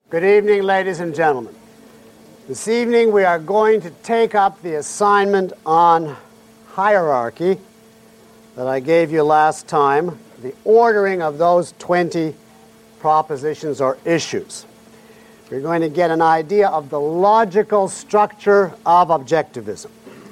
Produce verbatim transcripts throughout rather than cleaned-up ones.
Good evening, ladies and gentlemen. This evening we are going to take up the assignment on hierarchy that I gave you last time, the ordering of those twenty propositions or issues. We're going to get an idea of the logical structure of objectivism.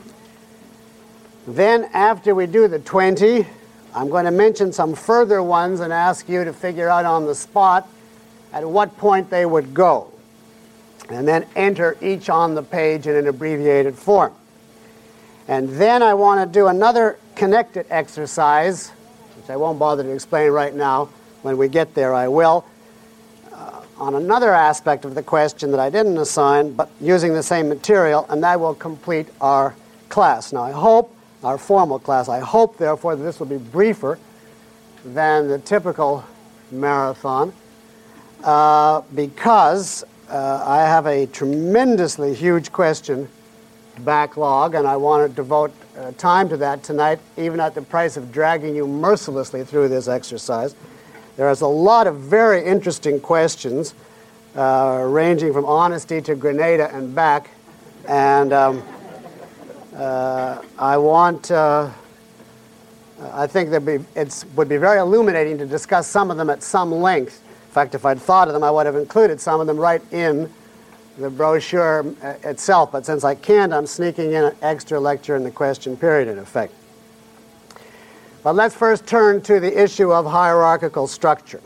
Then, after we do the twenty, I'm going to mention some further ones and ask you to figure out on the spot at what point they would go, and then enter each on the page in an abbreviated form. And then I want to do another connected exercise, which I won't bother to explain right now. When we get there, I will, uh, on another aspect of the question that I didn't assign, but using the same material, and that will complete our class. Now, I hope, our formal class, I hope, therefore, that this will be briefer than the typical marathon, Uh, because uh, I have a tremendously huge question backlog, and I want to devote uh, time to that tonight, even at the price of dragging you mercilessly through this exercise. There is a lot of very interesting questions, uh, ranging from honesty to Grenada and back, and um, uh, I want, uh, I think it would be very illuminating to discuss some of them at some length. In fact, if I'd thought of them, I would have included some of them right in the brochure itself. But since I can't, I'm sneaking in an extra lecture in the question period, in effect. But let's first turn to the issue of hierarchical structure.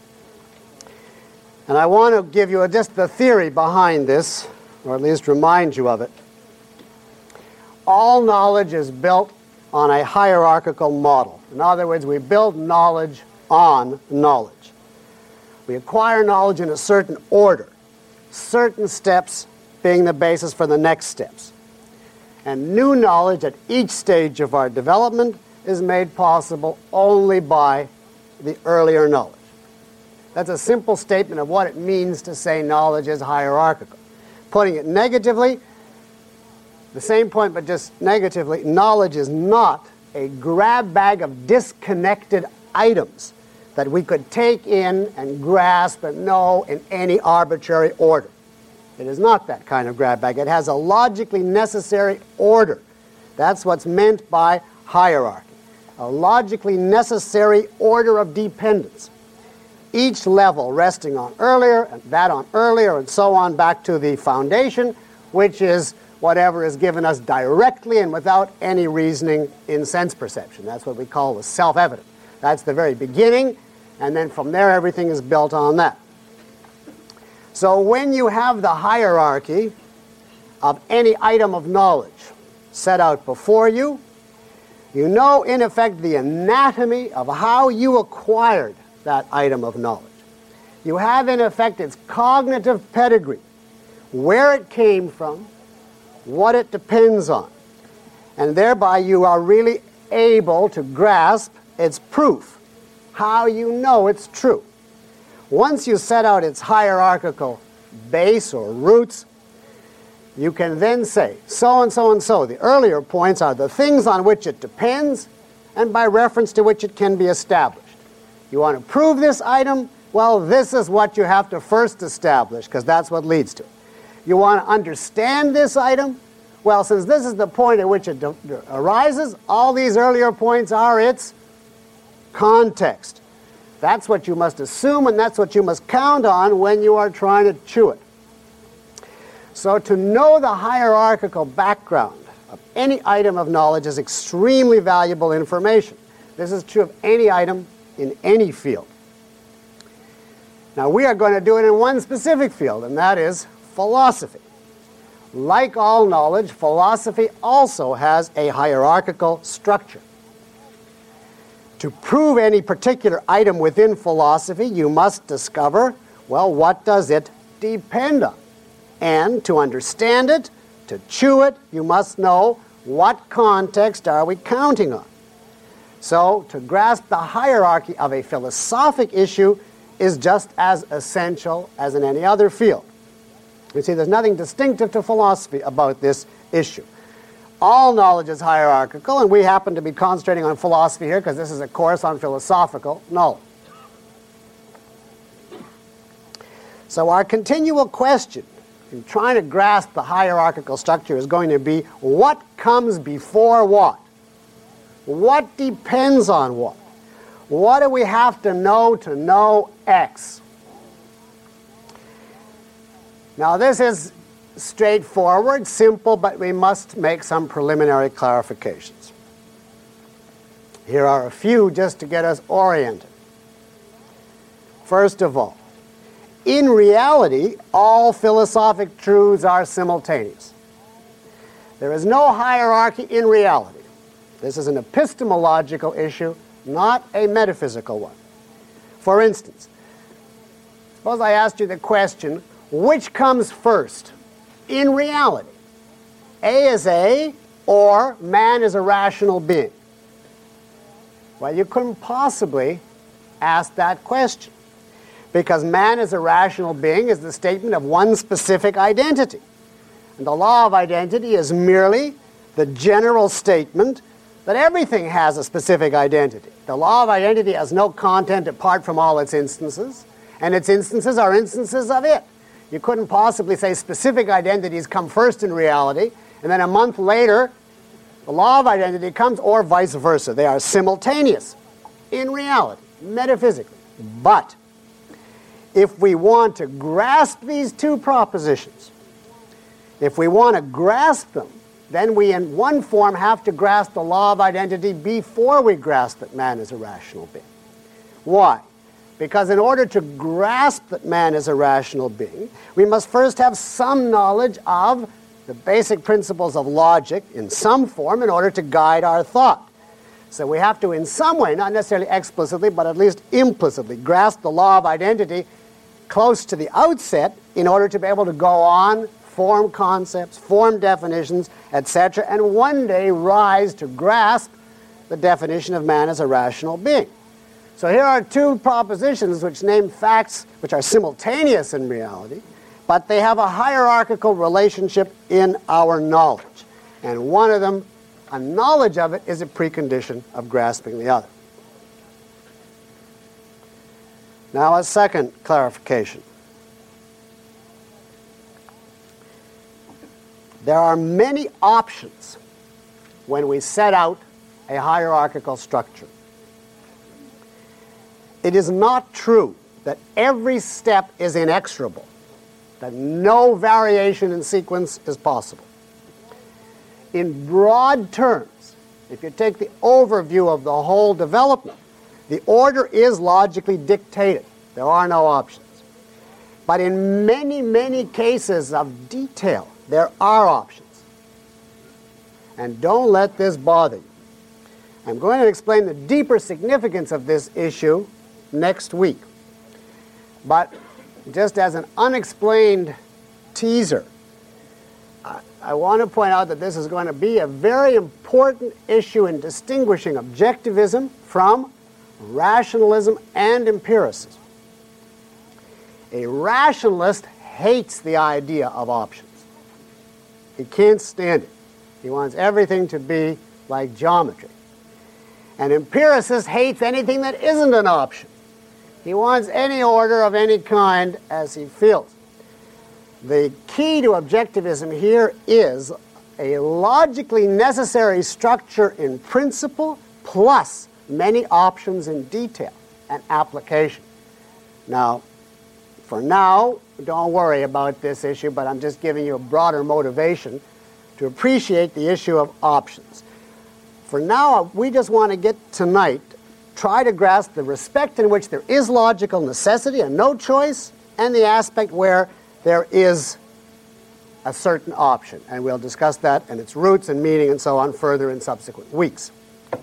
And I want to give you a, just the theory behind this, or at least remind you of it. All knowledge is built on a hierarchical model. In other words, we build knowledge on knowledge. We acquire knowledge in a certain order, certain steps being the basis for the next steps. And new knowledge at each stage of our development is made possible only by the earlier knowledge. That's a simple statement of what it means to say knowledge is hierarchical. Putting it negatively, the same point but just negatively, knowledge is not a grab bag of disconnected items that we could take in and grasp and know in any arbitrary order. It is not that kind of grab bag. It has a logically necessary order. That's what's meant by hierarchy. A logically necessary order of dependence. Each level resting on earlier, and that on earlier, and so on back to the foundation, which is whatever is given us directly and without any reasoning in sense perception. That's what we call the self-evident. That's the very beginning, and then from there everything is built on that. So when you have the hierarchy of any item of knowledge set out before you, you know in effect the anatomy of how you acquired that item of knowledge. You have in effect its cognitive pedigree, where it came from, what it depends on, and thereby you are really able to grasp its proof, how you know it's true. Once you set out its hierarchical base or roots, you can then say, so and so and so. The earlier points are the things on which it depends and by reference to which it can be established. You want to prove this item? Well, this is what you have to first establish, because that's what leads to it. You want to understand this item? Well, since this is the point at which it arises, all these earlier points are its context. That's what you must assume, and that's what you must count on when you are trying to chew it. So to know the hierarchical background of any item of knowledge is extremely valuable information. This is true of any item in any field. Now, we are going to do it in one specific field, and that is philosophy. Like all knowledge, philosophy also has a hierarchical structure. To prove any particular item within philosophy, you must discover, well, what does it depend on? And to understand it, to chew it, you must know what context are we counting on. So, to grasp the hierarchy of a philosophic issue is just as essential as in any other field. You see, there's nothing distinctive to philosophy about this issue. All knowledge is hierarchical, and we happen to be concentrating on philosophy here because this is a course on philosophical knowledge. So our continual question in trying to grasp the hierarchical structure is going to be, what comes before what? What depends on what? What do we have to know to know X? Now this is straightforward, simple, but we must make some preliminary clarifications. Here are a few just to get us oriented. First of all, in reality, all philosophic truths are simultaneous. There is no hierarchy in reality. This is an epistemological issue, not a metaphysical one. For instance, suppose I asked you the question, which comes first? In reality, A is A or man is a rational being? Well, you couldn't possibly ask that question, because man is a rational being is the statement of one specific identity. And the law of identity is merely the general statement that everything has a specific identity. The law of identity has no content apart from all its instances, and its instances are instances of it. You couldn't possibly say specific identities come first in reality, and then a month later, the law of identity comes, or vice versa. They are simultaneous in reality, metaphysically. But if we want to grasp these two propositions, if we want to grasp them, then we in one form have to grasp the law of identity before we grasp that man is a rational being. Why? Because in order to grasp that man is a rational being, we must first have some knowledge of the basic principles of logic in some form in order to guide our thought. So we have to in some way, not necessarily explicitly, but at least implicitly, grasp the law of identity close to the outset in order to be able to go on, form concepts, form definitions, et cetera, and one day rise to grasp the definition of man as a rational being. So here are two propositions which name facts which are simultaneous in reality, but they have a hierarchical relationship in our knowledge. And one of them, a knowledge of it, is a precondition of grasping the other. Now a second clarification. There are many options when we set out a hierarchical structure. It is not true that every step is inexorable, that no variation in sequence is possible. In broad terms, if you take the overview of the whole development, the order is logically dictated. There are no options. But in many, many cases of detail, there are options. And don't let this bother you. I'm going to explain the deeper significance of this issue next week. But just as an unexplained teaser, I, I want to point out that this is going to be a very important issue in distinguishing objectivism from rationalism and empiricism. A rationalist hates the idea of options. He can't stand it. He wants everything to be like geometry. An empiricist hates anything that isn't an option. He wants any order of any kind as he feels. The key to objectivism here is a logically necessary structure in principle plus many options in detail and application. Now, for now, don't worry about this issue, but I'm just giving you a broader motivation to appreciate the issue of options. For now, we just want to get tonight, try to grasp the respect in which there is logical necessity and no choice, and the aspect where there is a certain option. And we'll discuss that and its roots and meaning and so on further in subsequent weeks.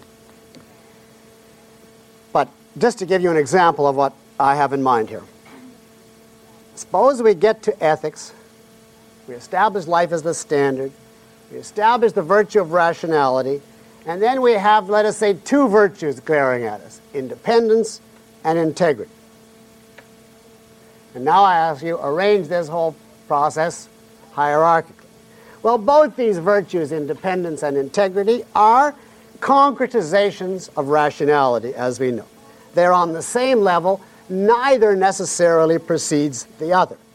But just to give you an example of what I have in mind here. Suppose we get to ethics, we establish life as the standard, we establish the virtue of rationality, and then we have, let us say, two virtues glaring at us, independence and integrity. And now I ask you, arrange this whole process hierarchically. Well, both these virtues, independence and integrity, are concretizations of rationality, as we know. They're on the same level. Neither necessarily precedes the other.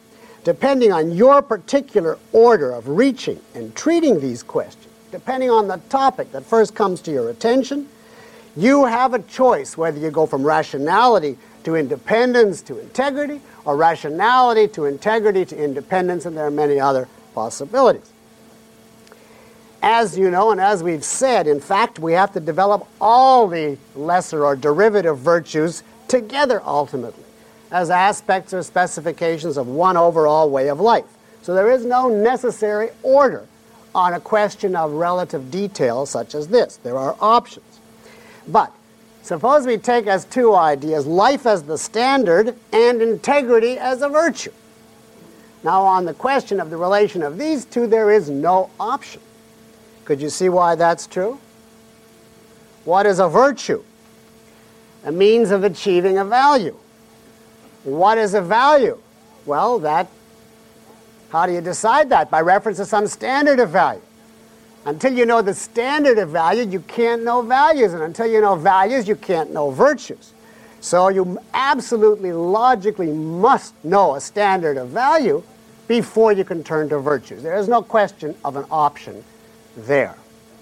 depending on your particular order of reaching and treating these questions, depending on the topic that first comes to your attention, you have a choice whether you go from rationality to independence to integrity, or rationality to integrity to independence, and there are many other possibilities. As you know, and as we've said, in fact, we have to develop all the lesser or derivative virtues together ultimately, as aspects or specifications of one overall way of life. So there is no necessary order on a question of relative detail such as this. There are options. But suppose we take as two ideas life as the standard and integrity as a virtue. Now, on the question of the relation of these two, there is no option. Could you see why that's true? What is a virtue? A means of achieving a value. What is a value? Well, that, how do you decide that? By reference to some standard of value. Until you know the standard of value, you can't know values. And until you know values, you can't know virtues. So you absolutely logically must know a standard of value before you can turn to virtues. There is no question of an option there.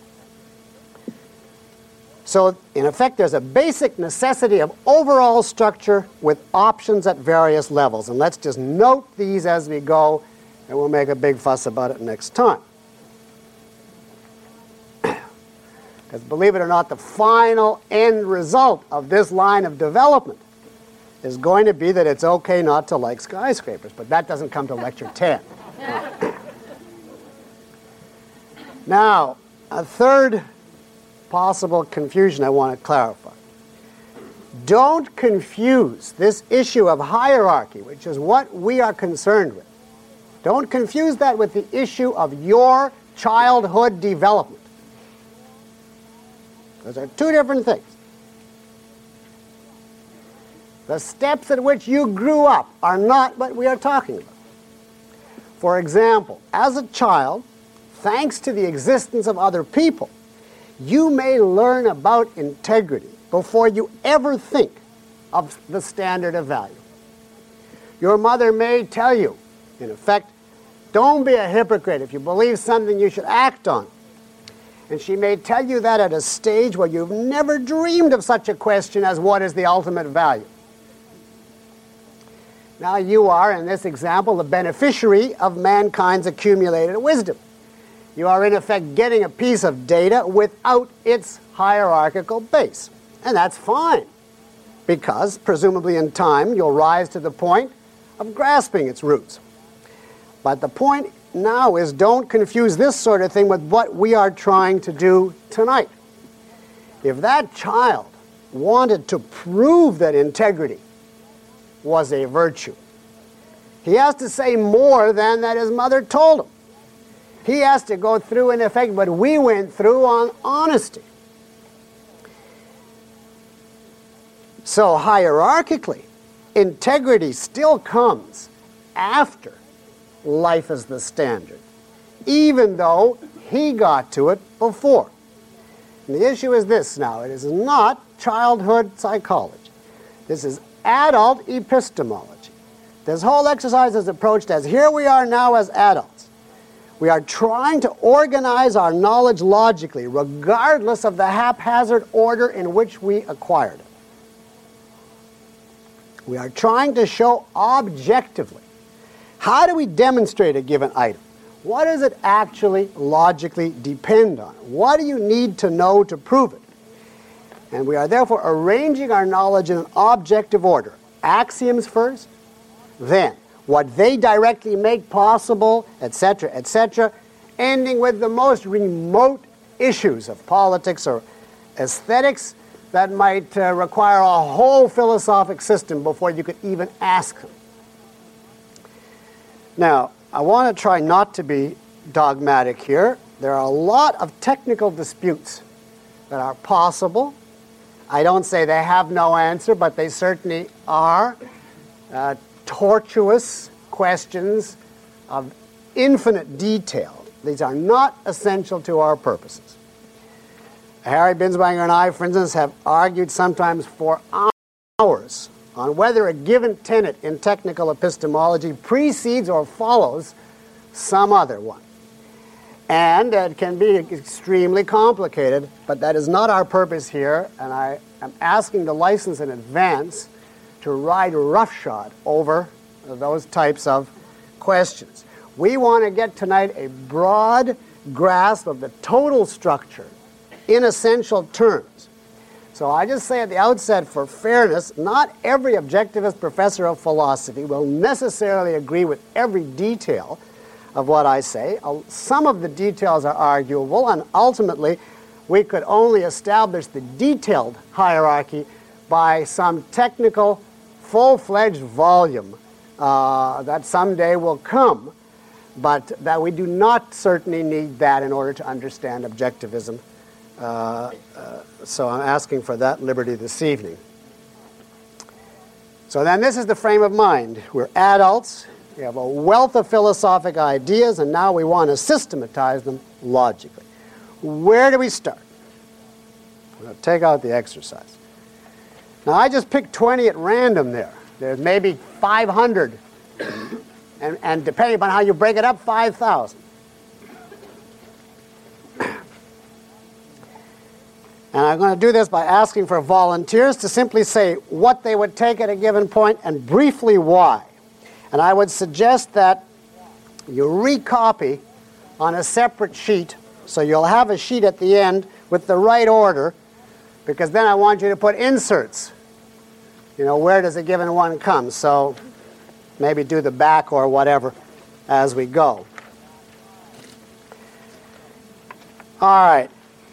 So, in effect, there's a basic necessity of overall structure with options at various levels. And let's just note these as we go, and we'll make a big fuss about it next time. Because believe it or not, the final end result of this line of development is going to be that it's okay not to like skyscrapers. But that doesn't come to lecture ten. Now, a third possible confusion I want to clarify. Don't confuse this issue of hierarchy, which is what we are concerned with. Don't confuse that with the issue of your childhood development. Those are two different things. The steps at which you grew up are not what we are talking about. For example, as a child, thanks to the existence of other people, you may learn about integrity before you ever think of the standard of value. Your mother may tell you, in effect, don't be a hypocrite. If you believe something, you should act on it. And she may tell you that at a stage where you've never dreamed of such a question as what is the ultimate value. Now you are, in this example, the beneficiary of mankind's accumulated wisdom. You are, in effect, getting a piece of data without its hierarchical base. And that's fine, because presumably in time you'll rise to the point of grasping its roots. But the point now is, don't confuse this sort of thing with what we are trying to do tonight. If that child wanted to prove that integrity was a virtue, he has to say more than that his mother told him. He has to go through, in effect, what we went through on honesty. So hierarchically, integrity still comes after life is the standard, even though he got to it before. And the issue is this now. It is not childhood psychology. This is adult epistemology. This whole exercise is approached as here we are now as adults. We are trying to organize our knowledge logically, regardless of the haphazard order in which we acquired it. We are trying to show objectively, how do we demonstrate a given item? What does it actually logically depend on? What do you need to know to prove it? And we are therefore arranging our knowledge in an objective order. Axioms first, then what they directly make possible, et cetera, et cetera, ending with the most remote issues of politics or aesthetics that might uh, require a whole philosophic system before you could even ask them. Now, I want to try not to be dogmatic here. There are a lot of technical disputes that are possible. I don't say they have no answer, but they certainly are uh, tortuous questions of infinite detail. These are not essential to our purposes. Harry Binswanger and I, for instance, have argued sometimes for hours on whether a given tenet in technical epistemology precedes or follows some other one. And it can be extremely complicated, but that is not our purpose here, and I am asking the license in advance to ride roughshod over those types of questions. We want to get tonight a broad grasp of the total structure in essential terms. So I just say at the outset, for fairness, not every objectivist professor of philosophy will necessarily agree with every detail of what I say. Some of the details are arguable, and ultimately we could only establish the detailed hierarchy by some technical, full-fledged volume uh, that someday will come, but that we do not certainly need that in order to understand objectivism. Uh, uh, so I'm asking for that liberty this evening. So then this is the frame of mind. We're adults. We have a wealth of philosophic ideas, and now we want to systematize them logically. Where do we start? I'm going to take out the exercise. Now, I just picked twenty at random there. There's maybe five hundred, and, and depending upon how you break it up, five thousand. And I'm going to do this by asking for volunteers to simply say what they would take at a given point and briefly why. And I would suggest that you recopy on a separate sheet, so you'll have a sheet at the end with the right order, because then I want you to put inserts. You know, where does a given one come? So maybe do the back or whatever as we go. All right.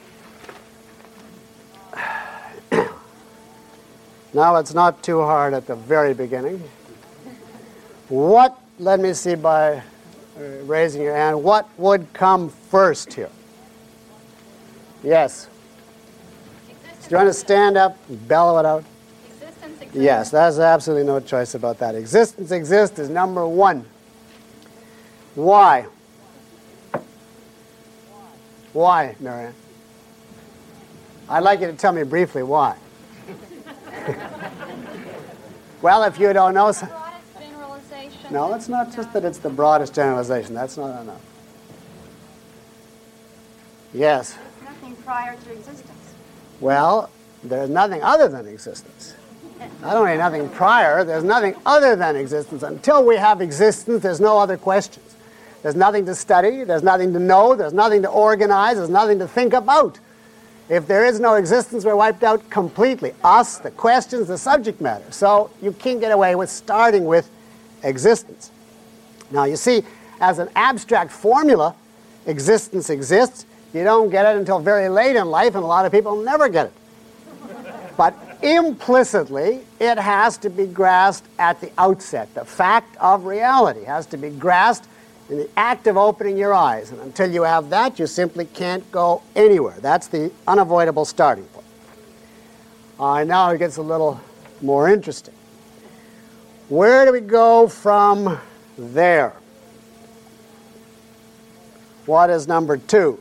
Now it's not too hard at the very beginning. What, let me see by raising your hand, what would come first here? Yes? Existence. Do you want to stand up and bellow it out? Existence exists. Yes, there's absolutely no choice about that. Existence exists is number one. Why? Why, Marianne? I'd like you to tell me briefly why. Well, if you don't know... The broadest generalization. No, it's not just that it's the broadest generalization. That's not enough. Yes? There's nothing prior to existence. Well, there's nothing other than existence. Not only nothing prior, there's nothing other than existence. Until we have existence, there's no other questions. There's nothing to study, there's nothing to know, there's nothing to organize, there's nothing to think about. If there is no existence, we're wiped out completely. Us, the questions, the subject matter. So you can't get away with starting with existence. Now, you see, as an abstract formula, existence exists. You don't get it until very late in life, and a lot of people never get it. But implicitly, it has to be grasped at the outset. The fact of reality has to be grasped in the act of opening your eyes. And until you have that, you simply can't go anywhere. That's the unavoidable starting point. All right, now it gets a little more interesting. Where do we go from there? What is number two?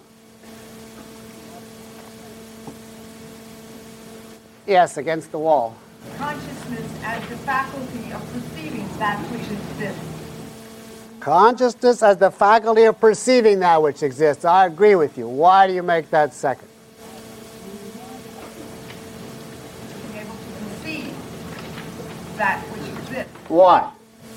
Yes, against the wall. Consciousness as the faculty of perceiving that which exists. Consciousness as the faculty of perceiving that which exists. I agree with you. Why do you make that second? Being able to perceive that which exists. Why?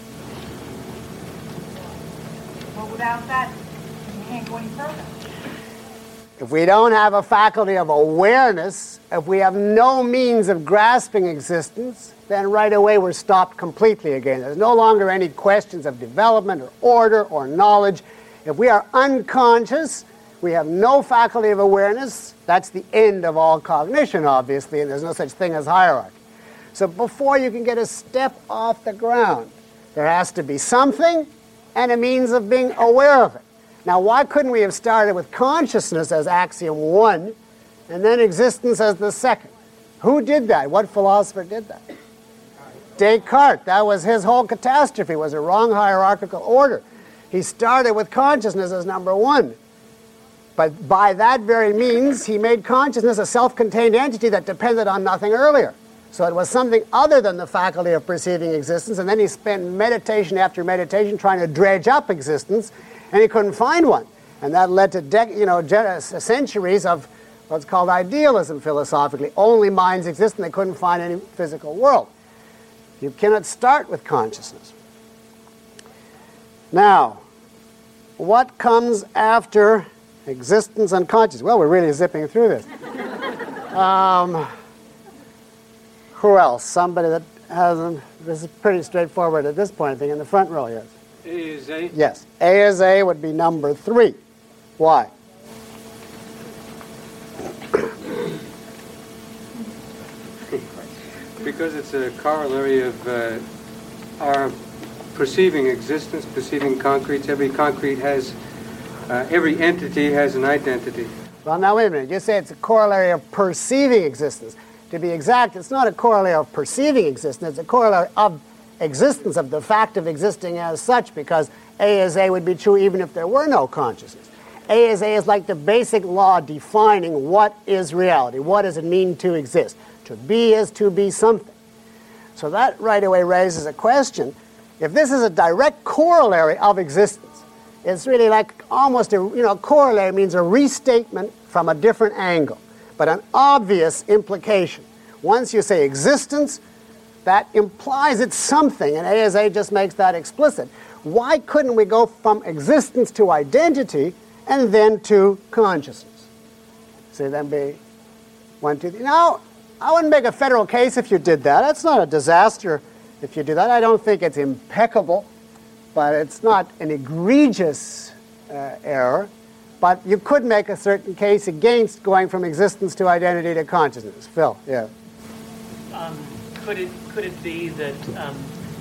But without that, you can't go any further. If we don't have a faculty of awareness, if we have no means of grasping existence, then right away we're stopped completely again. There's no longer any questions of development or order or knowledge. If we are unconscious, we have no faculty of awareness, that's the end of all cognition, obviously, and there's no such thing as hierarchy. So before you can get a step off the ground, there has to be something and a means of being aware of it. Now, why couldn't we have started with consciousness as axiom one and then existence as the second? Who did that? What philosopher did that? Descartes. That was his whole catastrophe, was a wrong hierarchical order. He started with consciousness as number one. But by that very means, he made consciousness a self-contained entity that depended on nothing earlier. So it was something other than the faculty of perceiving existence, and then he spent meditation after meditation trying to dredge up existence, and he couldn't find one. And that led to dec you know, centuries of what's called idealism philosophically. Only minds exist, and they couldn't find any physical world. You cannot start with consciousness. Now, what comes after existence and consciousness? Well, we're really zipping through this. Um, who else? Somebody that hasn't... This is pretty straightforward at this point, I think, in the front row, yes. A is A? Yes. A is A would be number three. Why? Because it's a corollary of uh, our perceiving existence, perceiving concretes. Every concrete has, uh, every entity has an identity. Well, now wait a minute. You say it's a corollary of perceiving existence. To be exact, it's not a corollary of perceiving existence. It's a corollary of existence, of the fact of existing as such, because A is A would be true even if there were no consciousness. A is A is like the basic law defining what is reality. What does it mean to exist? To be is to be something. So that right away raises a question. If this is a direct corollary of existence, it's really like almost a, you know, corollary means a restatement from a different angle, but an obvious implication. Once you say existence, that implies it's something, and A is A just makes that explicit. Why couldn't we go from existence to identity and then to consciousness? See, then be one, two, three. Now, I wouldn't make a federal case if you did that. That's not a disaster if you do that. I don't think it's impeccable, but it's not an egregious uh, error. But you could make a certain case against going from existence to identity to consciousness. Phil, yeah. Um, could it could it be that um,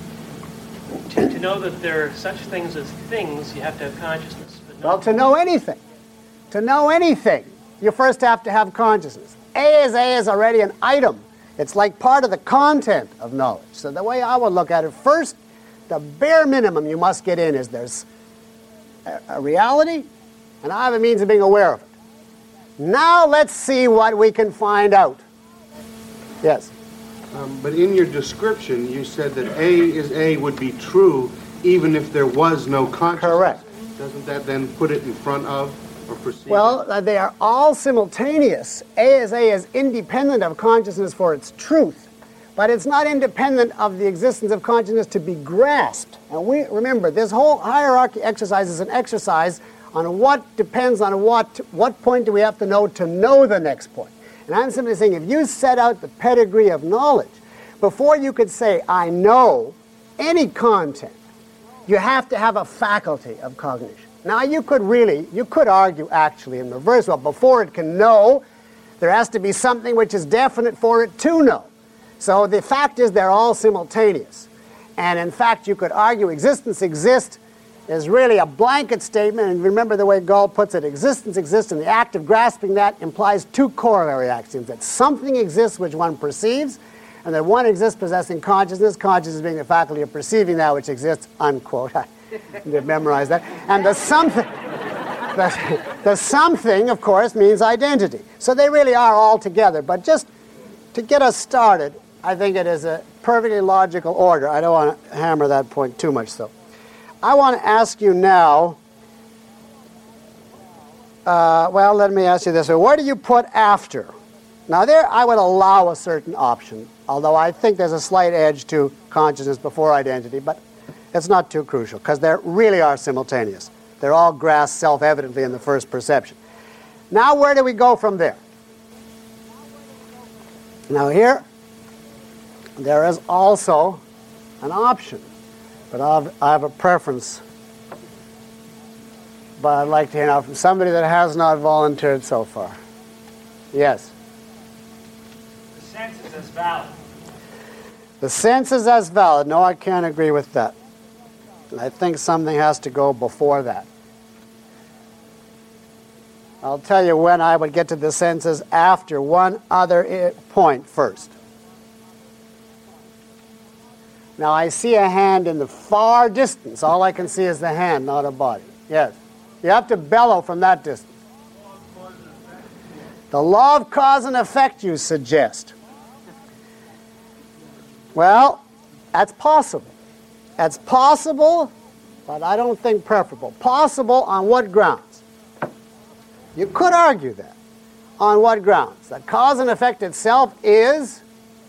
to, to know that there are such things as things, you have to have consciousness? But no. Well, to know anything, to know anything, you first have to have consciousness. A is A is already an item. It's like part of the content of knowledge. So the way I would look at it, first, the bare minimum you must get in is there's a, a reality, and I have a means of being aware of it. Now let's see what we can find out. Yes? Um, but in your description, you said that A is A would be true even if there was no consciousness. Correct. Doesn't that then put it in front of or precede? Well, uh, they are all simultaneous. A is A is independent of consciousness for its truth, but it's not independent of the existence of consciousness to be grasped. And we remember, this whole hierarchy exercise is an exercise on what depends on what, what point do we have to know to know the next point. And I'm simply saying, if you set out the pedigree of knowledge, before you could say, I know any content, you have to have a faculty of cognition. Now, you could really, you could argue actually in reverse. Well, before it can know, there has to be something which is definite for it to know. So the fact is they're all simultaneous. And in fact, you could argue existence exists is really a blanket statement. And remember the way Gall puts it, existence exists, and the act of grasping that implies two corollary axioms, that something exists which one perceives, and that one exists possessing consciousness, consciousness being the faculty of perceiving that which exists, unquote. I did memorize that. And the something, the, the something, of course, means identity. So they really are all together. But just to get us started, I think it is a perfectly logical order. I don't want to hammer that point too much, though. I want to ask you now, uh, well, let me ask you this. Where do you put after? Now, there I would allow a certain option, although I think there's a slight edge to consciousness before identity, but it's not too crucial, because they really are simultaneous. They're all grasped self-evidently in the first perception. Now, where do we go from there? Now, here, there is also an option, but I've, I have a preference. But I'd like to hear now from somebody that has not volunteered so far. Yes? The sense is as valid. The sense is as valid. No, I can't agree with that. I think something has to go before that. I'll tell you when I would get to the senses after one other point first. Now, I see a hand in the far distance. All I can see is the hand, not a body. Yes. You have to bellow from that distance. The law of cause and effect, you suggest. Well, that's possible. That's possible, but I don't think preferable. Possible on what grounds? You could argue that. On what grounds? That cause and effect itself is...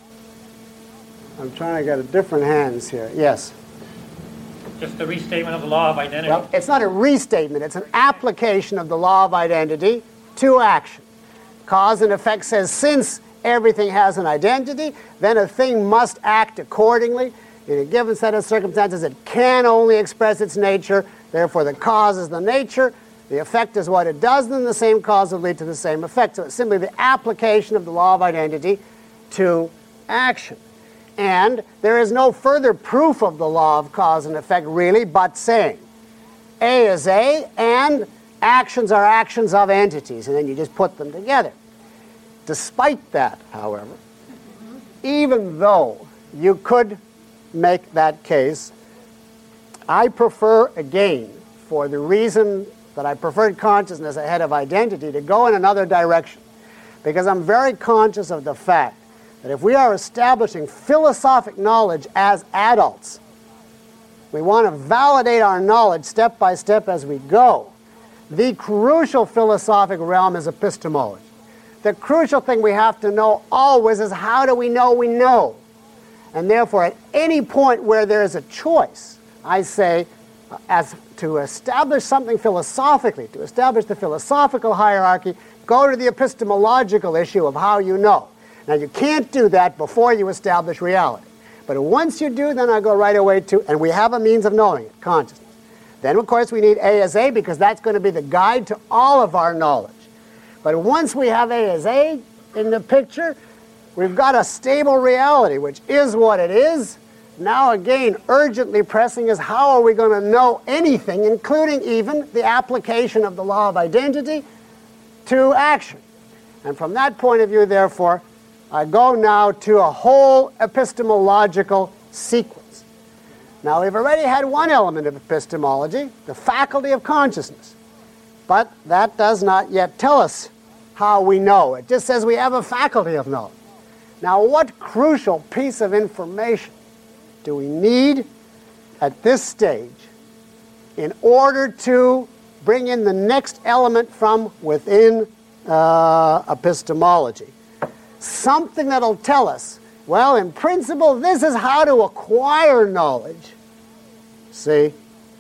I'm trying to get a different hands here. Yes? Just the restatement of the law of identity. Well, it's not a restatement. It's an application of the law of identity to action. Cause and effect says since everything has an identity, then a thing must act accordingly. In a given set of circumstances, it can only express its nature. Therefore, the cause is the nature. The effect is what it does, then the same cause will lead to the same effect. So it's simply the application of the law of identity to action. And there is no further proof of the law of cause and effect, really, but saying A is A, and actions are actions of entities, and then you just put them together. Despite that, however, even though you could make that case, I prefer, again, for the reason that I preferred consciousness ahead of identity, to go in another direction. Because I'm very conscious of the fact that if we are establishing philosophic knowledge as adults, we want to validate our knowledge step by step as we go. The crucial philosophic realm is epistemology. The crucial thing we have to know always is how do we know we know? And therefore, at any point where there is a choice, I say, uh, as to establish something philosophically, to establish the philosophical hierarchy, go to the epistemological issue of how you know. Now, you can't do that before you establish reality. But once you do, then I go right away to, and we have a means of knowing it, consciousness. Then, of course, we need A as A, because that's going to be the guide to all of our knowledge. But once we have A as A in the picture, we've got a stable reality, which is what it is. Now, again, urgently pressing is how are we going to know anything, including even the application of the law of identity to action. And from that point of view, therefore, I go now to a whole epistemological sequence. Now, we've already had one element of epistemology, the faculty of consciousness. But that does not yet tell us how we know. It just says we have a faculty of knowledge. Now, what crucial piece of information do we need at this stage in order to bring in the next element from within uh, epistemology? Something that'll tell us, well, in principle, this is how to acquire knowledge. See?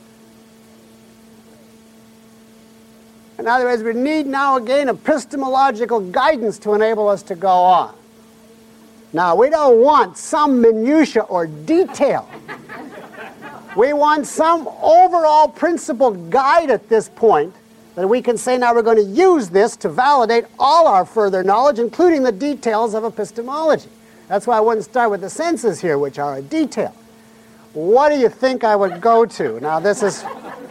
In other words, we need now again epistemological guidance to enable us to go on. Now, we don't want some minutia or detail. We want some overall principle guide at this point that we can say, now we're going to use this to validate all our further knowledge, including the details of epistemology. That's why I wouldn't start with the senses here, which are a detail. What do you think I would go to? Now, this is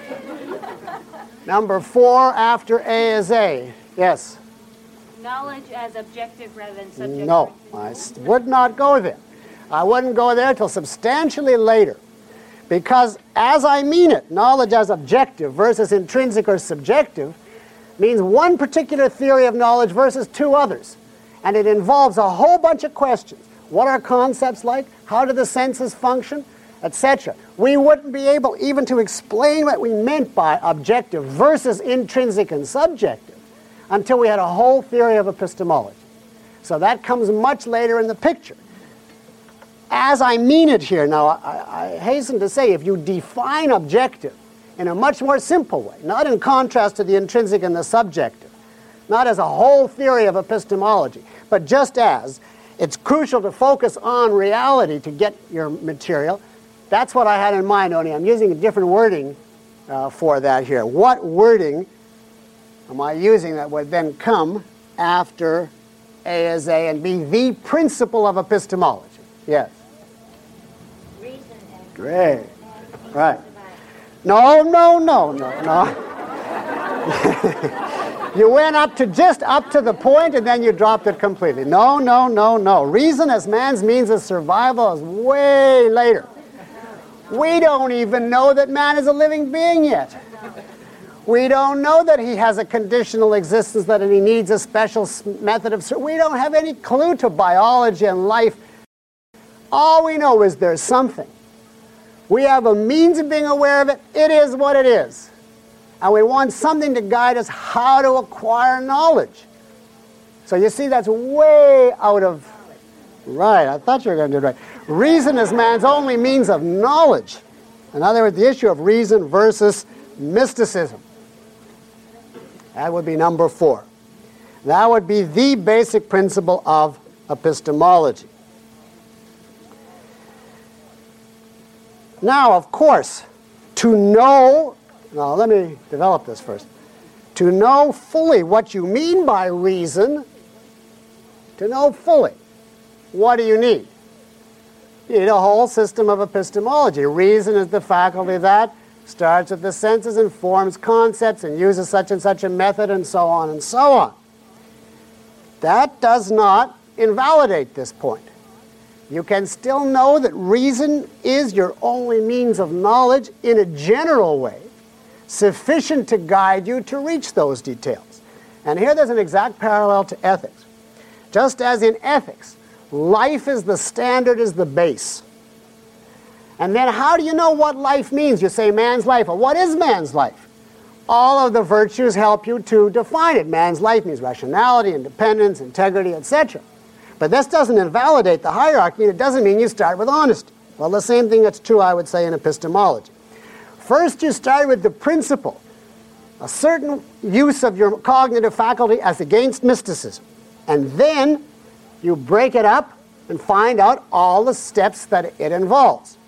number four after A is A. Yes? Knowledge as objective rather than subjective. No, I would not go there. I wouldn't go there till substantially later. Because as I mean it, knowledge as objective versus intrinsic or subjective means one particular theory of knowledge versus two others. And it involves a whole bunch of questions. What are concepts like? How do the senses function? Etc. We wouldn't be able even to explain what we meant by objective versus intrinsic and subjective until we had a whole theory of epistemology. So that comes much later in the picture. As I mean it here, now I, I hasten to say, if you define objective in a much more simple way, not in contrast to the intrinsic and the subjective, not as a whole theory of epistemology, but just as it's crucial to focus on reality to get your material, that's what I had in mind, only I'm using a different wording uh, for that here. What wording am I using that would then come after A as A and be the principle of epistemology? Yes? Reason and Great. Right. No, no, no, no, no. You went up to just up to the point and then you dropped it completely. No, no, no, no. Reason as man's means of survival is way later. We don't even know that man is a living being yet. We don't know that he has a conditional existence, that he needs a special method of... We don't have any clue to biology and life all we know is there's something. We have a means of being aware of it. It is what it is. And we want something to guide us how to acquire knowledge. So you see, that's way out of... Right, I thought you were going to do it right. Reason is man's only means of knowledge. In other words, the issue of reason versus mysticism. That would be number four. That would be the basic principle of epistemology. Now, of course, to know, now let me develop this first. To know fully what you mean by reason, to know fully, what do you need? You need a whole system of epistemology. Reason is the faculty that starts with the senses and forms concepts and uses such and such a method and so on and so on. That does not invalidate this point. You can still know that reason is your only means of knowledge in a general way, sufficient to guide you to reach those details. And here there's an exact parallel to ethics. Just as in ethics, life is the standard, is the base. And then how do you know what life means? You say man's life. Well, what is man's life? All of the virtues help you to define it. Man's life means rationality, independence, integrity, et cetera. But this doesn't invalidate the hierarchy. It doesn't mean you start with honesty. Well, the same thing that's true, I would say, in epistemology. First, you start with the principle, a certain use of your cognitive faculty as against mysticism. And then you break it up and find out all the steps that it involves.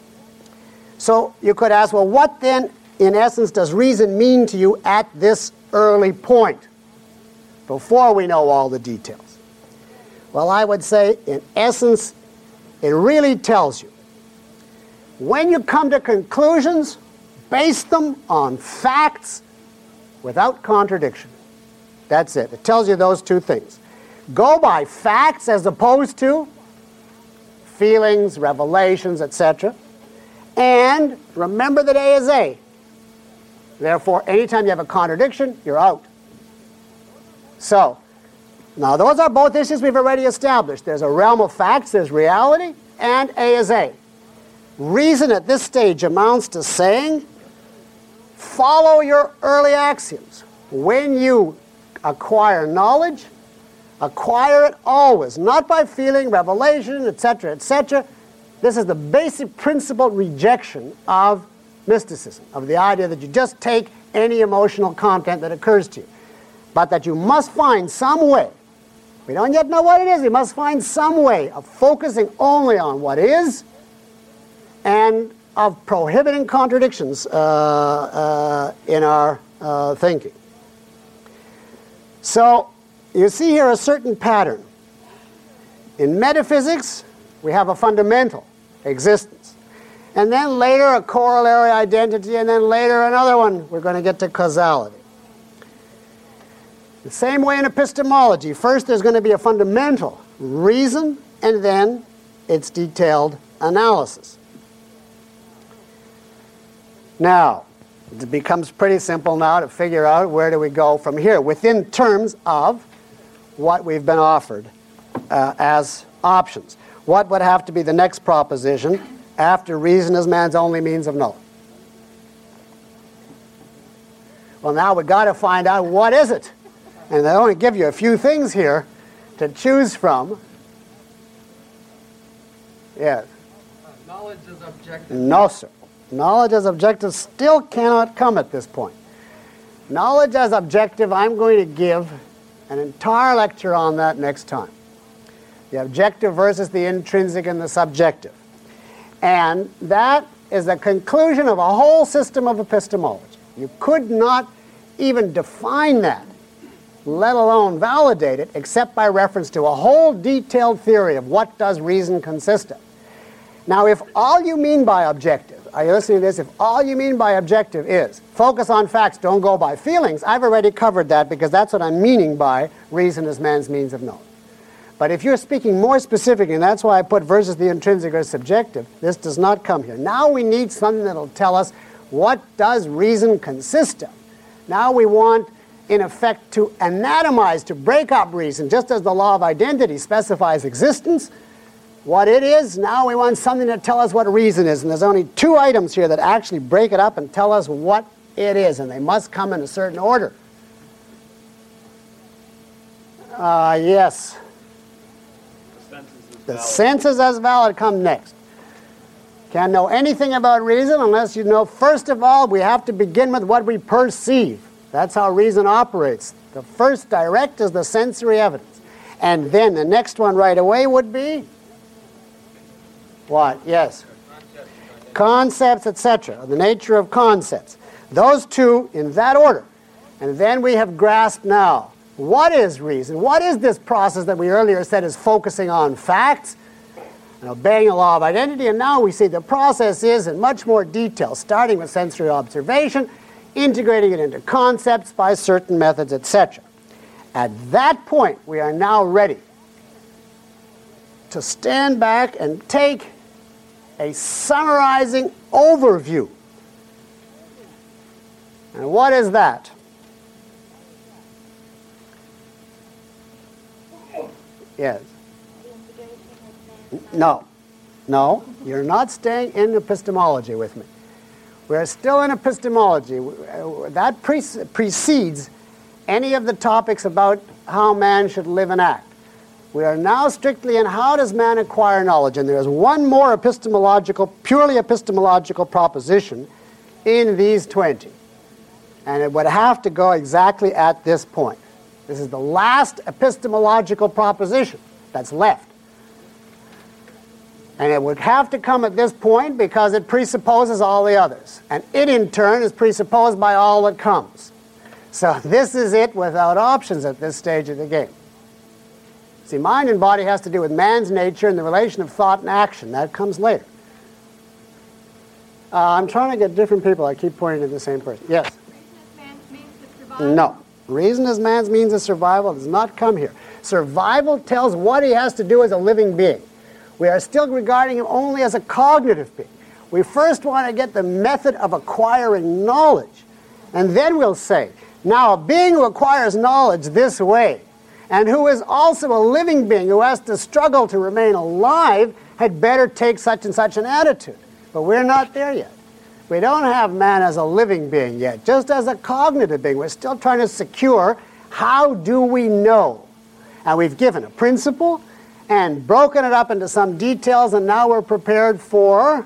So you could ask, well, what then, in essence, does reason mean to you at this early point, before we know all the details? Well, I would say, in essence, it really tells you. When you come to conclusions, base them on facts without contradiction. That's it. It tells you those two things. Go by facts as opposed to feelings, revelations, et cetera. And remember that A is A. Therefore, anytime you have a contradiction, you're out. So, now those are both issues we've already established. There's a realm of facts, there's reality, and A is A. Reason at this stage amounts to saying, follow your early axioms. When you acquire knowledge, acquire it always, not by feeling, revelation, et cetera, et cetera. This is the basic principle rejection of mysticism, of the idea that you just take any emotional content that occurs to you, but that you must find some way. We don't yet know what it is. You must find some way of focusing only on what is and of prohibiting contradictions uh, uh, in our uh, thinking. So you see here a certain pattern. In metaphysics, we have a fundamental existence. And then later a corollary identity, and then later another one. We're going to get to causality. The same way in epistemology. First there's going to be a fundamental reason, and then its detailed analysis. Now, it becomes pretty simple now to figure out where do we go from here within terms of what we've been offered uh, as options. What would have to be the next proposition after reason is man's only means of knowledge? Well, now we've got to find out what is it. And they only give you a few things here to choose from. Yes? Uh, knowledge is objective. No, sir. Knowledge as objective still cannot come at this point. Knowledge as objective, I'm going to give an entire lecture on that next time. The objective versus the intrinsic and the subjective. And that is the conclusion of a whole system of epistemology. You could not even define that, let alone validate it, except by reference to a whole detailed theory of what does reason consist of. Now, if all you mean by objective, are you listening to this? If all you mean by objective is focus on facts, don't go by feelings, I've already covered that because that's what I'm meaning by reason as man's means of knowledge. But if you're speaking more specifically, and that's why I put versus the intrinsic or subjective, this does not come here. Now we need something that will tell us what does reason consist of. Now we want, in effect, to anatomize, to break up reason, just as the law of identity specifies existence. what it is. Now we want something to tell us what reason is. And there's only two items here that actually break it up and tell us what it is. And they must come in a certain order. Uh, yes. The senses as valid come next. Can't know anything about reason unless you know, first of all, we have to begin with what we perceive. That's how reason operates. The first direct is the sensory evidence. And then the next one right away would be? What? Yes. Concepts, et cetera. The nature of concepts. Those two in that order. And then we have grasped now. What is reason? What is this process that we earlier said is focusing on facts and obeying a law of identity? And now we see the process is in much more detail, starting with sensory observation, integrating it into concepts by certain methods, et cetera. At that point, we are now ready to stand back and take a summarizing overview. And what is that? Yes. No. No, you're not staying in epistemology with me. We're still in epistemology. That pre precedes any of the topics about how man should live and act. We are now strictly in how does man acquire knowledge. And there's one more epistemological, purely epistemological proposition in these twenty. And it would have to go exactly at this point. This is the last epistemological proposition that's left. And it would have to come at this point because it presupposes all the others. And it, in turn, is presupposed by all that comes. So this is it without options at this stage of the game. See, mind and body has to do with man's nature and the relation of thought and action. That comes later. Uh, I'm trying to get different people. I keep pointing to the same person. Yes? No. Reason as man's means of survival does not come here. Survival tells what he has to do as a living being. We are still regarding him only as a cognitive being. We first want to get the method of acquiring knowledge. And then we'll say, now a being who acquires knowledge this way, and who is also a living being who has to struggle to remain alive, had better take such and such an attitude. But we're not there yet. We don't have man as a living being yet, just as a cognitive being. We're still trying to secure how do we know. And we've given a principle and broken it up into some details, and now we're prepared for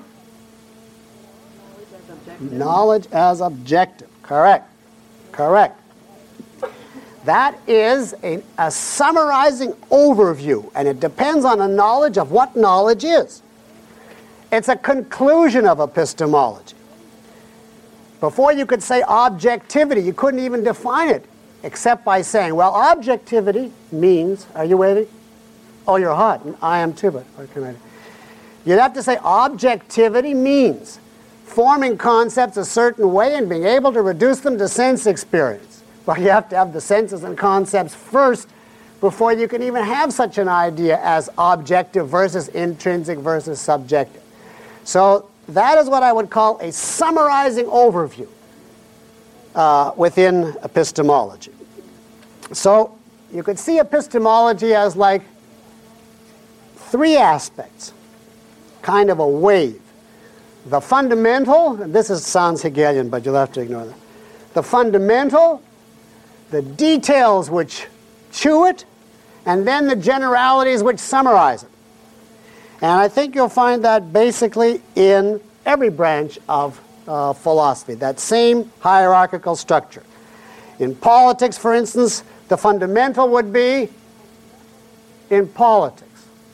knowledge as objective. Correct. Correct. That is a, a summarizing overview, and it depends on a knowledge of what knowledge is. It's a conclusion of epistemology. Before you could say objectivity, you couldn't even define it except by saying, well, objectivity means, are you waiting? Oh, you're hot. I am too, but what can I do? You'd have to say objectivity means forming concepts a certain way and being able to reduce them to sense experience. But you have to have the senses and concepts first before you can even have such an idea as objective versus intrinsic versus subjective. So that is what I would call a summarizing overview uh, within epistemology. So you could see epistemology as like three aspects, kind of a wave. The fundamental, and this is, sounds Hegelian, but you'll have to ignore that. The fundamental, the details which chew it, and then the generalities which summarize it. And I think you'll find that basically in every branch of uh, philosophy, that same hierarchical structure. In politics, for instance, the fundamental would be in politics.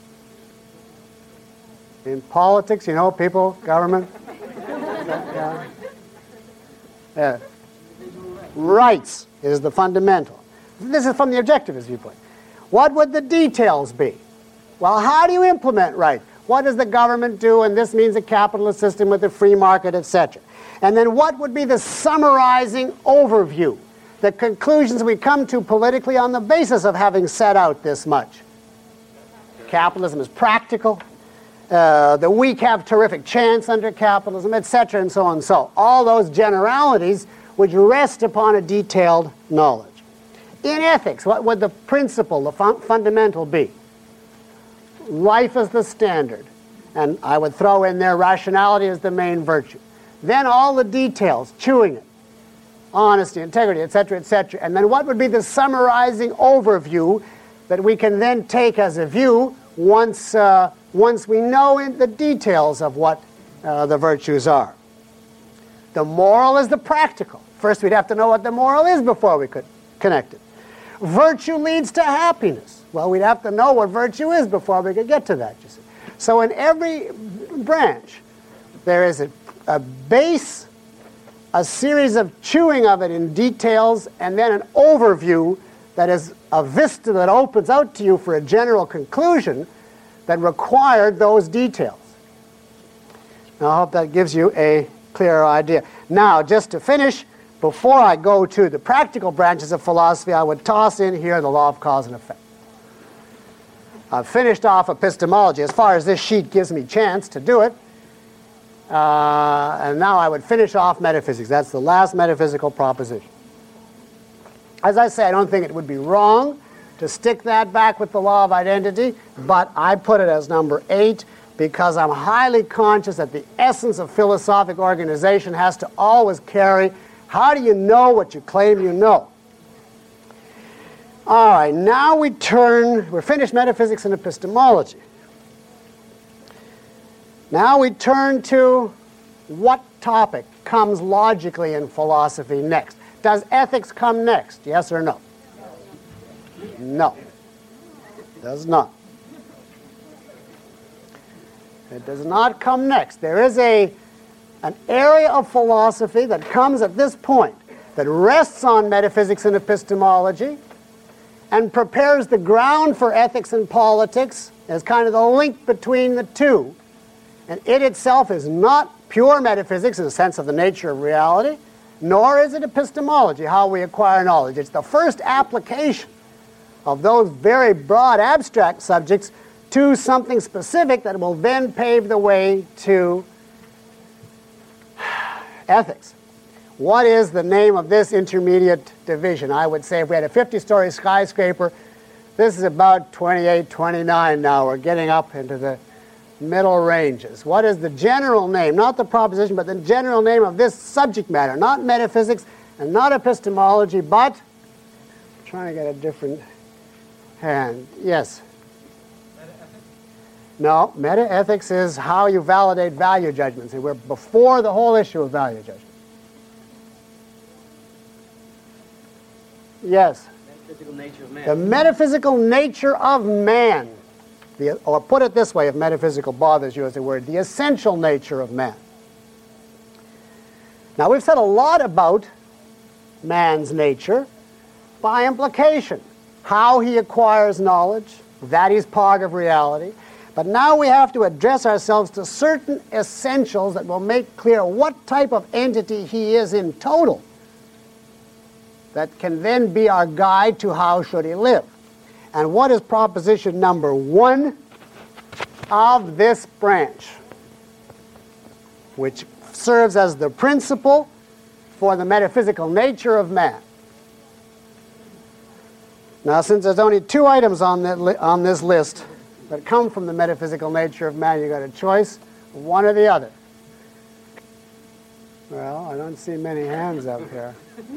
In politics, you know, people, government. yeah. Yeah. Rights is the fundamental. This is from the objectivist viewpoint. What would the details be? Well, how do you implement right? What does the government do? And this means a capitalist system with a free market, et cetera. And then what would be the summarizing overview? The conclusions we come to politically on the basis of having set out this much. Capitalism is practical. Uh, the weak have terrific chance under capitalism, et cetera, and so on and so. All those generalities which rest upon a detailed knowledge. In ethics, what would the principle, the fun fundamental be? life is the standard. And I would throw in there rationality as the main virtue. Then all the details, chewing it, honesty, integrity, et cetera, et cetera. And then what would be the summarizing overview that we can then take as a view once, uh, once we know in the details of what uh, the virtues are. The moral is the practical. First, we'd have to know what the moral is before we could connect it. Virtue leads to happiness. Well, we'd have to know what virtue is before we could get to that, you see. So in every branch, there is a, a base, a series of chewing of it in details, and then an overview that is a vista that opens out to you for a general conclusion that required those details. Now, I hope that gives you a clearer idea. Now, just to finish, before I go to the practical branches of philosophy, I would toss in here the law of cause and effect. I've finished off epistemology as far as this sheet gives me chance to do it. Uh, and now I would finish off metaphysics. That's the last metaphysical proposition. As I say, I don't think it would be wrong to stick that back with the law of identity, but I put it as number eight because I'm highly conscious that the essence of philosophic organization has to always carry, how do you know what you claim you know? All right, now we turn, we're finished metaphysics and epistemology. Now we turn to what topic comes logically in philosophy next. Does ethics come next, yes or no? No. It does not. It does not come next. There is a, an area of philosophy that comes at this point that rests on metaphysics and epistemology and prepares the ground for ethics and politics as kind of the link between the two. And it itself is not pure metaphysics in the sense of the nature of reality, nor is it epistemology, how we acquire knowledge. It's the first application of those very broad abstract subjects to something specific that will then pave the way to ethics. What is the name of this intermediate division? I would say if we had a fifty-story skyscraper, this is about twenty-eight, twenty-nine now. We're getting up into the middle ranges. What is the general name, not the proposition, but the general name of this subject matter? Not metaphysics and not epistemology, but, I'm trying to get a different hand. Yes? No, metaethics is how you validate value judgments. And we're before the whole issue of value judgment. Yes? Metaphysical nature of man. The metaphysical nature of man. The, or put it this way, if metaphysical bothers you as a word, the essential nature of man. Now, we've said a lot about man's nature by implication. How he acquires knowledge, that is part of reality. But now we have to address ourselves to certain essentials that will make clear what type of entity he is in total. That can then be our guide to how should he live. And what is proposition number one of this branch, which serves as the principle for the metaphysical nature of man? Now, since there's only two items on, that li on this list that come from the metaphysical nature of man, you got a choice, one or the other. Well, I don't see many hands up here.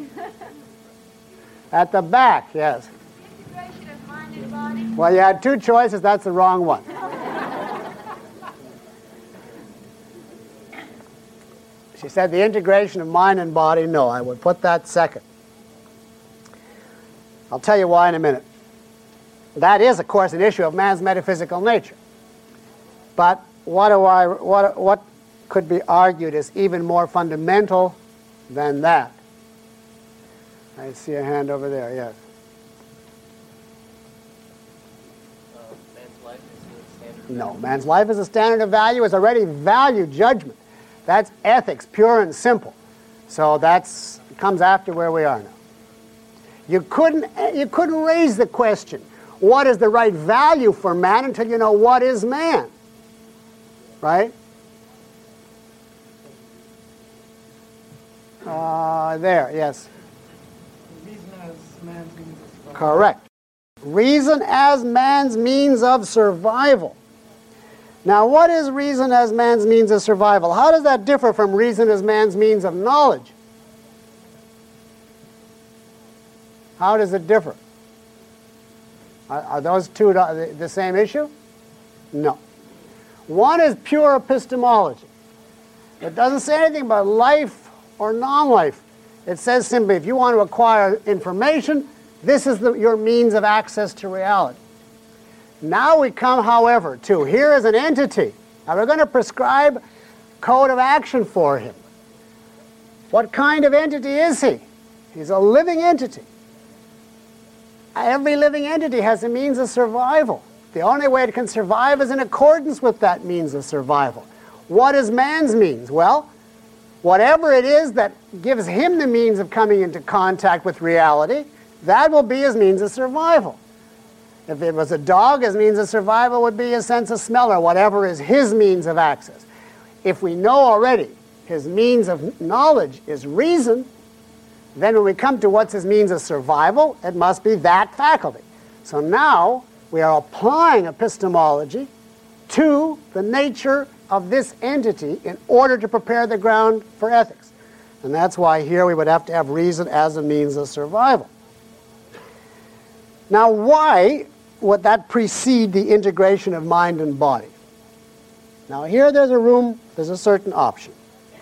At the back, yes. Integration of mind and body. Well, you had two choices. That's the wrong one. She said the integration of mind and body. No, I would put that second. I'll tell you why in a minute. That is, of course, an issue of man's metaphysical nature. But what do I, what, what could be argued is even more fundamental than that? I see a hand over there, yes. Uh, man's life is the standard of No, value. man's life as a standard of value is already value judgment. That's ethics, pure and simple. So that's comes after where we are now. You couldn't, you couldn't raise the question, what is the right value for man, until you know what is man, right? Uh, there, yes. Reason as man's means of survival. Correct. Reason as man's means of survival. Now, what is reason as man's means of survival? How does that differ from reason as man's means of knowledge? How does it differ? Are, are those two the, the same issue? No. One is pure epistemology. It doesn't say anything about life or non-life. It says simply, if you want to acquire information, this is the, your means of access to reality. Now we come, however, to here is an entity. Now we're going to prescribe code of action for him. What kind of entity is he? He's a living entity. Every living entity has a means of survival. The only way it can survive is in accordance with that means of survival. What is man's means? Well, whatever it is that gives him the means of coming into contact with reality, that will be his means of survival. If it was a dog, his means of survival would be his sense of smell or whatever is his means of access. If we know already his means of knowledge is reason, then when we come to what's his means of survival, it must be that faculty. So now we are applying epistemology to the nature of this entity in order to prepare the ground for ethics. And that's why here we would have to have reason as a means of survival. Now, why would that precede the integration of mind and body? Now, here there's a room, there's a certain option.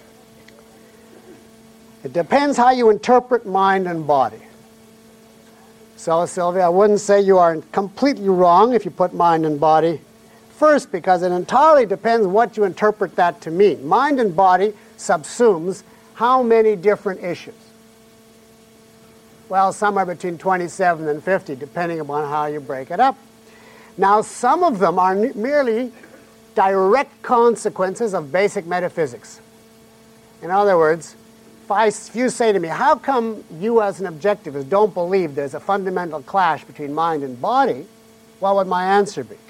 It depends how you interpret mind and body. So, Sylvia, I wouldn't say you are completely wrong if you put mind and body first, because it entirely depends what you interpret that to mean. Mind and body subsumes how many different issues? Well, somewhere between twenty-seven and fifty, depending upon how you break it up. Now, some of them are merely direct consequences of basic metaphysics. In other words, if, I, if you say to me, how come you as an objectivist don't believe there's a fundamental clash between mind and body, what would my answer be?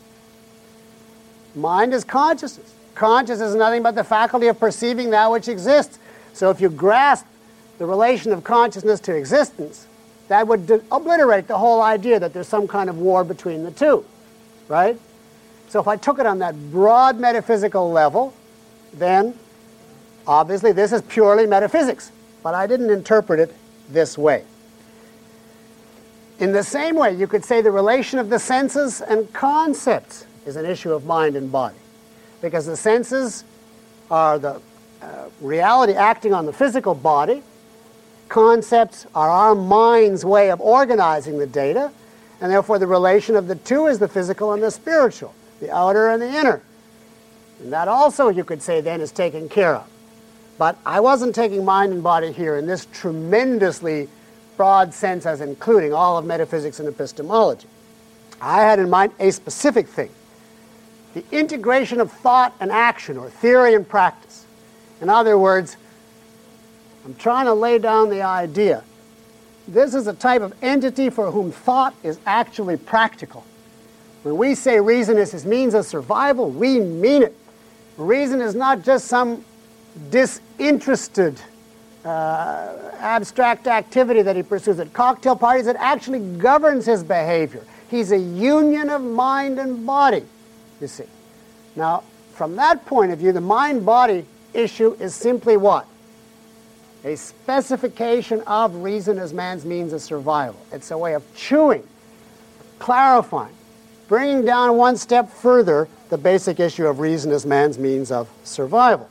Mind is consciousness. Consciousness is nothing but the faculty of perceiving that which exists. So if you grasp the relation of consciousness to existence, that would obliterate the whole idea that there's some kind of war between the two, right? So if I took it on that broad metaphysical level, then obviously this is purely metaphysics, but I didn't interpret it this way. In the same way, you could say the relation of the senses and concepts is an issue of mind and body, because the senses are the uh, reality acting on the physical body. Concepts are our mind's way of organizing the data, and therefore the relation of the two is the physical and the spiritual, the outer and the inner. And that also, you could say, then is taken care of. But I wasn't taking mind and body here in this tremendously broad sense as including all of metaphysics and epistemology. I had in mind a specific thing, the integration of thought and action, or theory and practice. In other words, I'm trying to lay down the idea. This is a type of entity for whom thought is actually practical. When we say reason is his means of survival, we mean it. Reason is not just some disinterested, uh, abstract activity that he pursues at cocktail parties. It actually governs his behavior. He's a union of mind and body, you see. Now, from that point of view, the mind-body issue is simply what? A specification of reason as man's means of survival. It's a way of chewing, clarifying, bringing down one step further the basic issue of reason as man's means of survival.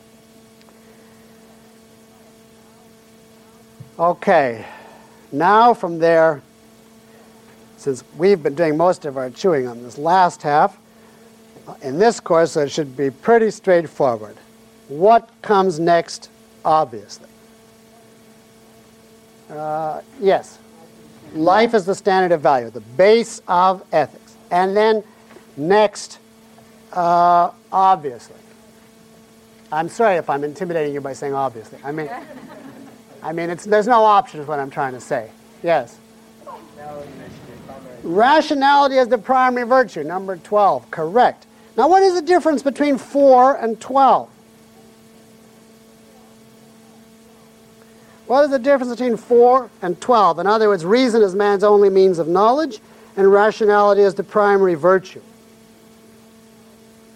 Okay, now from there, since we've been doing most of our chewing on this last half, in this course it should be pretty straightforward. What comes next, obviously? Uh, yes, life is the standard of value, the base of ethics. And then next, uh, obviously. I'm sorry if I'm intimidating you by saying obviously. I mean, I mean, it's, there's no option is what I'm trying to say. Yes? Rationality is the primary virtue, number twelve, correct. Now what is the difference between four and twelve? What is the difference between four and twelve? In other words, reason is man's only means of knowledge, and rationality is the primary virtue.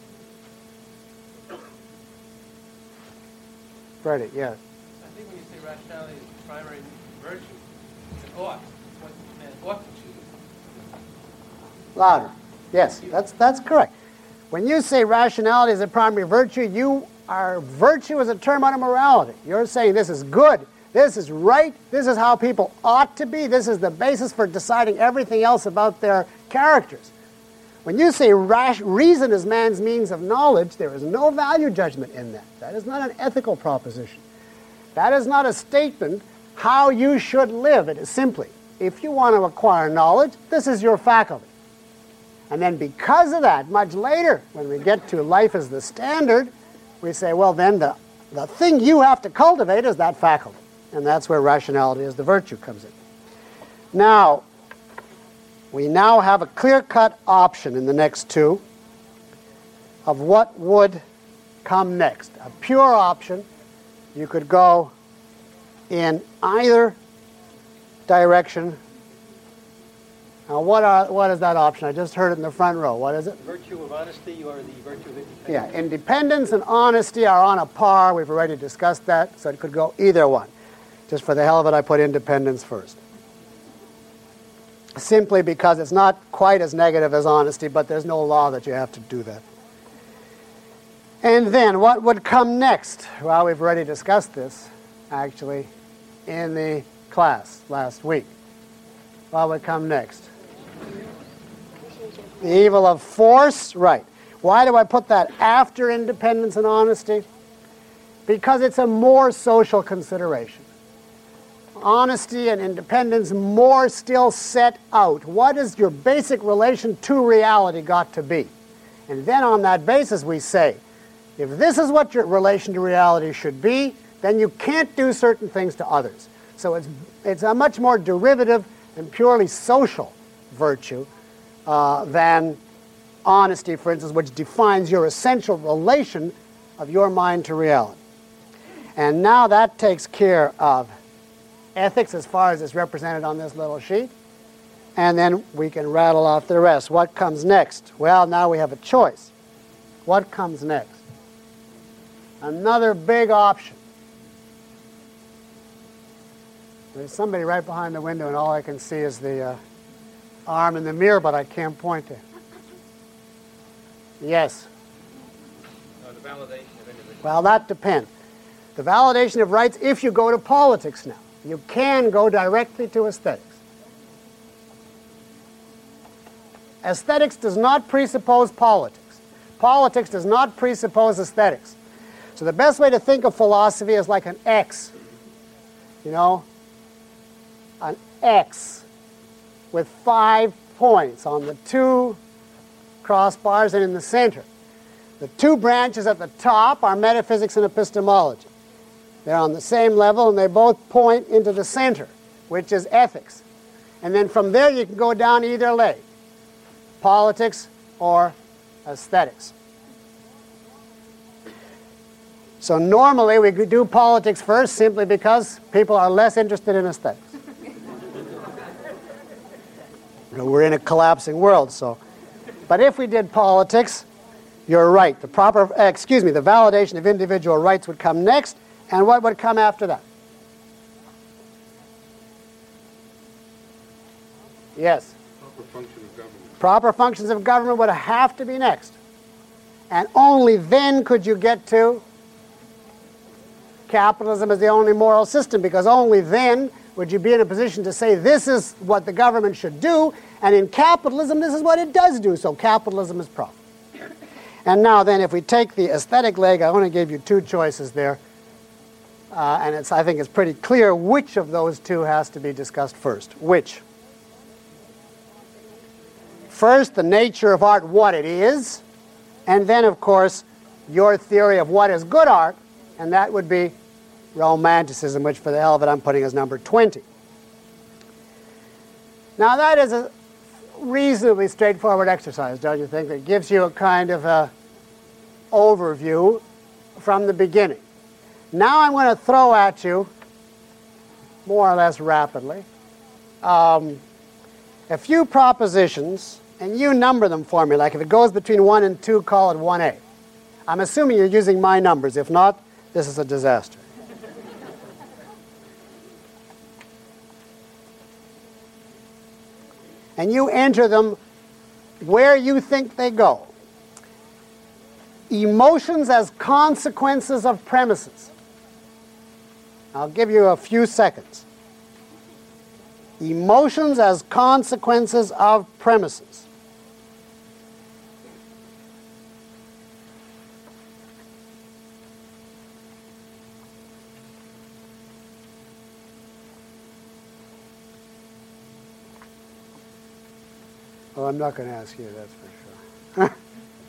Freddie, yes. I think when you say rationality is the primary virtue, it's an ought. What man ought to choose. Louder. Yes, that's, that's correct. When you say rationality is a primary virtue, you are, virtue is a term under morality. You're saying this is good, this is right, this is how people ought to be, this is the basis for deciding everything else about their characters. When you say rash, reason is man's means of knowledge, there is no value judgment in that. That is not an ethical proposition. That is not a statement how you should live. It is simply, if you want to acquire knowledge, this is your faculty. And then because of that, much later, when we get to life as the standard, we say, well, then the, the thing you have to cultivate is that faculty. And that's where rationality as the virtue comes in. Now, we now have a clear-cut option in the next two of what would come next. A pure option. You could go in either direction. Now, what, are, what is that option? I just heard it in the front row. What is it? Virtue of honesty or the virtue of independence? Yeah, independence and honesty are on a par. We've already discussed that, so it could go either one. Just for the hell of it, I put independence first. Simply because it's not quite as negative as honesty, but there's no law that you have to do that. And then, what would come next? Well, we've already discussed this, actually, in the class last week. What would come next? The evil of force, right. Why do I put that after independence and honesty? Because it's a more social consideration. Honesty and independence more still set out. What is your basic relation to reality got to be? And then on that basis we say, if this is what your relation to reality should be, then you can't do certain things to others. So it's, it's a much more derivative and purely social virtue uh, than honesty, for instance, which defines your essential relation of your mind to reality. And now that takes care of ethics as far as it's represented on this little sheet. And then we can rattle off the rest. What comes next? Well, now we have a choice. What comes next? Another big option. There's somebody right behind the window, and all I can see is the uh, arm in the mirror, but I can't point to it. Yes? Uh, the validation of individual. Well, that depends. The validation of rights, if you go to politics now. You can go directly to aesthetics. Aesthetics does not presuppose politics. Politics does not presuppose aesthetics. So the best way to think of philosophy is like an X. You know, an X with five points on the two crossbars and in the center. The two branches at the top are metaphysics and epistemology. They're on the same level, and they both point into the center, which is ethics. And then from there, you can go down either leg, politics or aesthetics. So normally, we could do politics first simply because people are less interested in aesthetics. You know, we're in a collapsing world, so. But if we did politics, you're right. The proper, excuse me, the validation of individual rights would come next. And what would come after that? Yes? Proper function of government. Proper functions of government would have to be next. And only then could you get to capitalism as the only moral system, because only then would you be in a position to say this is what the government should do, and in capitalism this is what it does do, so capitalism is proper. And now then, if we take the aesthetic leg, I only gave you two choices there. Uh, and it's, I think it's pretty clear which of those two has to be discussed first. Which? First, the nature of art, what it is. And then, of course, your theory of what is good art. And that would be Romanticism, which for the hell of it I'm putting as number twenty. Now that is a reasonably straightforward exercise, don't you think? It gives you a kind of a overview from the beginning. Now I'm going to throw at you, more or less rapidly, um, a few propositions, and you number them for me. Like if it goes between one and two, call it one A. I'm assuming you're using my numbers. If not, this is a disaster. and you enter them where you think they go. Emotions as consequences of premises. I'll give you a few seconds. Emotions as consequences of premises. Well, I'm not going to ask you, that's for sure.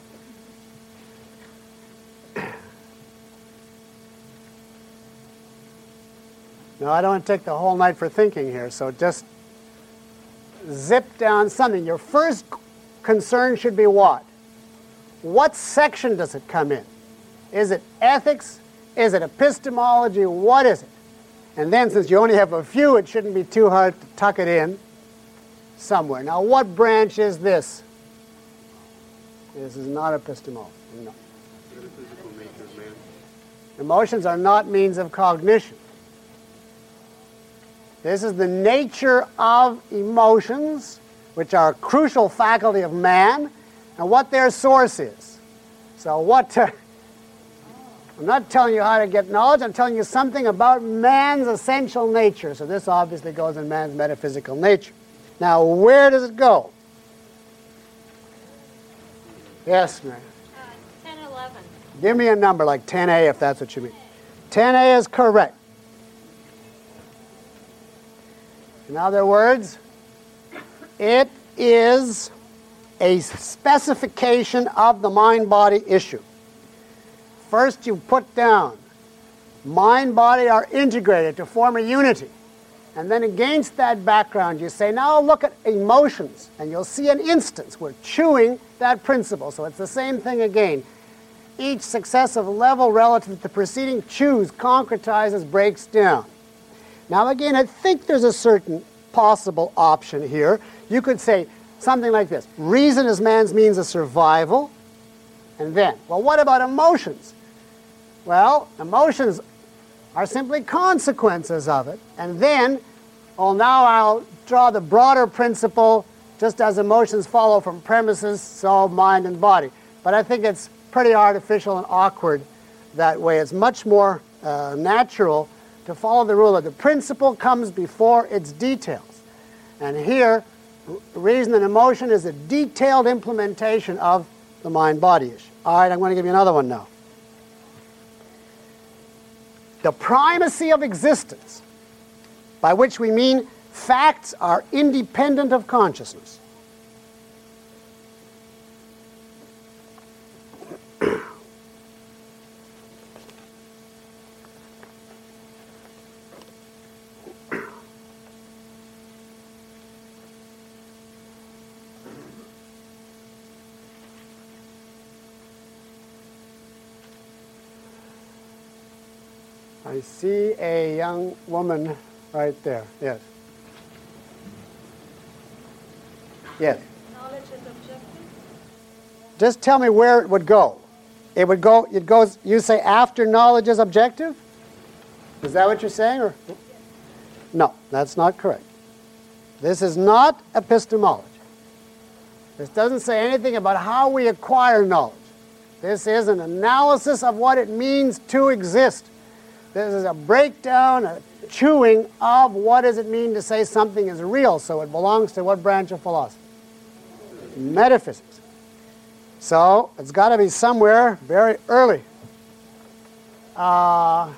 No, I don't want to take the whole night for thinking here, so just zip down something. Your first concern should be what? What section does it come in? Is it ethics? Is it epistemology? What is it? And then, since you only have a few, it shouldn't be too hard to tuck it in somewhere. Now, what branch is this? This is not epistemology. No. Metaphysical nature of man. Emotions are not means of cognition. This is the nature of emotions, which are a crucial faculty of man, and what their source is. So what, uh, I'm not telling you how to get knowledge, I'm telling you something about man's essential nature. So this obviously goes in man's metaphysical nature. Now, where does it go? Yes, Mary. Uh, ten, eleven. Give me a number like ten A if that's what you mean. ten A is correct. In other words, it is a specification of the mind-body issue. First you put down mind-body are integrated to form a unity. And then against that background you say, now look at emotions. And you'll see an instance. We're chewing that principle. So it's the same thing again. Each successive level relative to the preceding chews, concretizes, breaks down. Now again, I think there's a certain possible option here. You could say something like this. Reason is man's means of survival. And then, well, what about emotions? Well, emotions are simply consequences of it. And then, well, now I'll draw the broader principle, just as emotions follow from premises, so mind and body. But I think it's pretty artificial and awkward that way. It's much more uh, natural to follow the rule that the principle comes before its details. And here, reason and emotion is a detailed implementation of the mind-body issue. All right, I'm going to give you another one now. The primacy of existence, by which we mean facts are independent of consciousness. I see a young woman right there. Yes. Yes. Knowledge is objective. Just tell me where it would go. It would go, it goes, you say after knowledge is objective? Is that what you're saying? Or? No, that's not correct. This is not epistemology. This doesn't say anything about how we acquire knowledge. This is an analysis of what it means to exist. This is a breakdown, a chewing of what does it mean to say something is real. So it belongs to what branch of philosophy? Metaphysics. So it's got to be somewhere very early. Uh,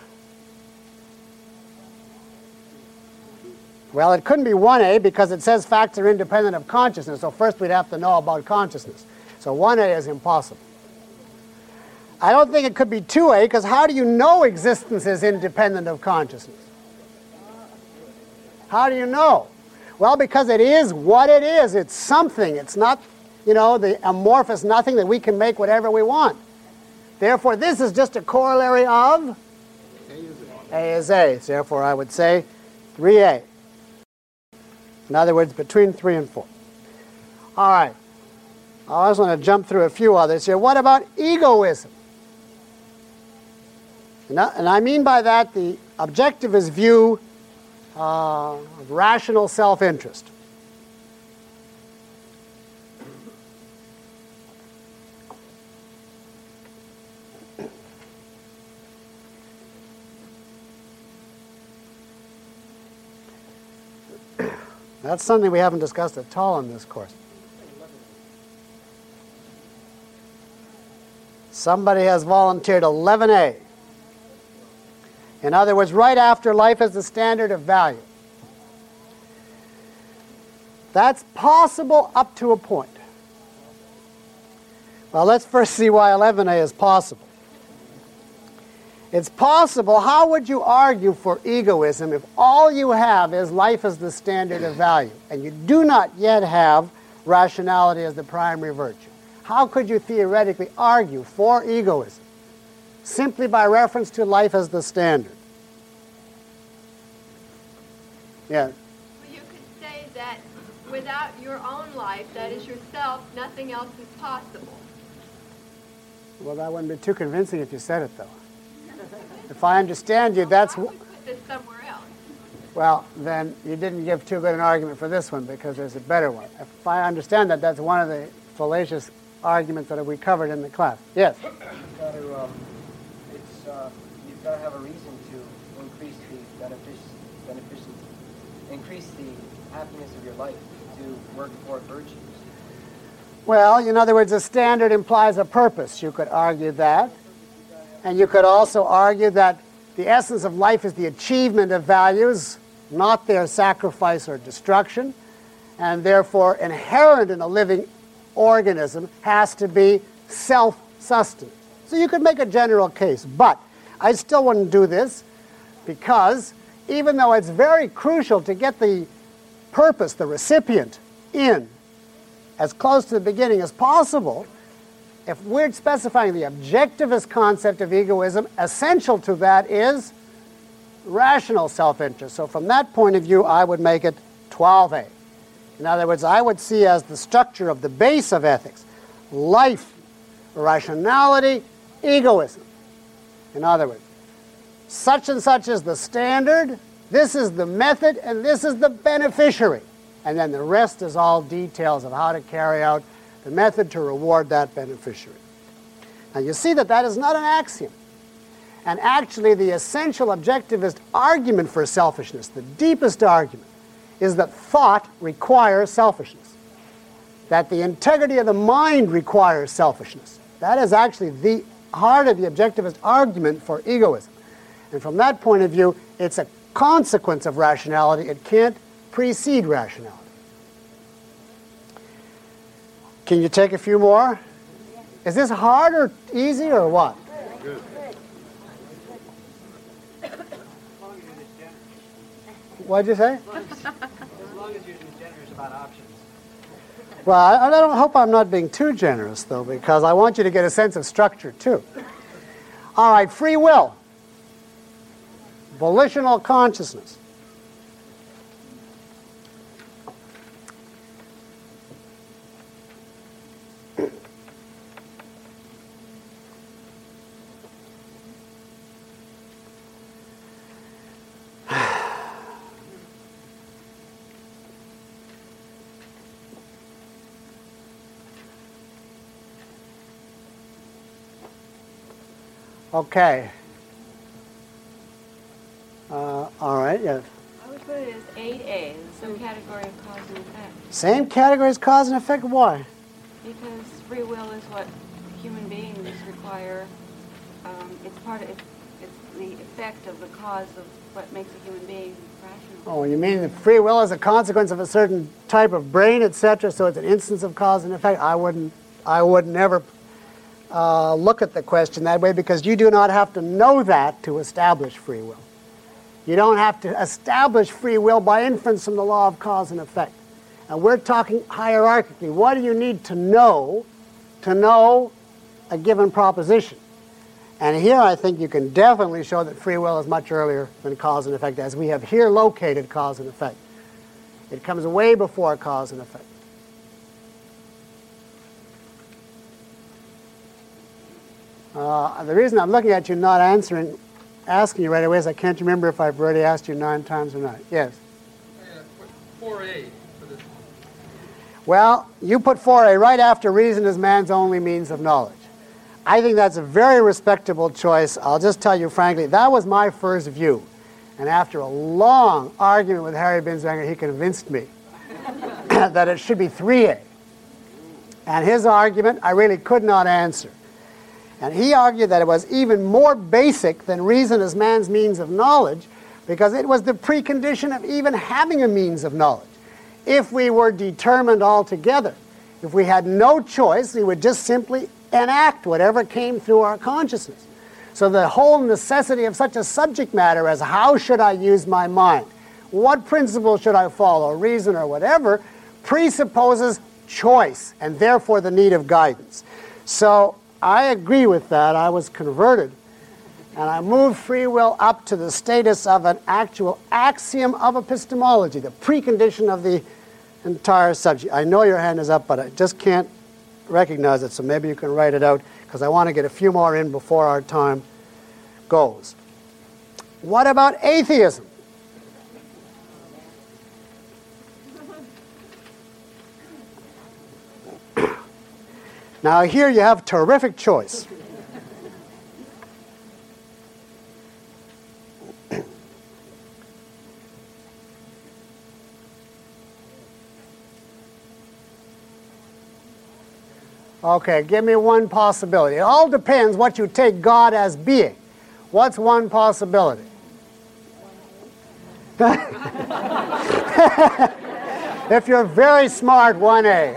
well, it couldn't be one A because it says facts are independent of consciousness. So first we'd have to know about consciousness. So one A is impossible. I don't think it could be two A, because how do you know existence is independent of consciousness? How do you know? Well, because it is what it is. It's something. It's not, you know, the amorphous nothing that we can make whatever we want. Therefore, this is just a corollary of A is A. Therefore, I would say three A. In other words, between three and four. All right. I just want to jump through a few others here. What about egoism? And I mean by that the objectivist view uh, of rational self-interest. That's something we haven't discussed at all in this course. Somebody has volunteered eleven A. In other words, right after life is the standard of value. That's possible up to a point. Well, let's first see why eleven A is possible. It's possible. How would you argue for egoism if all you have is life as the standard of value, and you do not yet have rationality as the primary virtue? How could you theoretically argue for egoism simply by reference to life as the standard? Yeah. Well, you could say that without your own life, that is yourself, nothing else is possible. Well, that wouldn't be too convincing if you said it, though. If I understand you, that's... Why don't we put this somewhere else? Well, then you didn't give too good an argument for this one because there's a better one. If I understand that, that's one of the fallacious arguments that we covered in the class. Yes? You've got to, um, it's, uh, you've got to have a reason to increase the benefic- beneficent, increase the happiness of your life, to work for virtues. Well, in other words, a standard implies a purpose. You could argue that. And you could also argue that the essence of life is the achievement of values, not their sacrifice or destruction. And therefore, inherent in a living organism has to be self-sustenance. So you could make a general case. But I still wouldn't do this because even though it's very crucial to get the purpose, the recipient, in as close to the beginning as possible, if we're specifying the objectivist concept of egoism, essential to that is rational self-interest. So from that point of view, I would make it twelve A. In other words, I would see as the structure of the base of ethics, life, rationality, egoism. In other words, such and such is the standard, this is the method, and this is the beneficiary. And then the rest is all details of how to carry out the method to reward that beneficiary. Now you see that that is not an axiom. And actually the essential objectivist argument for selfishness, the deepest argument, is that thought requires selfishness. That the integrity of the mind requires selfishness. That is actually the heart of the objectivist argument for egoism. And from that point of view, it's a consequence of rationality. It can't precede rationality. Can you take a few more? Is this hard or easy or what? Good. What'd you say? As long as you're generous about options. Well, I, I don't hope I'm not being too generous, though, because I want you to get a sense of structure, too. All right, free will. Volitional consciousness. Okay. Uh, all right, yes. I would put it as eight A, the subcategory of cause and effect. Same category as cause and effect? Why? Because free will is what human beings require. Um, it's part of, it's, it's the effect of the cause of what makes a human being rational. Oh, you mean that free will is a consequence of a certain type of brain, et cetera, so it's an instance of cause and effect? I wouldn't, I would never uh, look at the question that way because you do not have to know that to establish free will. You don't have to establish free will by inference from the law of cause and effect. And we're talking hierarchically. What do you need to know to know a given proposition? And here I think you can definitely show that free will is much earlier than cause and effect, as we have here located cause and effect. It comes way before cause and effect. Uh, the reason I'm looking at you not answering, asking you right away is I can't remember if I've already asked you nine times or not. Yes? four A for this. Well, you put four A right after reason is man's only means of knowledge. I think that's a very respectable choice. I'll just tell you frankly, that was my first view. And after a long argument with Harry Binswanger, he convinced me that it should be three A. And his argument I really could not answer. And he argued that it was even more basic than reason as man's means of knowledge, because it was the precondition of even having a means of knowledge. If we were determined altogether, if we had no choice, we would just simply enact whatever came through our consciousness. So the whole necessity of such a subject matter as how should I use my mind, what principle should I follow, reason or whatever, presupposes choice and therefore the need of guidance. So I agree with that. I was converted. And I moved free will up to the status of an actual axiom of epistemology, the precondition of the entire subject. I know your hand is up, but I just can't recognize it, so maybe you can write it out, because I want to get a few more in before our time goes. What about atheism? Now here you have terrific choice. Okay, give me one possibility. It all depends what you take God as being. What's one possibility? If you're very smart, one A.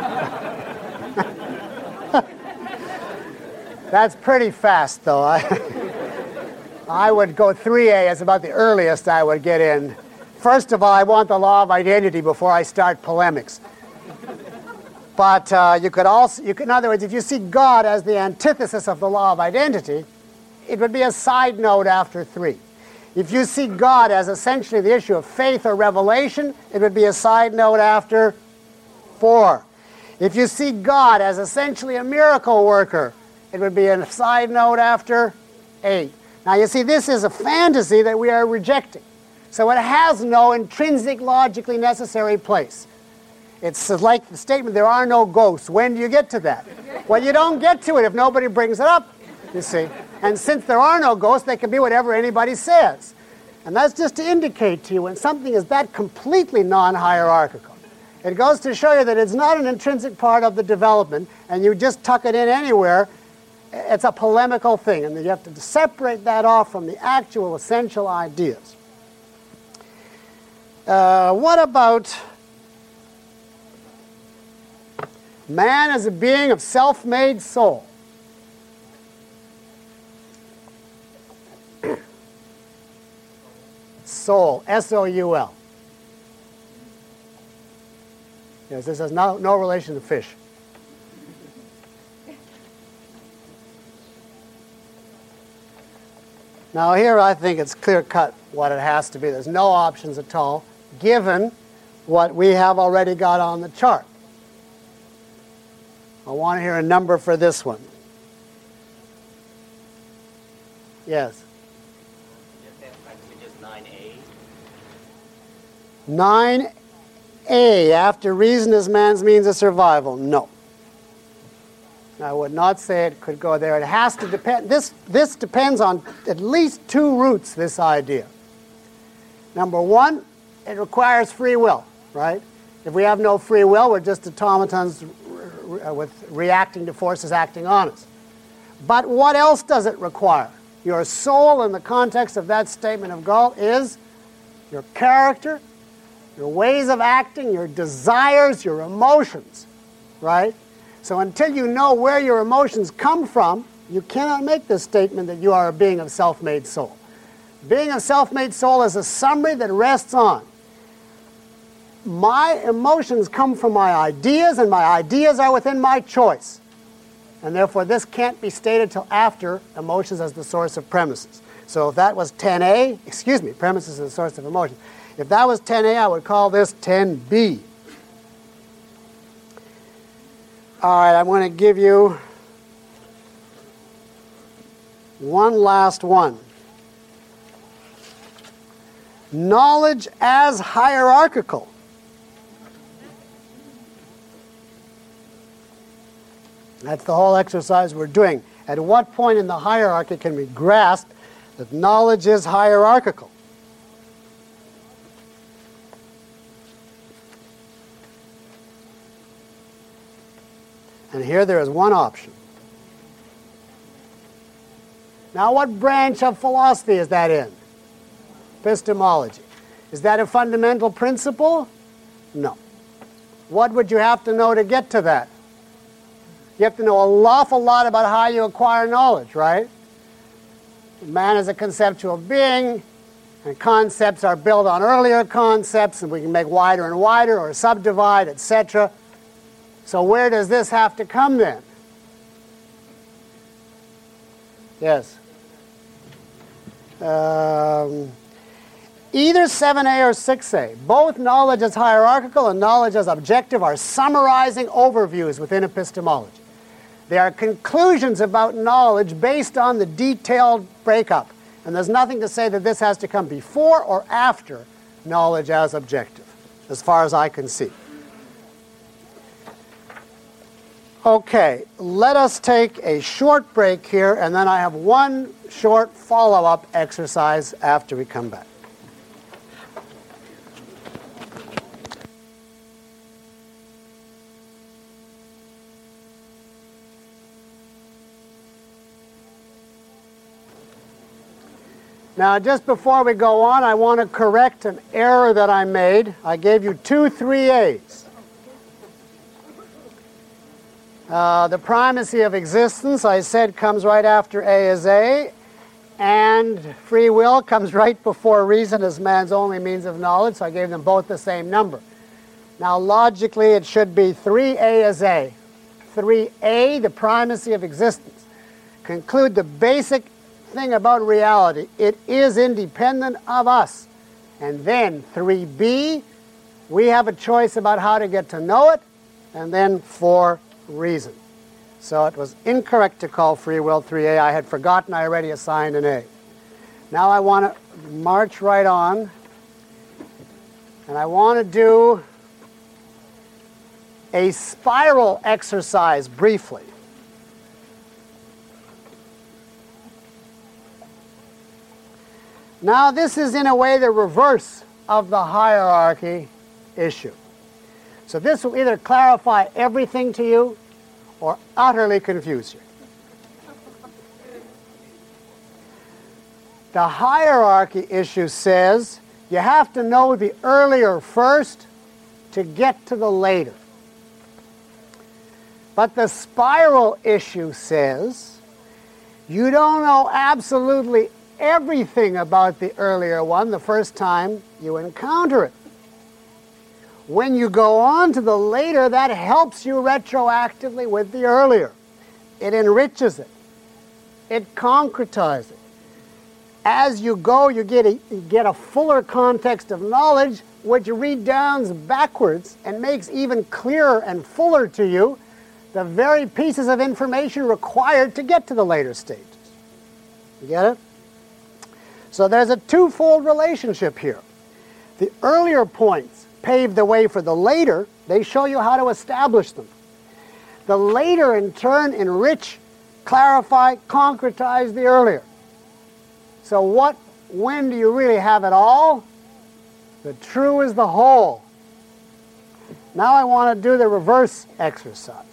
Okay. That's pretty fast, though. I, I would go three A as about the earliest I would get in. First of all, I want the law of identity before I start polemics. But uh, you could also, you could, in other words, if you see God as the antithesis of the law of identity, it would be a side note after three. If you see God as essentially the issue of faith or revelation, it would be a side note after four. If you see God as essentially a miracle worker, it would be a side note after eight. Now you see, this is a fantasy that we are rejecting. So it has no intrinsic, logically necessary place. It's like the statement, there are no ghosts. When do you get to that? Well, you don't get to it if nobody brings it up, you see. And since there are no ghosts, they can be whatever anybody says. And that's just to indicate to you when something is that completely non-hierarchical. It goes to show you that it's not an intrinsic part of the development, and you just tuck it in anywhere. It's a polemical thing, and you have to separate that off from the actual essential ideas. Uh, what about man as a being of self-made soul? Soul, S O U L. Yes, this has no, no relation to fish. Now here I think it's clear-cut what it has to be. There's no options at all, given what we have already got on the chart. I want to hear a number for this one. Yes? nine A, after reason as man's means of survival. No. I would not say it could go there. It has to depend. This, this depends on at least two roots, this idea. Number one, it requires free will, right? If we have no free will, we're just automatons with reacting to forces acting on us. But what else does it require? Your soul, in the context of that statement of Gall, is your character, your ways of acting, your desires, your emotions, right? So until you know where your emotions come from, you cannot make this statement that you are a being of self-made soul. Being of self-made soul is a summary that rests on my emotions come from my ideas, and my ideas are within my choice. And therefore, this can't be stated till after emotions as the source of premises. So if that was ten A, excuse me, premises as the source of emotion. If that was ten A, I would call this ten B. All right, I'm going to give you one last one. Knowledge as hierarchical. That's the whole exercise we're doing. At what point in the hierarchy can we grasp that knowledge is hierarchical? And here there is one option. Now, what branch of philosophy is that in? Epistemology. Is that a fundamental principle? No. What would you have to know to get to that? You have to know an awful lot about how you acquire knowledge, right? Man is a conceptual being, and concepts are built on earlier concepts, and we can make wider and wider or subdivide, et cetera. So where does this have to come then? Yes. Um, either seven A or six A, both knowledge as hierarchical and knowledge as objective are summarizing overviews within epistemology. They are conclusions about knowledge based on the detailed breakup. And there's nothing to say that this has to come before or after knowledge as objective, as far as I can see. Okay, let us take a short break here, and then I have one short follow-up exercise after we come back. Now, just before we go on, I want to correct an error that I made. I gave you two three A's. Uh, the primacy of existence, I said, comes right after A is A, and free will comes right before reason as man's only means of knowledge, so I gave them both the same number. Now, logically, it should be three A is A. three A, the primacy of existence. Conclude the basic thing about reality. It is independent of us. And then three B, we have a choice about how to get to know it, and then for reason. So it was incorrect to call free will three A. I had forgotten I already assigned an A. Now I want to march right on, and I want to do a spiral exercise briefly. Now, this is in a way the reverse of the hierarchy issue. So this will either clarify everything to you or utterly confuse you. The hierarchy issue says you have to know the earlier first to get to the later. But the spiral issue says you don't know absolutely everything about the earlier one the first time you encounter it. When you go on to the later, that helps you retroactively with the earlier. It enriches it. It concretizes it. As you go, you get a, you get a fuller context of knowledge, which redounds backwards and makes even clearer and fuller to you the very pieces of information required to get to the later stages. You get it? So there's a twofold relationship here. The earlier points pave the way for the later. They show you how to establish them. The later, in turn, enrich, clarify, concretize the earlier. So what, when do you really have it all? The true is the whole. Now I want to do the reverse exercise.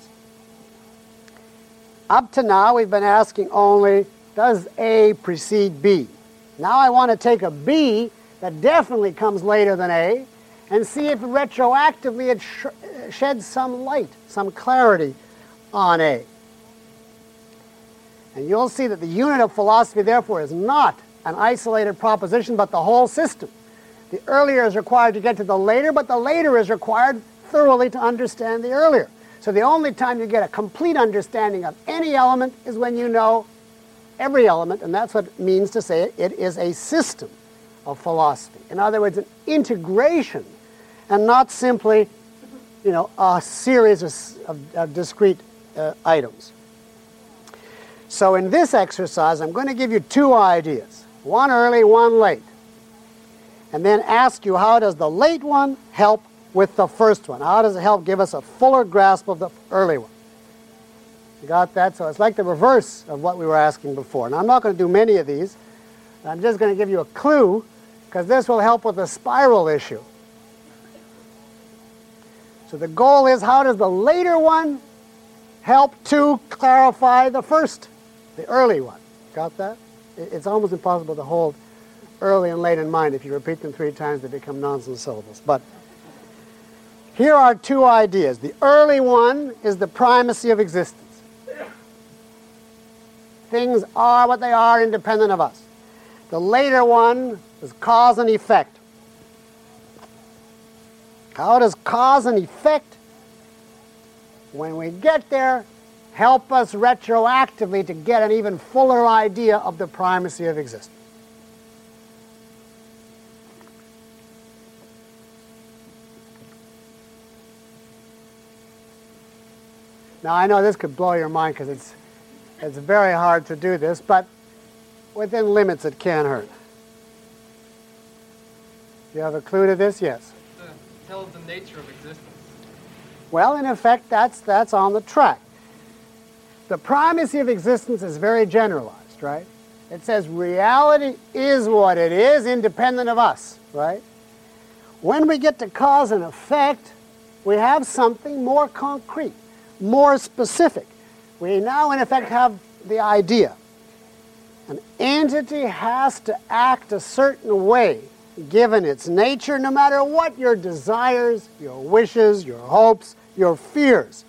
Up to now, we've been asking only, does A precede B? Now I want to take a B that definitely comes later than A and see if retroactively it sh sheds some light, some clarity on A. And you'll see that the unit of philosophy, therefore, is not an isolated proposition, but the whole system. The earlier is required to get to the later, but the later is required thoroughly to understand the earlier. So the only time you get a complete understanding of any element is when you know every element, and that's what it means to say it, it is a system of philosophy. In other words, an integration, and not simply, you know, a series of, of, of discrete uh, items. So in this exercise, I'm going to give you two ideas, one early, one late, and then ask you, how does the late one help with the first one? How does it help give us a fuller grasp of the early one? You got that? So it's like the reverse of what we were asking before. Now, I'm not going to do many of these. I'm just going to give you a clue, because this will help with the spiral issue. So the goal is, how does the later one help to clarify the first, the early one. Got that? It's almost impossible to hold early and late in mind. If you repeat them three times, they become nonsense syllables. But here are two ideas. The early one is the primacy of existence. Things are what they are, independent of us. The later one is cause and effect. How does cause and effect, when we get there, help us retroactively to get an even fuller idea of the primacy of existence? Now, I know this could blow your mind because it's, it's very hard to do this, but within limits it can't hurt. Do you have a clue to this? Yes. To tell the nature of existence. Well, in effect, that's, that's on the track. The primacy of existence is very generalized, right? It says reality is what it is, independent of us, right? When we get to cause and effect, we have something more concrete, more specific. We now, in effect, have the idea. An entity has to act a certain way, given its nature, no matter what your desires, your wishes, your hopes, your fears.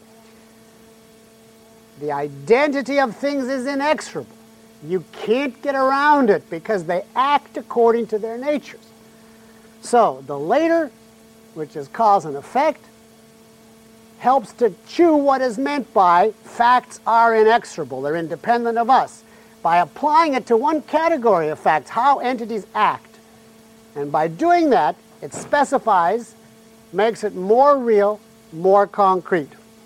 The identity of things is inexorable. You can't get around it because they act according to their natures. So the later, which is cause and effect, helps to chew what is meant by facts are inexorable, they're independent of us, by applying it to one category of facts, how entities act. And by doing that, it specifies, makes it more real, more concrete.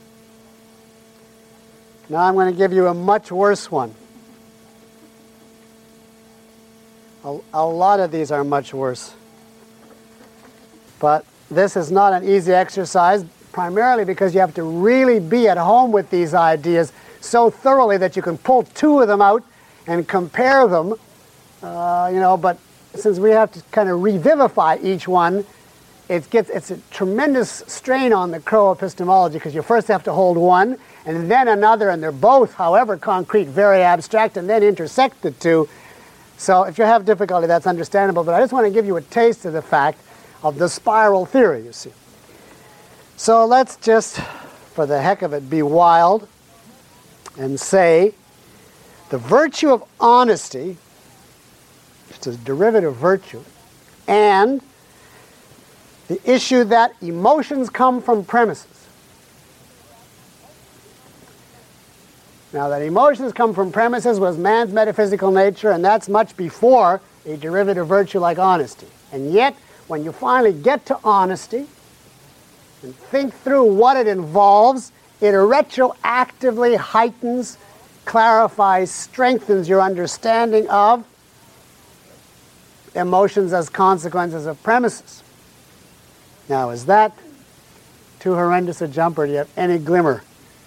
Now I'm going to give you a much worse one. A, a lot of these are much worse. But this is not an easy exercise, primarily because you have to really be at home with these ideas so thoroughly that you can pull two of them out and compare them, uh, you know, but since we have to kind of revivify each one, it gets, it's a tremendous strain on the Crow epistemology because you first have to hold one and then another, and they're both, however concrete, very abstract, and then intersect the two. So if you have difficulty, that's understandable, but I just want to give you a taste of the fact of the spiral theory, you see. So let's just, for the heck of it, be wild and say the virtue of honesty, which is a derivative virtue, and the issue that emotions come from premises. Now, that emotions come from premises was man's metaphysical nature, and that's much before a derivative virtue like honesty. And yet, when you finally get to honesty and think through what it involves, it retroactively heightens, clarifies, strengthens your understanding of emotions as consequences of premises. Now, is that too horrendous a jump, or do you have any glimmer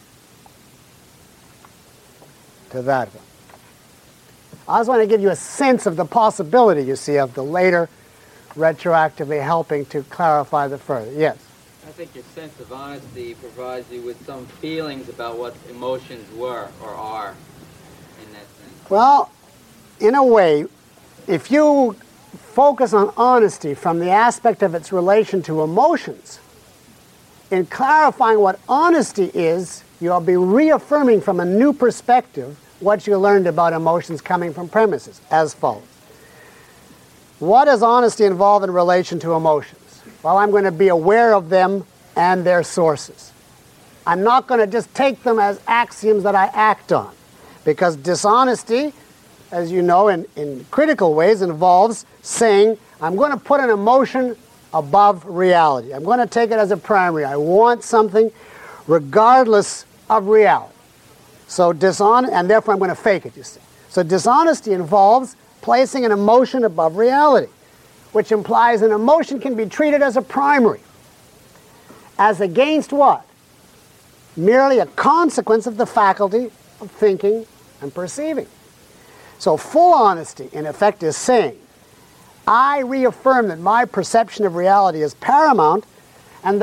to that? I just want to give you a sense of the possibility, you see, of the later retroactively helping to clarify the further. Yes? I think your sense of honesty provides you with some feelings about what emotions were or are in that sense. Well, in a way, if you focus on honesty from the aspect of its relation to emotions, in clarifying what honesty is, you'll be reaffirming from a new perspective what you learned about emotions coming from premises, as follows. What does honesty involve in relation to emotions? Well, I'm going to be aware of them and their sources. I'm not going to just take them as axioms that I act on, because dishonesty, as you know, in, in critical ways, involves saying, I'm going to put an emotion above reality. I'm going to take it as a primary. I want something regardless of reality. So dishonest, and therefore I'm going to fake it, you see. So dishonesty involves placing an emotion above reality, which implies an emotion can be treated as a primary. As against what? Merely a consequence of the faculty of thinking and perceiving. So full honesty, in effect, is saying, I reaffirm that my perception of reality is paramount, and that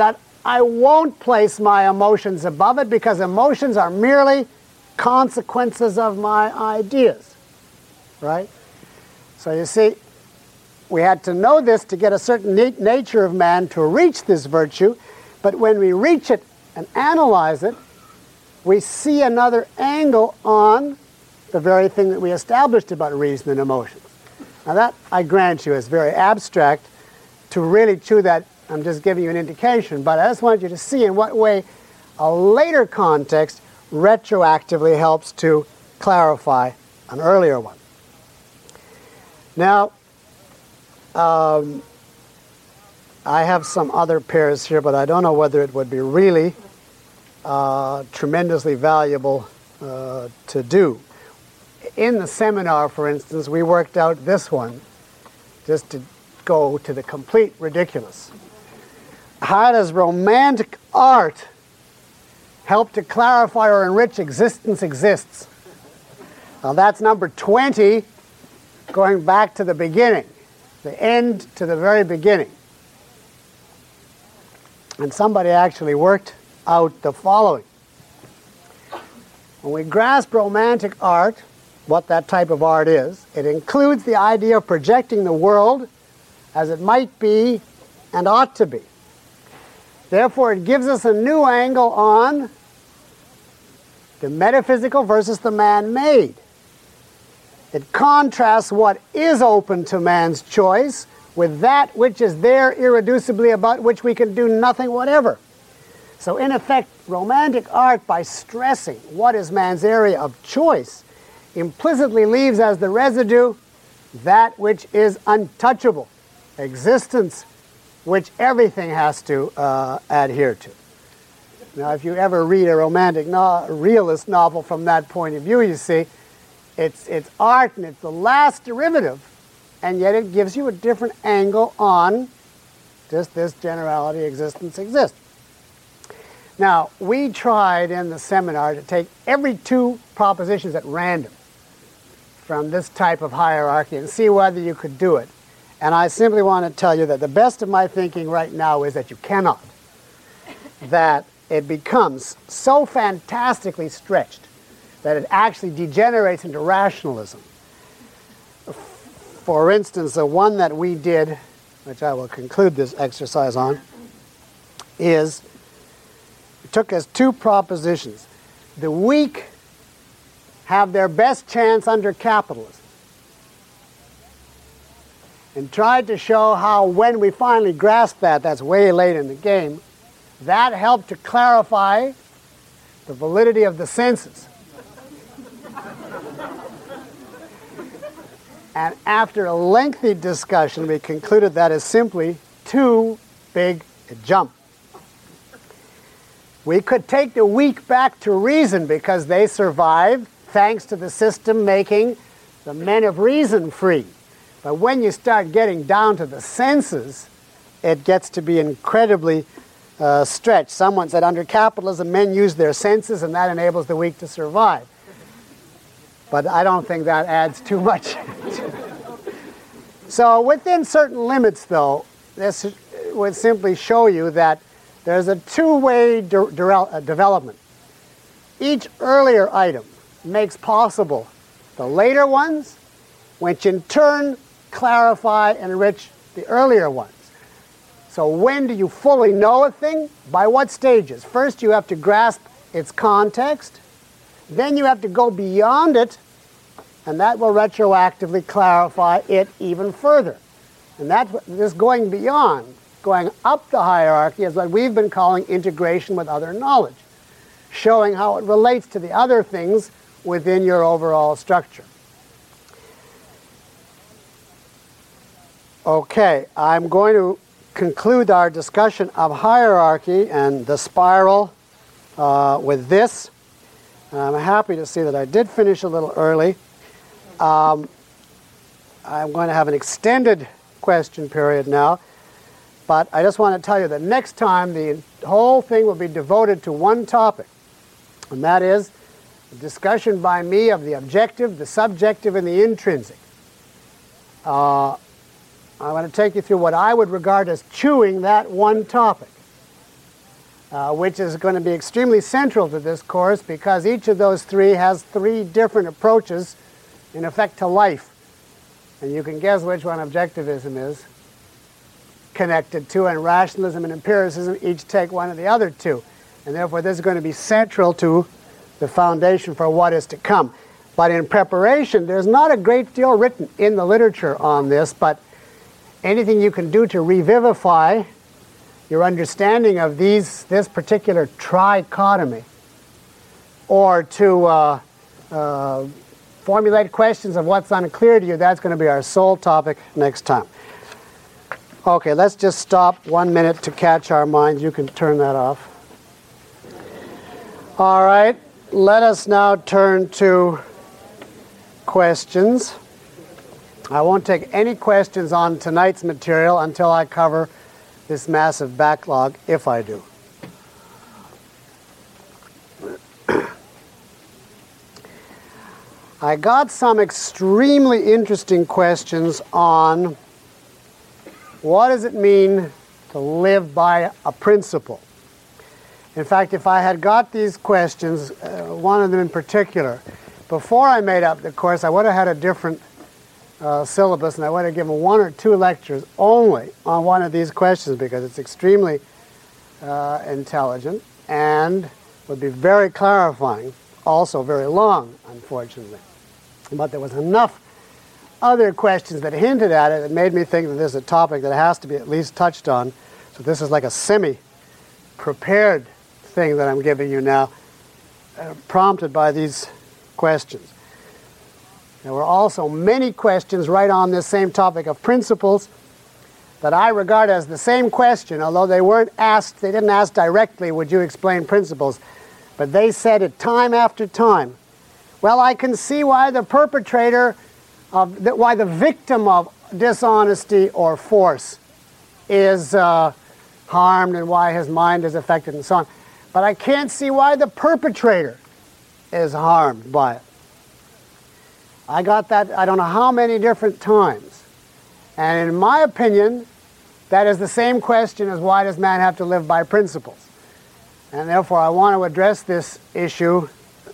I won't place my emotions above it because emotions are merely consequences of my ideas, right? So you see, we had to know this to get a certain na- nature of man to reach this virtue, but when we reach it and analyze it, we see another angle on the very thing that we established about reason and emotions. Now that, I grant you, is very abstract. To really chew that, I'm just giving you an indication, but I just want you to see in what way a later context retroactively helps to clarify an earlier one. Now, um, I have some other pairs here, but I don't know whether it would be really uh, tremendously valuable uh, to do. In the seminar, for instance, we worked out this one, just to go to the complete ridiculous. How does romantic art help to clarify or enrich existence exists? Now that's number twenty, going back to the beginning, the end to the very beginning. And somebody actually worked out the following. When we grasp romantic art, what that type of art is, it includes the idea of projecting the world as it might be and ought to be. Therefore, it gives us a new angle on the metaphysical versus the man-made. It contrasts what is open to man's choice with that which is there irreducibly, about which we can do nothing whatever. So in effect, romantic art, by stressing what is man's area of choice, implicitly leaves as the residue that which is untouchable, existence which everything has to uh, adhere to. Now, if you ever read a romantic no- realist novel from that point of view, you see, it's, it's art and it's the last derivative, and yet it gives you a different angle on just this generality, existence exists. Now, we tried in the seminar to take every two propositions at random from this type of hierarchy and see whether you could do it. And I simply want to tell you that the best of my thinking right now is that you cannot. That it becomes so fantastically stretched that it actually degenerates into rationalism. For instance, the one that we did, which I will conclude this exercise on, is it took us two propositions. The weak have their best chance under capitalism, and tried to show how when we finally grasp that, that's way late in the game, that helped to clarify the validity of the senses. And after a lengthy discussion, we concluded that is simply too big a jump. We could take the weak back to reason because they survive thanks to the system making the men of reason free. But when you start getting down to the senses, it gets to be incredibly uh, stretched. Someone said under capitalism, men use their senses and that enables the weak to survive. But I don't think that adds too much. So within certain limits, though, this would simply show you that there's a two-way de- de- uh, development. Each earlier item makes possible the later ones, which in turn clarify and enrich the earlier ones. So when do you fully know a thing? By what stages? First, you have to grasp its context. Then you have to go beyond it, and that will retroactively clarify it even further. And that's what, this going beyond, going up the hierarchy, is what we've been calling integration with other knowledge, showing how it relates to the other things within your overall structure. Okay, I'm going to conclude our discussion of hierarchy and the spiral uh, with this. And I'm happy to see that I did finish a little early. Um, I'm going to have an extended question period now, but I just want to tell you that next time the whole thing will be devoted to one topic, and that is a discussion by me of the objective, the subjective, and the intrinsic. Uh, I want to take you through what I would regard as chewing that one topic. uh, which is going to be extremely central to this course because each of those three has three different approaches, in effect, to life. And you can guess which one objectivism is connected to, and rationalism and empiricism each take one of the other two. And therefore, this is going to be central to the foundation for what is to come. But in preparation, there's not a great deal written in the literature on this, but anything you can do to revivify your understanding of these, this particular trichotomy, or to uh, uh, formulate questions of what's unclear to you, that's going to be our sole topic next time. Okay, let's just stop one minute to catch our minds. You can turn that off. All right, let us now turn to questions. I won't take any questions on tonight's material until I cover this massive backlog, if I do. I got some extremely interesting questions on what does it mean to live by a principle. In fact, if I had got these questions, uh, one of them in particular, before I made up the course, I would have had a different uh, syllabus, and I would have given one or two lectures only on one of these questions because it's extremely uh, intelligent and would be very clarifying, also very long, unfortunately. But there was enough other questions that hinted at it that made me think that this is a topic that has to be at least touched on. So this is like a semi-prepared thing that I'm giving you now, uh, prompted by these questions. There were also many questions right on this same topic of principles that I regard as the same question, although they weren't asked, they didn't ask directly, would you explain principles? But they said it time after time. Well, I can see why the perpetrator of, the, why the victim of dishonesty or force is uh, harmed and why his mind is affected and so on. But I can't see why the perpetrator is harmed by it. I got that I don't know how many different times. And in my opinion, that is the same question as why does man have to live by principles? And therefore, I want to address this issue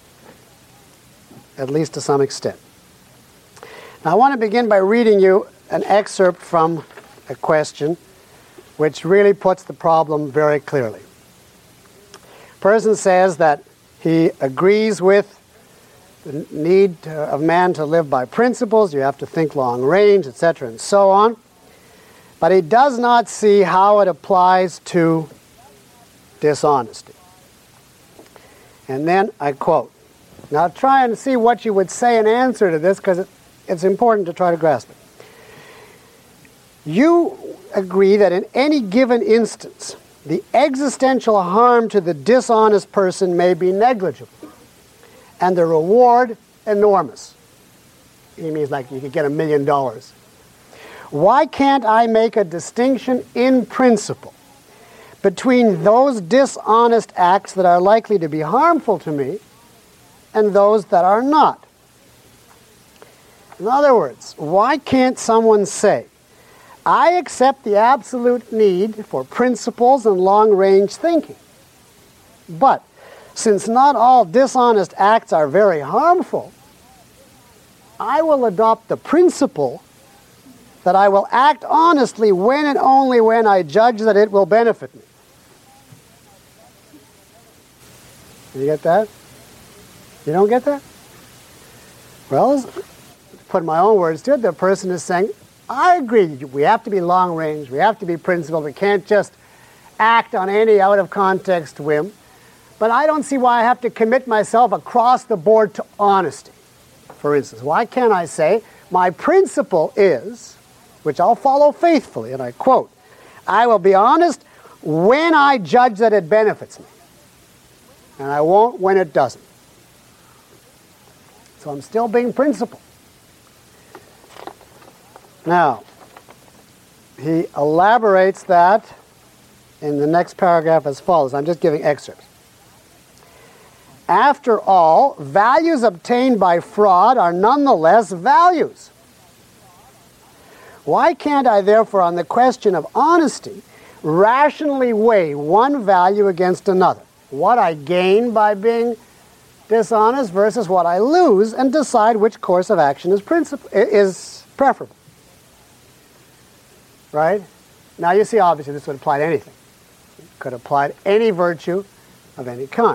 at least to some extent. Now, I want to begin by reading you an excerpt from a question which really puts the problem very clearly. A person says that he agrees with the need of man to live by principles, you have to think long range, et cetera, and so on. But he does not see how it applies to dishonesty. And then I quote. Now try and see what you would say in answer to this, because it, it's important to try to grasp it. You agree that in any given instance, the existential harm to the dishonest person may be negligible, and the reward enormous. He means like you could get a million dollars. Why can't I make a distinction in principle between those dishonest acts that are likely to be harmful to me and those that are not? In other words, why can't someone say, I accept the absolute need for principles and long-range thinking, but since not all dishonest acts are very harmful, I will adopt the principle that I will act honestly when and only when I judge that it will benefit me. You get that? You don't get that? Well, to put my own words to it, the person is saying, I agree, we have to be long range, we have to be principled, we can't just act on any out-of-context whim. But I don't see why I have to commit myself across the board to honesty. For instance, why can't I say, my principle is, which I'll follow faithfully, and I quote, I will be honest when I judge that it benefits me, and I won't when it doesn't. So I'm still being principled. Now, he elaborates that in the next paragraph as follows. I'm just giving excerpts. After all, values obtained by fraud are nonetheless values. Why can't I therefore, on the question of honesty, rationally weigh one value against another, what I gain by being dishonest versus what I lose, and decide which course of action is, princip- is preferable. Right? Now you see, obviously, this would apply to anything. It could apply to any virtue of any kind.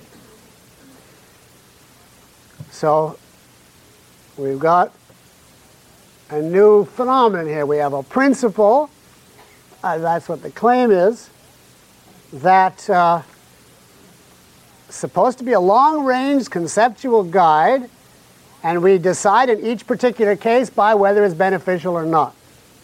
So we've got a new phenomenon here. We have a principle, uh, that's what the claim is, that uh, supposed to be a long-range conceptual guide, and we decide in each particular case by whether it's beneficial or not.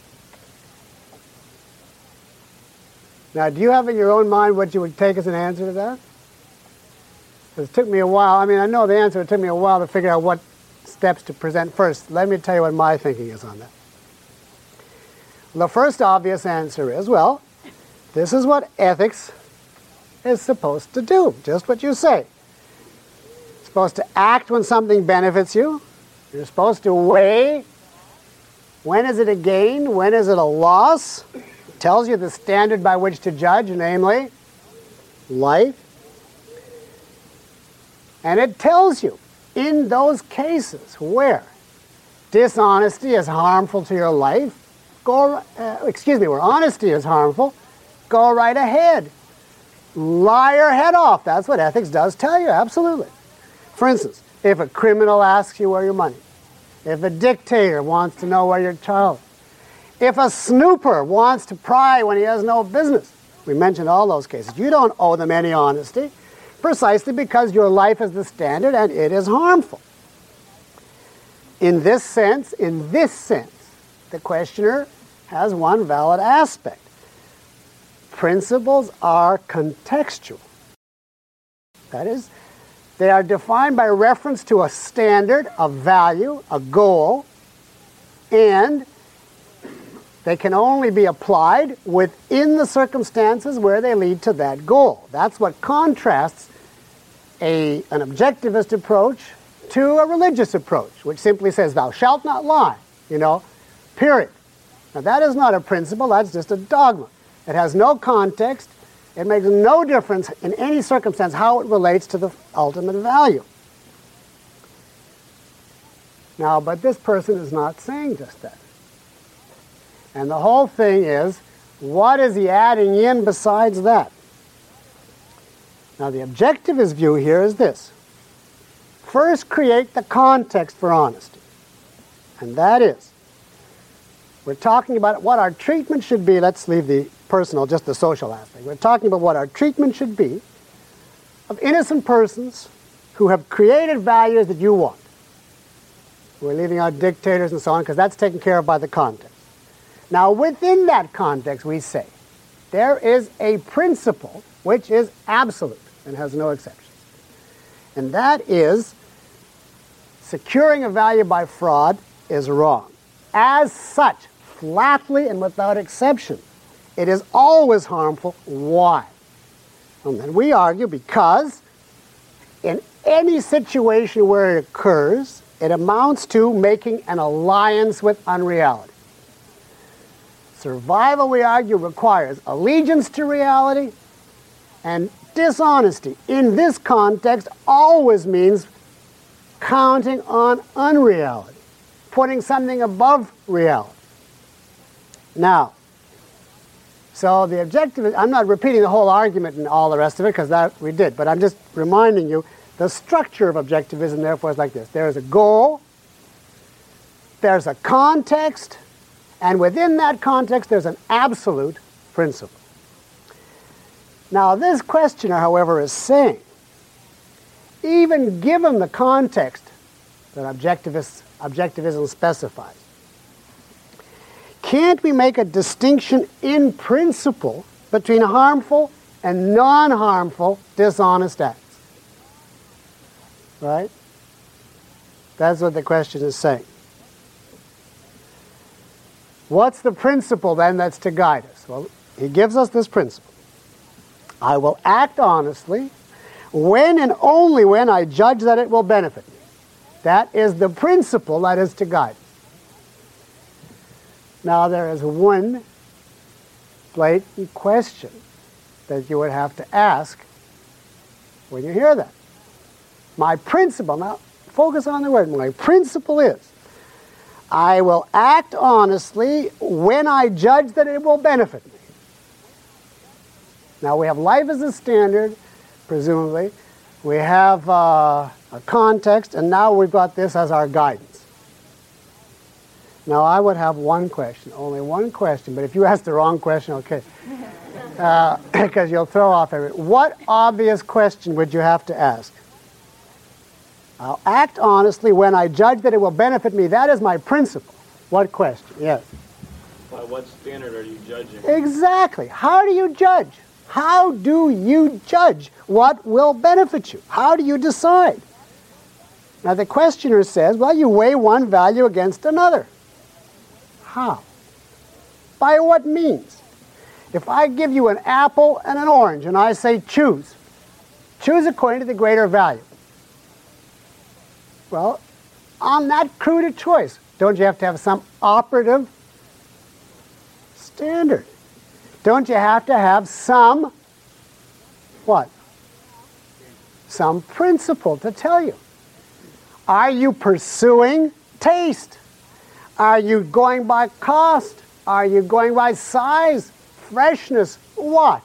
Now, do you have in your own mind what you would take as an answer to that? It took me a while. I mean, I know the answer. It took me a while to figure out what steps to present first. Let me tell you what my thinking is on that. The first obvious answer is, well, this is what ethics is supposed to do, just what you say. It's supposed to act when something benefits you. You're supposed to weigh when is it a gain, when is it a loss. It tells you the standard by which to judge, namely life. And it tells you, in those cases where dishonesty is harmful to your life, go, uh, excuse me, where honesty is harmful, go right ahead. Lie your head off. That's what ethics does tell you, absolutely. For instance, if a criminal asks you where your money, if a dictator wants to know where your child is, if a snooper wants to pry when he has no business, we mentioned all those cases, you don't owe them any honesty, precisely because your life is the standard and it is harmful. In this sense, in this sense, the questioner has one valid aspect. Principles are contextual. That is, they are defined by reference to a standard, a value, a goal, and they can only be applied within the circumstances where they lead to that goal. That's what contrasts a, an objectivist approach to a religious approach, which simply says, thou shalt not lie, you know, period. Now that is not a principle, that's just a dogma. It has no context. It makes no difference in any circumstance how it relates to the ultimate value. Now, but this person is not saying just that. And the whole thing is, what is he adding in besides that? Now, the objectivist view here is this. First, create the context for honesty. And that is, we're talking about what our treatment should be. Let's leave the personal, just the social aspect. We're talking about what our treatment should be of innocent persons who have created values that you want. We're leaving out dictators and so on because that's taken care of by the context. Now, within that context, we say there is a principle which is absolute and has no exceptions. And that is securing a value by fraud is wrong. As such, flatly and without exception, it is always harmful. Why? And then we argue because in any situation where it occurs, it amounts to making an alliance with unreality. Survival, we argue, requires allegiance to reality, and dishonesty in this context always means counting on unreality, putting something above reality. Now, so the objective is, I'm not repeating the whole argument and all the rest of it because that we did, but I'm just reminding you the structure of objectivism therefore is like this. There is a goal, there's a context, and within that context there's an absolute principle. Now this questioner, however, is saying, even given the context that objectivist, objectivism specifies, can't we make a distinction in principle between harmful and non-harmful dishonest acts? Right? That's what the question is saying. What's the principle then that's to guide us? Well, he gives us this principle. I will act honestly when and only when I judge that it will benefit me. That is the principle that is to guide us. Now there is one blatant question that you would have to ask when you hear that. My principle, now focus on the word, my principle is, I will act honestly when I judge that it will benefit me. Now we have life as a standard, presumably. We have uh, a context, and now we've got this as our guidance. Now I would have one question, only one question, but if you ask the wrong question, okay. Uh, because you'll throw off everything. What obvious question would you have to ask? I'll act honestly when I judge that it will benefit me. That is my principle. What question? Yes. By what standard are you judging? Exactly. How do you judge? How do you judge what will benefit you? How do you decide? Now the questioner says, well, you weigh one value against another. How? By what means? If I give you an apple and an orange and I say choose, choose according to the greater value. Well, on that crude choice, don't you have to have some operative standard? Don't you have to have some, what? Some principle to tell you. Are you pursuing taste? Are you going by cost? Are you going by size, freshness, what?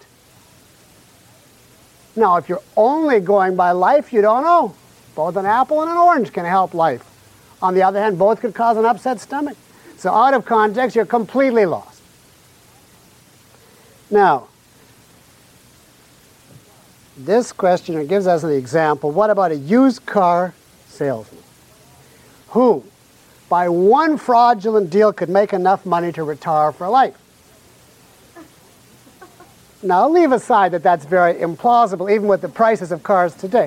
Now, if you're only going by life, you don't know. Both an apple and an orange can help life. On the other hand, both could cause an upset stomach. So out of context, you're completely lost. Now, this questioner gives us an example. What about a used car salesman who, by one fraudulent deal, could make enough money to retire for life? Now, leave aside that that's very implausible, even with the prices of cars today.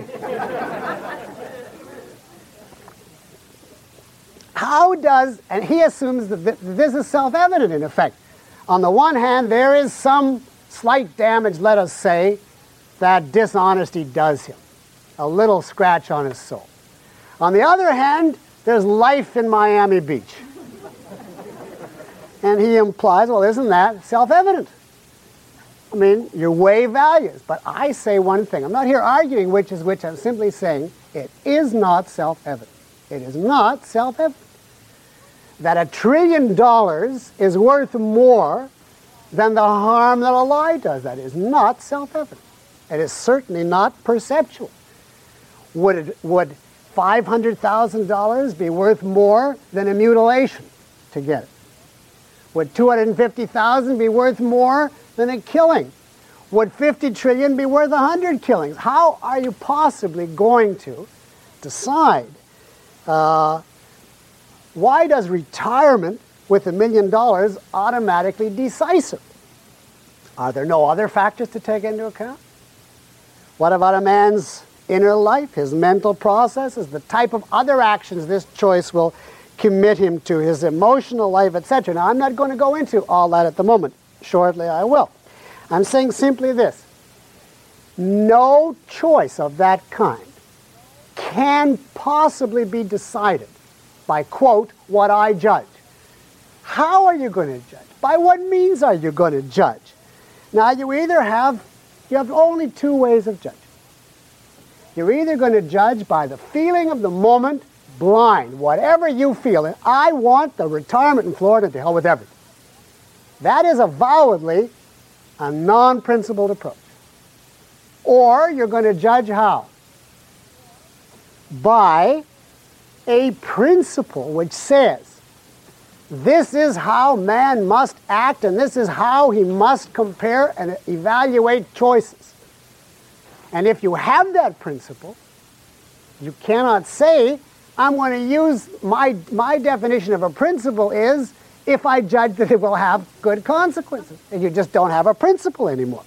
How does, and he assumes that this is self-evident in effect. On the one hand, there is some slight damage, let us say, that dishonesty does him. A little scratch on his soul. On the other hand, there's life in Miami Beach. And he implies, well, isn't that self-evident? I mean, you weigh values. But I say one thing. I'm not here arguing which is which. I'm simply saying it is not self-evident. It is not self-evident that a trillion dollars is worth more than the harm that a lie does. That is not self-evident. It is certainly not perceptual. Would, it, would five hundred thousand dollars be worth more than a mutilation to get it? Would two hundred fifty thousand dollars be worth more than a killing? Would fifty trillion dollars be worth one hundred killings? How are you possibly going to decide? Uh, why does retirement with a million dollars automatically decisive? Are there no other factors to take into account? What about a man's inner life, his mental processes, the type of other actions this choice will commit him to, his emotional life, et cetera? Now, I'm not going to go into all that at the moment. Shortly, I will. I'm saying simply this. No choice of that kind can possibly be decided by, quote, what I judge. How are you going to judge? By what means are you going to judge? Now, you either have, you have only two ways of judging. You're either going to judge by the feeling of the moment, blind, whatever you feel. And I want the retirement in Florida, to hell with everything. That is avowedly a non-principled approach. Or you're going to judge how? By a principle which says, this is how man must act, and this is how he must compare and evaluate choices. And if you have that principle, you cannot say, I'm going to use, my, my definition of a principle is, if I judge that it will have good consequences. And you just don't have a principle anymore.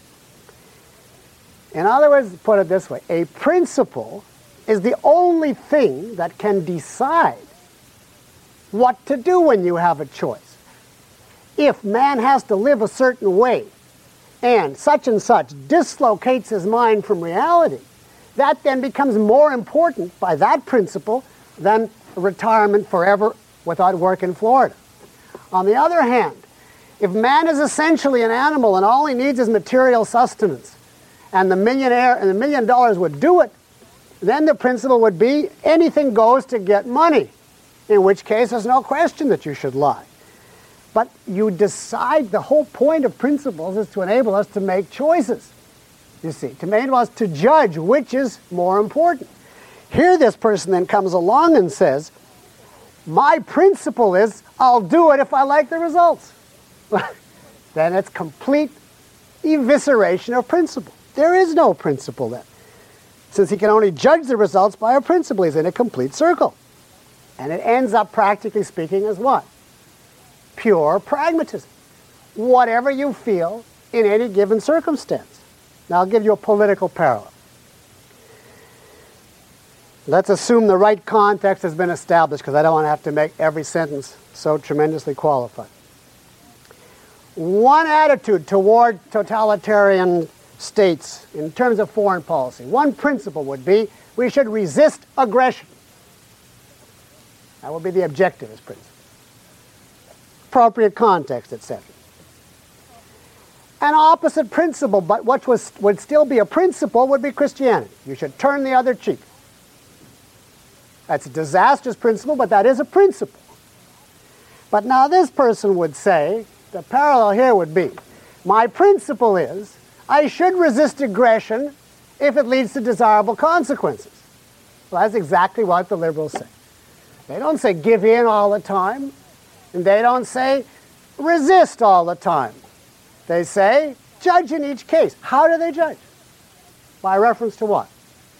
In other words, put it this way, a principle is the only thing that can decide what to do when you have a choice. If man has to live a certain way, and such and such dislocates his mind from reality, that then becomes more important by that principle than retirement forever without work in Florida. On the other hand, If man is essentially an animal and all he needs is material sustenance, and the millionaire and the million dollars would do it, then the principle would be anything goes to get money, in which case there's no question that you should lie. But you decide, the whole point of principles is to enable us to make choices, you see, to enable us to judge which is more important. Here this person then comes along and says, my principle is I'll do it if I like the results. Then it's complete evisceration of principle. There is no principle then. Since he can only judge the results by a principle, he's in a complete circle. And it ends up, practically speaking, as what? Pure pragmatism. Whatever you feel in any given circumstance. Now I'll give you a political parallel. Let's assume the right context has been established, because I don't want to have to make every sentence so tremendously qualified. One attitude toward totalitarian states in terms of foreign policy, one principle would be we should resist aggression. That would be the objectivist principle. Appropriate context, et cetera. An opposite principle, but what was, would still be a principle, would be Christianity. You should turn the other cheek. That's a disastrous principle, but that is a principle. But now this person would say, the parallel here would be, my principle is I should resist aggression if it leads to desirable consequences. Well, that's exactly what the liberals say. They don't say give in all the time, and they don't say resist all the time. They say judge in each case. How do they judge? By reference to what?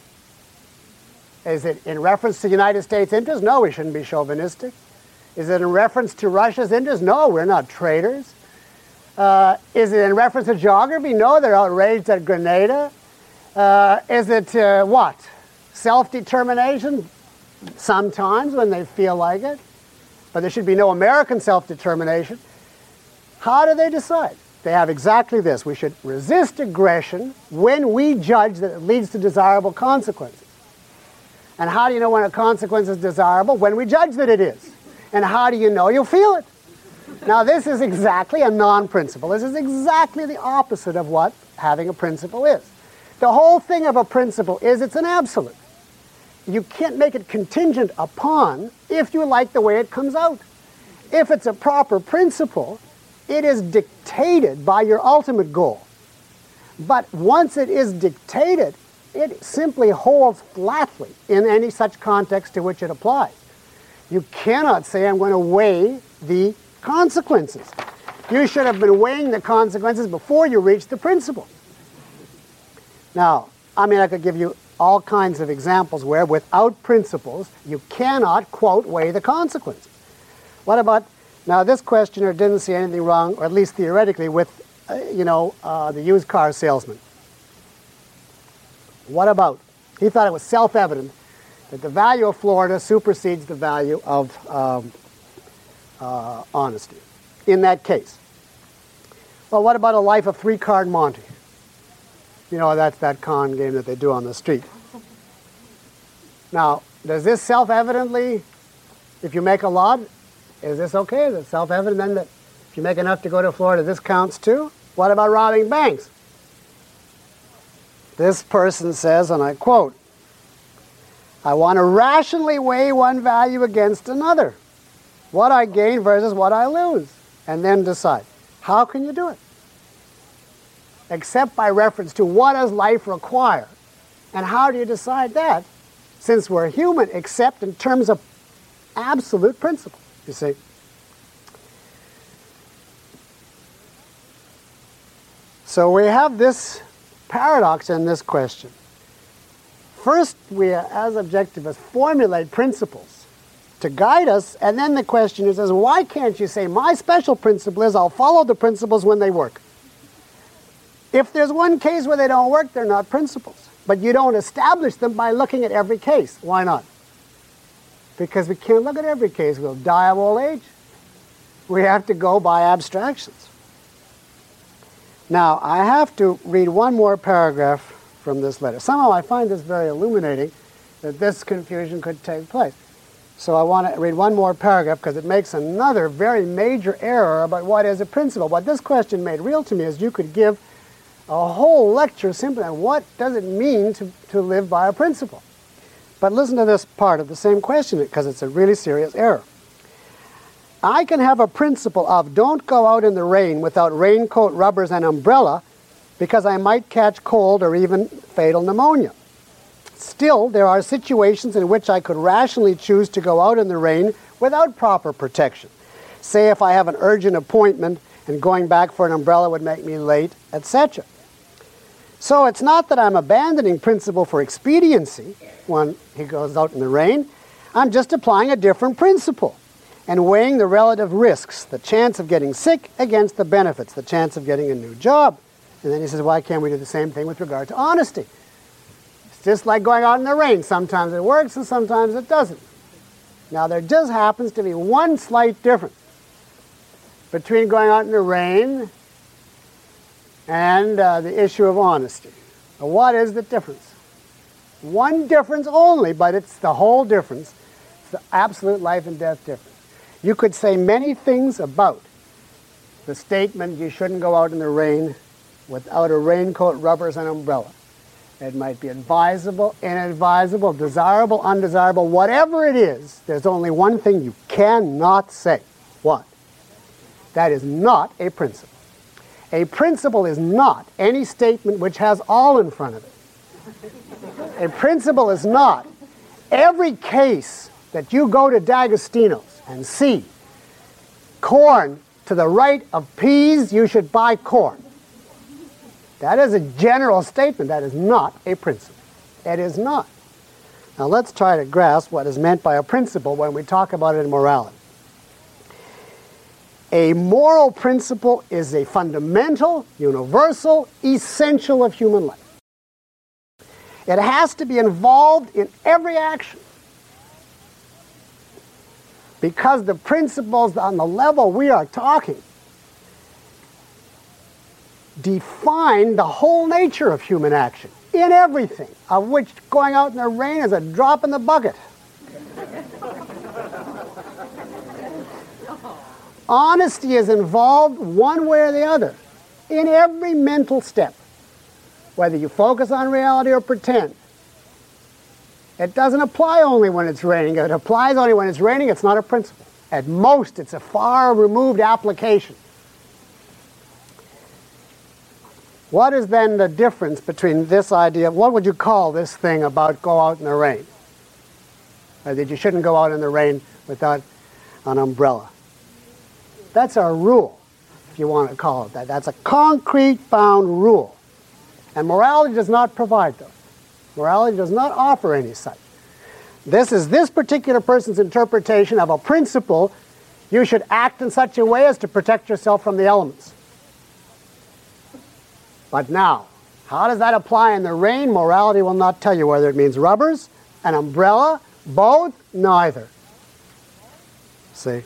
Is it in reference to the United States' interests? No, we shouldn't be chauvinistic. Is it in reference to Russia's interests? No, we're not traitors. Uh, is it in reference to geography? No, they're outraged at Grenada. Uh, is it uh, what? Self-determination? Sometimes when they feel like it. But there should be no American self-determination. How do they decide? They have exactly this. We should resist aggression when we judge that it leads to desirable consequences. And how do you know when a consequence is desirable? When we judge that it is. And how do you know? You'll feel it. Now this is exactly a non-principle. This is exactly the opposite of what having a principle is. The whole thing of a principle is it's an absolute. You can't make it contingent upon if you like the way it comes out. If it's a proper principle, it is dictated by your ultimate goal. But once it is dictated, it simply holds flatly in any such context to which it applies. You cannot say, I'm going to weigh the consequences. You should have been weighing the consequences before you reached the principle. Now, I mean, I could give you all kinds of examples where without principles, you cannot, quote, weigh the consequences. What about, now this questioner didn't see anything wrong, or at least theoretically, with, uh, you know, uh, the used car salesman. What about, he thought it was self-evident that the value of Florida supersedes the value of um, uh, honesty in that case. Well, what about a life of three-card Monte? You know, that's that con game that they do on the street. Now, does this self-evidently, if you make a lot, is this okay? Is it self-evident then that if you make enough to go to Florida, this counts too? What about robbing banks? This person says, and I quote, I want to rationally weigh one value against another. What I gain versus what I lose. And then decide. How can you do it? Except by reference to what does life require? And how do you decide that? Since we're human, except in terms of absolute principle, you see. So we have this paradox in this question. First, we, as objectivists, formulate principles to guide us, and then the question is, is, why can't you say, my special principle is I'll follow the principles when they work? If there's one case where they don't work, they're not principles. But you don't establish them by looking at every case. Why not? Because we can't look at every case. We'll die of old age. We have to go by abstractions. Now, I have to read one more paragraph from this letter. Somehow I find this very illuminating that this confusion could take place. So I want to read one more paragraph because it makes another very major error about what is a principle. What this question made real to me is you could give a whole lecture simply on what does it mean to, to live by a principle. But listen to this part of the same question because it's a really serious error. I can have a principle of don't go out in the rain without raincoat, rubbers, and umbrella because I might catch cold or even fatal pneumonia. Still, there are situations in which I could rationally choose to go out in the rain without proper protection. Say if I have an urgent appointment and going back for an umbrella would make me late, et cetera. So it's not that I'm abandoning principle for expediency when he goes out in the rain. I'm just applying a different principle and weighing the relative risks, the chance of getting sick against the benefits, the chance of getting a new job. And then he says, why can't we do the same thing with regard to honesty? It's just like going out in the rain. Sometimes it works and sometimes it doesn't. Now there just happens to be one slight difference between going out in the rain and uh, the issue of honesty. Now, what is the difference? One difference only, but it's the whole difference. It's the absolute life and death difference. You could say many things about the statement you shouldn't go out in the rain without a raincoat, rubbers, and umbrella. It might be advisable, inadvisable, desirable, undesirable, whatever it is, there's only one thing you cannot say. What? That is not a principle. A principle is not any statement which has all in front of it. A principle is not every case that you go to D'Agostino's and see corn to the right of peas, you should buy corn. That is a general statement. That is not a principle. It is not. Now let's try to grasp what is meant by a principle when we talk about it in morality. A moral principle is a fundamental, universal, essential of human life. It has to be involved in every action. Because the principles on the level we are talking define the whole nature of human action in everything, of which going out in the rain is a drop in the bucket. Honesty is involved one way or the other in every mental step, whether you focus on reality or pretend. It doesn't apply only when it's raining. If it applies only when it's raining, it's not a principle. At most, it's a far removed application. What is then the difference between this idea, what would you call this thing about go out in the rain? Or that you shouldn't go out in the rain without an umbrella. That's a rule, if you want to call it that. That's a concrete bound rule. And morality does not provide those. Morality does not offer any such. This is this particular person's interpretation of a principle. You should act in such a way as to protect yourself from the elements. But now, how does that apply in the rain? Morality will not tell you whether it means rubbers, an umbrella, both, neither. See?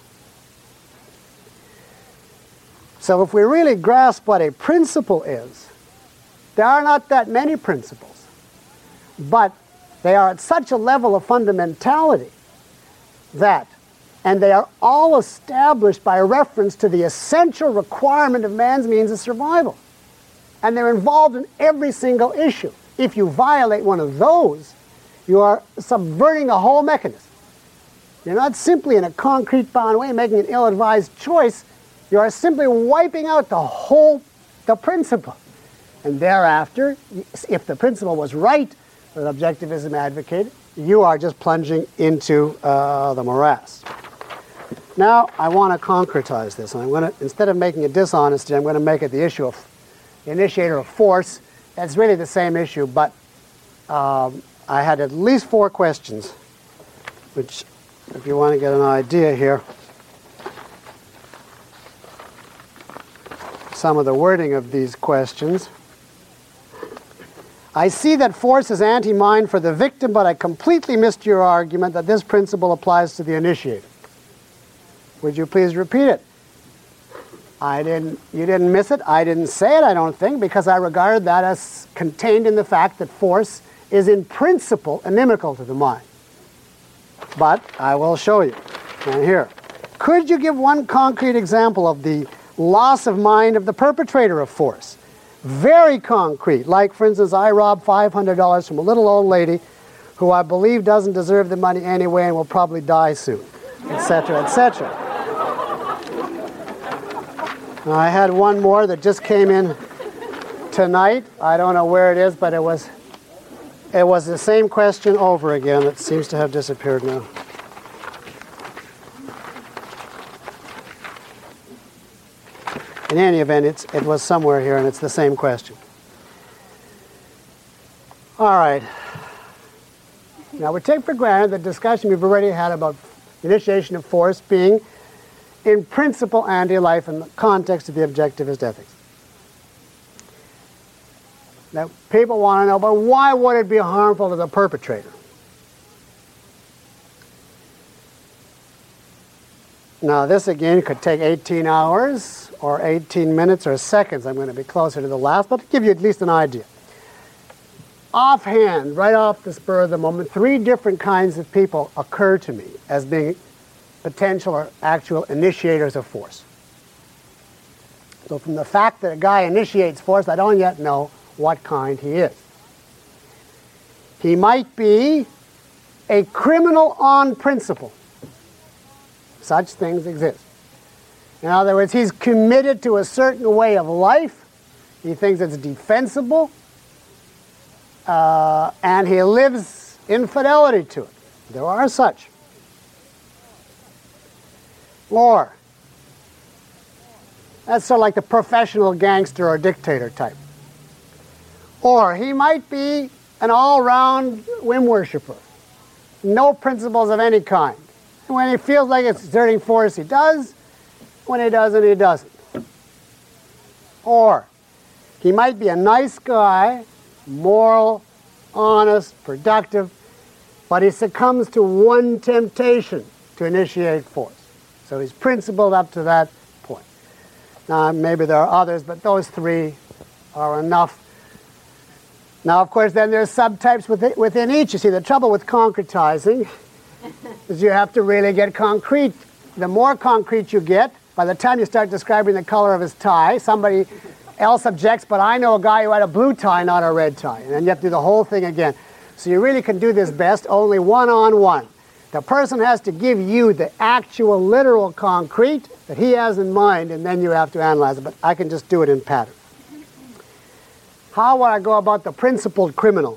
So if we really grasp what a principle is, there are not that many principles, but they are at such a level of fundamentality that, and they are all established by reference to the essential requirement of man's means of survival. And they're involved in every single issue. If you violate one of those, you are subverting the whole mechanism. You're not simply in a concrete bound way making an ill-advised choice. You are simply wiping out the whole, the principle. And thereafter, if the principle was right, that objectivism advocated, you are just plunging into uh, the morass. Now, I want to concretize this. And I'm going to, instead of making it dishonesty, I'm going to make it the issue of initiator of force. It's really the same issue, but um, I had at least four questions, which, if you want to get an idea here, some of the wording of these questions. I see that force is anti-mind for the victim, but I completely missed your argument that this principle applies to the initiator. Would you please repeat it? I didn't, you didn't miss it. I didn't say it, I don't think, because I regard that as contained in the fact that force is in principle inimical to the mind. but I will show you. And here, could you give one concrete example of the loss of mind of the perpetrator of force? Very concrete, like, for instance, I robbed five hundred dollars from a little old lady who I believe doesn't deserve the money anyway and will probably die soon, et cetera, et cetera. I had one more that just came in tonight. I don't know where it is, but it was it was the same question over again. It seems to have disappeared now. In any event, it's, it was somewhere here, and it's the same question. All right. Now, we take for granted the discussion we've already had about initiation of force being, in principle, anti-life in the context of the objectivist ethics. Now, people want to know, but why would it be harmful to the perpetrator? Now, this again could take eighteen hours or eighteen minutes or seconds. I'm going to be closer to the last, but to give you at least an idea. Offhand, right off the spur of the moment, three different kinds of people occur to me as being potential or actual initiators of force. So from the fact that a guy initiates force, I don't yet know what kind he is. He might be a criminal on principle. Such things exist. In other words, he's committed to a certain way of life. He thinks it's defensible. Uh, and he lives in fidelity to it. There are such. Or, that's sort of like the professional gangster or dictator type. Or he might be an all-round whim worshiper. No principles of any kind. And when he feels like it's exerting force, he does. When he doesn't, he doesn't. Or he might be a nice guy, moral, honest, productive, but he succumbs to one temptation to initiate force. So he's principled up to that point. Now, maybe there are others, but those three are enough. Now, of course, then there's subtypes within, within each. You see, the trouble with concretizing is you have to really get concrete. The more concrete you get, by the time you start describing the color of his tie, somebody else objects, but I know a guy who had a blue tie, not a red tie. And then you have to do the whole thing again. So you really can do this best only one-on-one. The person has to give you the actual literal concrete that he has in mind, and then you have to analyze it. But I can just do it in pattern. How would I go about the principled criminal?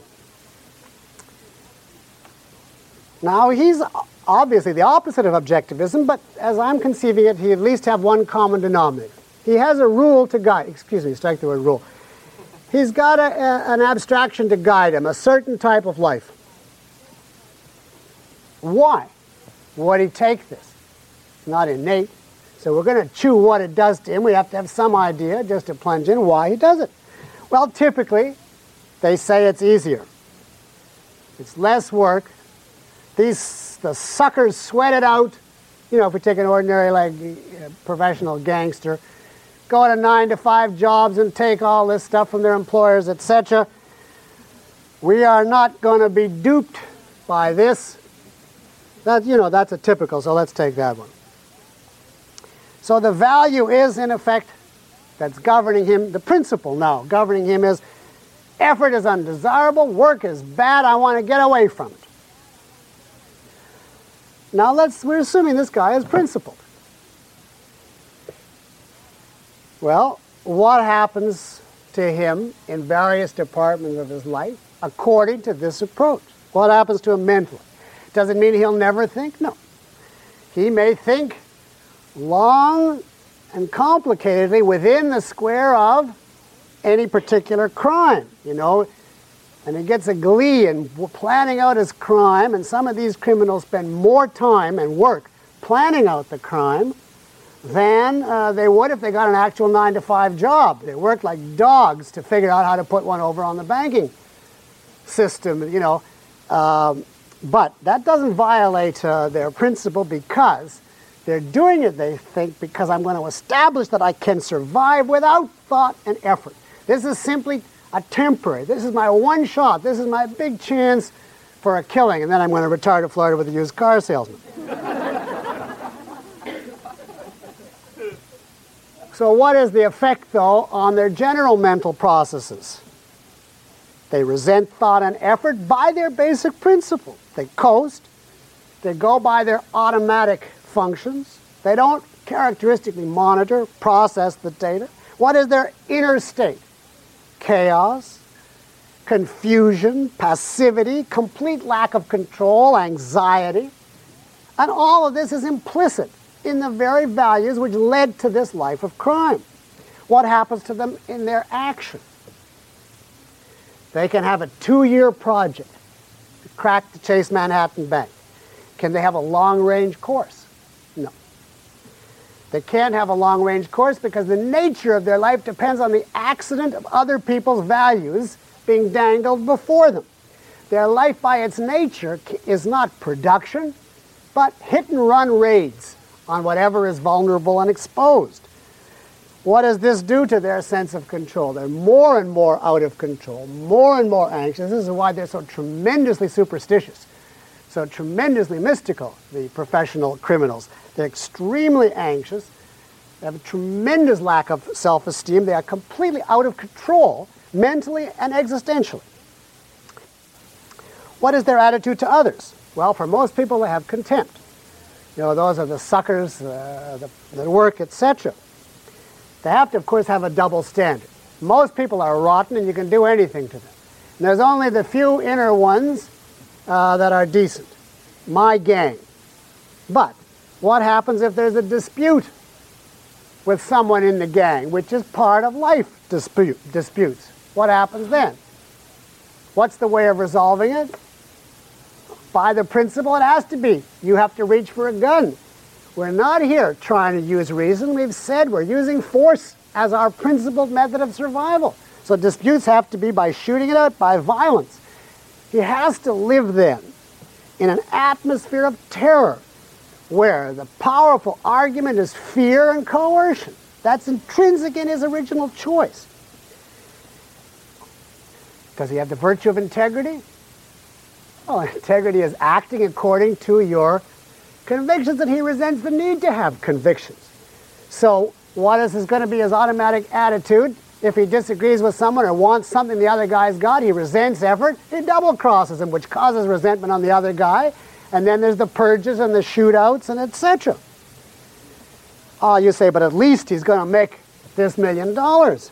Now, he's obviously the opposite of objectivism, but as I'm conceiving it, he at least have one common denominator. He has a rule to guide, excuse me, strike the word rule. He's got a, a, an abstraction to guide him, a certain type of life. Why would he take this? It's not innate. So we're going to chew what it does to him. We have to have some idea just to plunge in why he does it. Well, typically, they say it's easier. It's less work. These, the suckers sweat it out. You know, if we take an ordinary, like, uh, professional gangster, go to nine to five jobs and take all this stuff from their employers, et cetera. We are not going to be duped by this. That, you know, that's a typical, so let's take that one. So the value is, in effect, that's governing him, the principle now governing him is effort is undesirable, work is bad, I want to get away from it. Now let's, we're assuming this guy is principled. Well, what happens to him in various departments of his life according to this approach? What happens to him mentally? Does it mean he'll never think? No. He may think long and complicatedly within the square of any particular crime, you know, and he gets a glee in planning out his crime, and some of these criminals spend more time and work planning out the crime than uh, they would if they got an actual nine to five job. They work like dogs to figure out how to put one over on the banking system, you know. Um, but that doesn't violate uh, their principle, because they're doing it, they think, because I'm going to establish that I can survive without thought and effort. This is simply a temporary. This is my one shot. This is my big chance for a killing, and then I'm going to retire to Florida with a used car salesman. So what is the effect, though, on their general mental processes? They resent thought and effort by their basic principle. They coast. They go by their automatic functions. They don't characteristically monitor, process the data. What is their inner state? Chaos, confusion, passivity, complete lack of control, anxiety. And all of this is implicit in the very values which led to this life of crime. What happens to them in their action? They can have a two-year project to crack the Chase Manhattan Bank. Can they have a long-range course? No. They can't have a long-range course because the nature of their life depends on the accident of other people's values being dangled before them. Their life by its nature is not production, but hit-and-run raids on whatever is vulnerable and exposed. What does this do to their sense of control? They're more and more out of control, more and more anxious. This is why they're so tremendously superstitious, so tremendously mystical, the professional criminals. They're extremely anxious. They have a tremendous lack of self-esteem. They are completely out of control, mentally and existentially. What is their attitude to others? Well, for most people, they have contempt. You know, those are the suckers, uh, the, the work, et cetera. They have to, of course, have a double standard. Most people are rotten, and you can do anything to them. And there's only the few inner ones uh, that are decent. My gang. But what happens if there's a dispute with someone in the gang, which is part of life dispute, disputes? What happens then? What's the way of resolving it? By the principle, it has to be. You have to reach for a gun. We're not here trying to use reason. We've said we're using force as our principal method of survival. So disputes have to be by shooting it out, by violence. He has to live then in an atmosphere of terror where the powerful argument is fear and coercion. That's intrinsic in his original choice. Does he have the virtue of integrity? Well, integrity is acting according to your convictions, and he resents the need to have convictions. So what is going to be his automatic attitude? If he disagrees with someone or wants something the other guy's got, he resents effort, he double crosses him, which causes resentment on the other guy. And then there's the purges and the shootouts and et cetera. Oh, you say, but at least he's going to make this million dollars.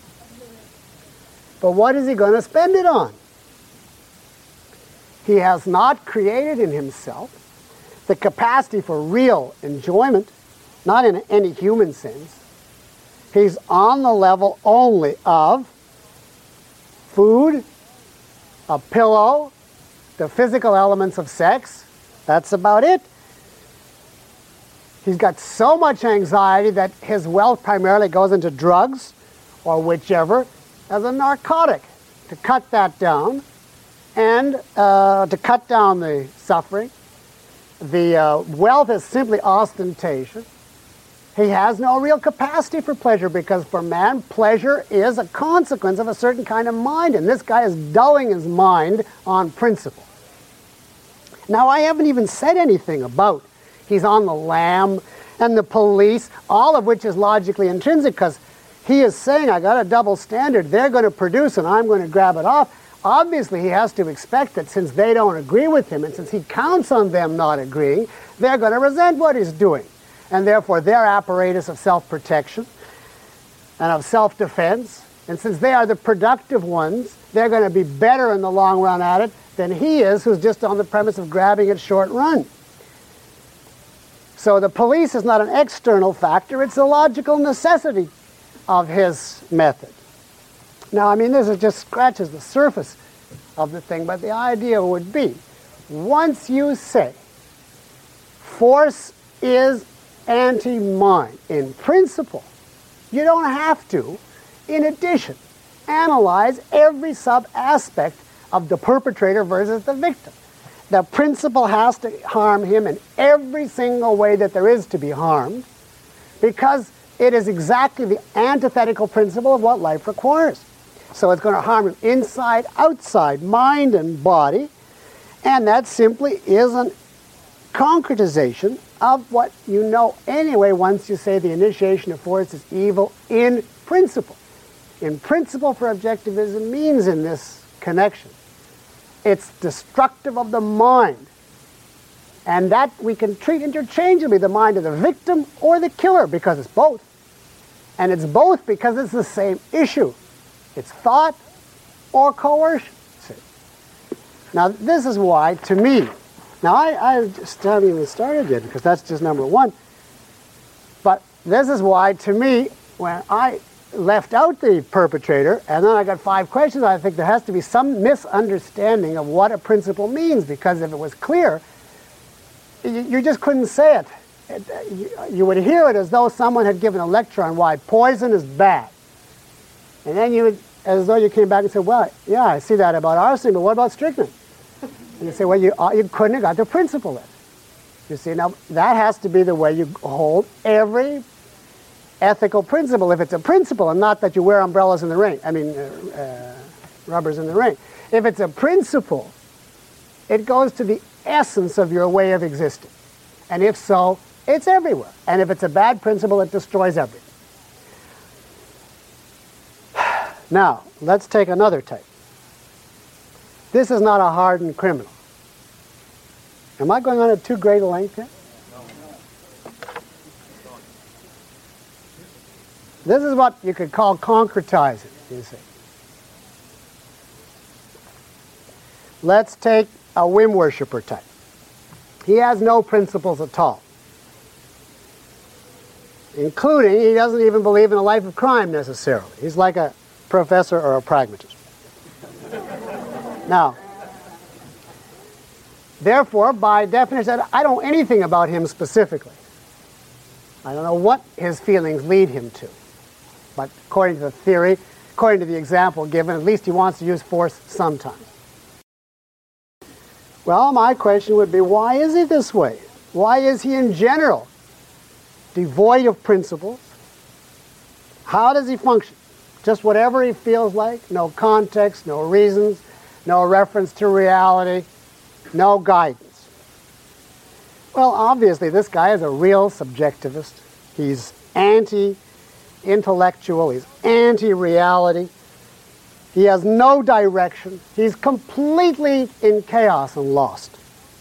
But what is he going to spend it on? He has not created in himself the capacity for real enjoyment, not in any human sense. He's on the level only of food, a pillow, the physical elements of sex. That's about it. He's got so much anxiety that his wealth primarily goes into drugs or whichever as a narcotic to cut that down and uh, to cut down the suffering. The uh, wealth is simply ostentation. He has no real capacity for pleasure because for man, pleasure is a consequence of a certain kind of mind, and this guy is dulling his mind on principle. Now, I haven't even said anything about he's on the lam and the police, all of which is logically intrinsic because he is saying, I got a double standard, they're going to produce and I'm going to grab it off. Obviously, he has to expect that since they don't agree with him and since he counts on them not agreeing, they're going to resent what he's doing. And therefore, their apparatus of self-protection and of self-defense, and since they are the productive ones, they're going to be better in the long run at it than he is, who's just on the premise of grabbing it short run. So the police is not an external factor, it's a logical necessity of his method. Now, I mean, this is just scratches the surface of the thing, but the idea would be, once you say force is anti-mind in principle, you don't have to, in addition, analyze every sub-aspect of the perpetrator versus the victim. The principle has to harm him in every single way that there is to be harmed because it is exactly the antithetical principle of what life requires. So it's going to harm him inside, outside, mind and body, And that simply is a concretization of what you know anyway once you say the initiation of force is evil in principle. In principle for objectivism means in this connection, it's destructive of the mind. And that we can treat interchangeably, the mind of the victim or the killer, because it's both. And it's both because it's the same issue. It's thought or coercion. See? Now, this is why, to me, now I, I just haven't even started yet, because that's just number one. But this is why, to me, when I left out the perpetrator, and then I got five questions, I think there has to be some misunderstanding of what a principle means, because if it was clear, you, you just couldn't say it. it you, you would hear it as though someone had given a lecture on why poison is bad. And then you would, as though you came back and said, well, yeah, I see that about arsenic, but what about strychnine? And you say, well, you, uh, you couldn't have got the principle then. You see, now that has to be the way you hold every ethical principle, if it's a principle, and not that you wear umbrellas in the rain, I mean, uh, uh, rubbers in the rain. If it's a principle, it goes to the essence of your way of existing. And if so, it's everywhere. And if it's a bad principle, it destroys everything. Now, let's take another type. This is not a hardened criminal. Am I going on at too great a length here? This is what you could call concretizing, you see. Let's take a whim worshiper type. He has no principles at all, including he doesn't even believe in a life of crime necessarily. He's like a professor or a pragmatist. Now, therefore, by definition, I don't know anything about him specifically. I don't know what his feelings lead him to. But according to the theory, according to the example given, at least he wants to use force sometimes. Well, my question would be, why is he this way? Why is he in general devoid of principles? How does he function? Just whatever he feels like? No context, no reasons, no reference to reality, no guidance. Well, obviously, this guy is a real subjectivist. He's anti-intellectual. He's anti-reality. He has no direction. He's completely in chaos and lost.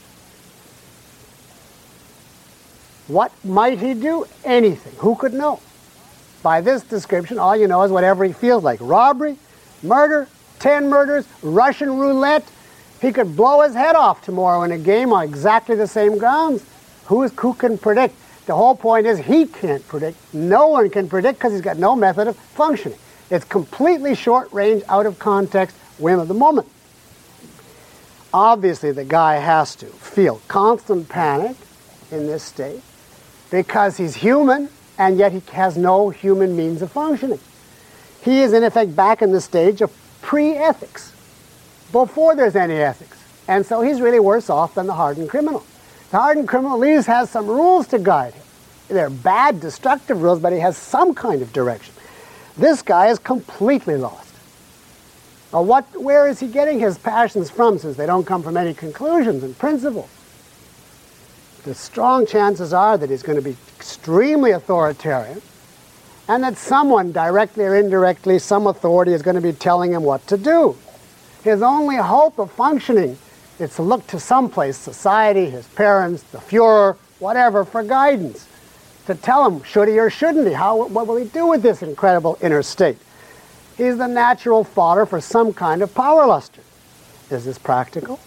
What might he do? Anything. Who could know? By this description, all you know is whatever he feels like. Robbery, murder, ten murders, Russian roulette. He could blow his head off tomorrow in a game on exactly the same grounds. Who, is, who can predict? The whole point is he can't predict. No one can predict because he's got no method of functioning. It's completely short range, out of context, whim of the moment. Obviously, the guy has to feel constant panic in this state because he's human and yet he has no human means of functioning. He is, in effect, back in the stage of pre-ethics, before there's any ethics. And so he's really worse off than the hardened criminal. The hardened criminal at least has some rules to guide him. They're bad, destructive rules, but he has some kind of direction. This guy is completely lost. Well, what, where is he getting his passions from, since they don't come from any conclusions and principles? The strong chances are that he's going to be extremely authoritarian, and that someone, directly or indirectly, some authority is going to be telling him what to do. His only hope of functioning is to look to someplace, society, his parents, the Fuhrer, whatever, for guidance, to tell him should he or shouldn't he, how, what will he do with this incredible inner state. He's the natural fodder for some kind of power luster. Is this practical?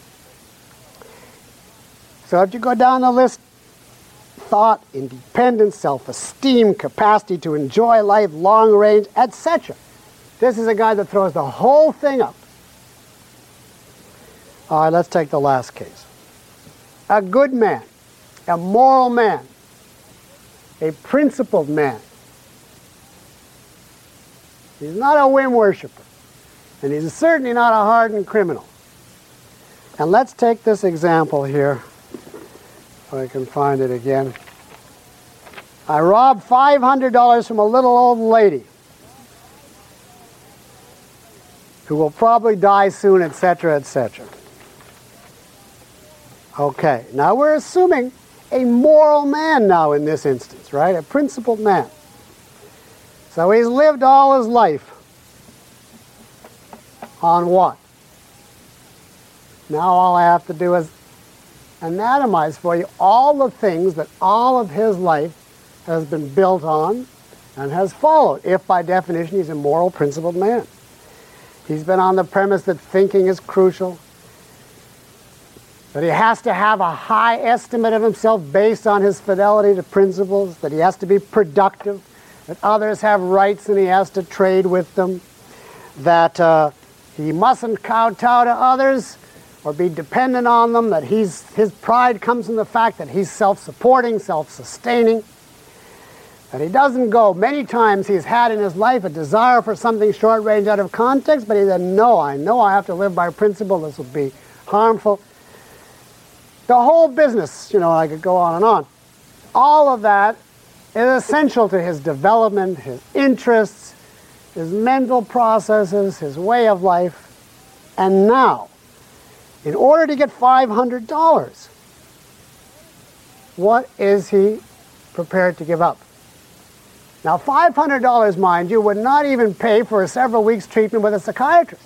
So if you go down the list, thought, independence, self-esteem, capacity to enjoy life, long range, et cetera. This is a guy that throws the whole thing up. All right, let's take the last case. A good man, a moral man, a principled man. He's not a whim worshiper, and he's certainly not a hardened criminal. And let's take this example here, if I can find it again. I robbed five hundred dollars from a little old lady who will probably die soon, et cetera, et cetera. Okay, now we're assuming a moral man now in this instance, right? A principled man. So he's lived all his life on what? Now all I have to do is anatomize for you all the things that all of his life has been built on and has followed, if by definition he's a moral, principled man. He's been on the premise that thinking is crucial, that he has to have a high estimate of himself based on his fidelity to principles, that he has to be productive, that others have rights and he has to trade with them, that uh, he mustn't kowtow to others or be dependent on them, that he's, his pride comes from the fact that he's self-supporting, self-sustaining, that he doesn't go. Many times he's had in his life a desire for something short-range out of context, but he said, no, I know I have to live by principle, this will be harmful. The whole business, you know, I could go on and on. All of that is essential to his development, his interests, his mental processes, his way of life. And now, in order to get five hundred dollars, what is he prepared to give up? Now, five hundred dollars, mind you, would not even pay for a several weeks treatment with a psychiatrist.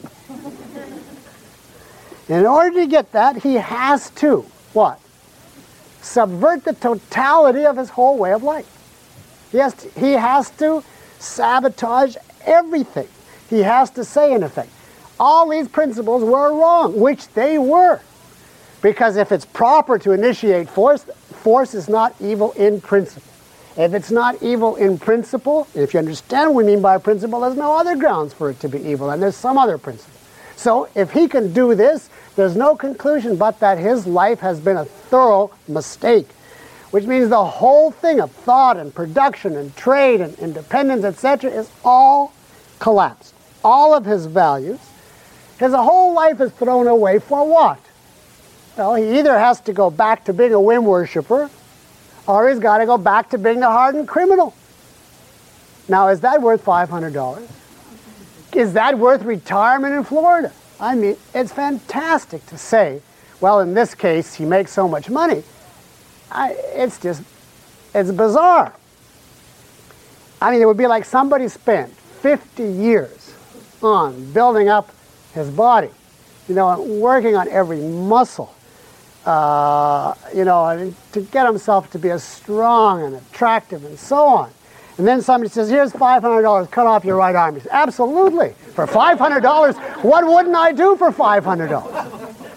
In order to get that, he has to, what? Subvert the totality of his whole way of life. He has to, he has to sabotage everything. He has to say, in effect, all these principles were wrong, which they were. Because if it's proper to initiate force, force is not evil in principle. If it's not evil in principle, if you understand what we mean by principle, there's no other grounds for it to be evil, and there's some other principle. So if he can do this, there's no conclusion but that his life has been a thorough mistake, which means the whole thing of thought and production and trade and independence, et cetera, is all collapsed. All of his values, his whole life is thrown away for what? Well, he either has to go back to being a whim worshiper, or he's got to go back to being a hardened criminal. Now, is that worth five hundred dollars? Is that worth retirement in Florida? I mean, it's fantastic to say, well, in this case, he makes so much money. I, it's just, it's bizarre. I mean, it would be like somebody spent fifty years on building up his body, you know, working on every muscle, uh, you know, to get himself to be as strong and attractive and so on. And then somebody says, here's five hundred dollars, cut off your right arm. He says, absolutely. For five hundred dollars, what wouldn't I do for five hundred dollars?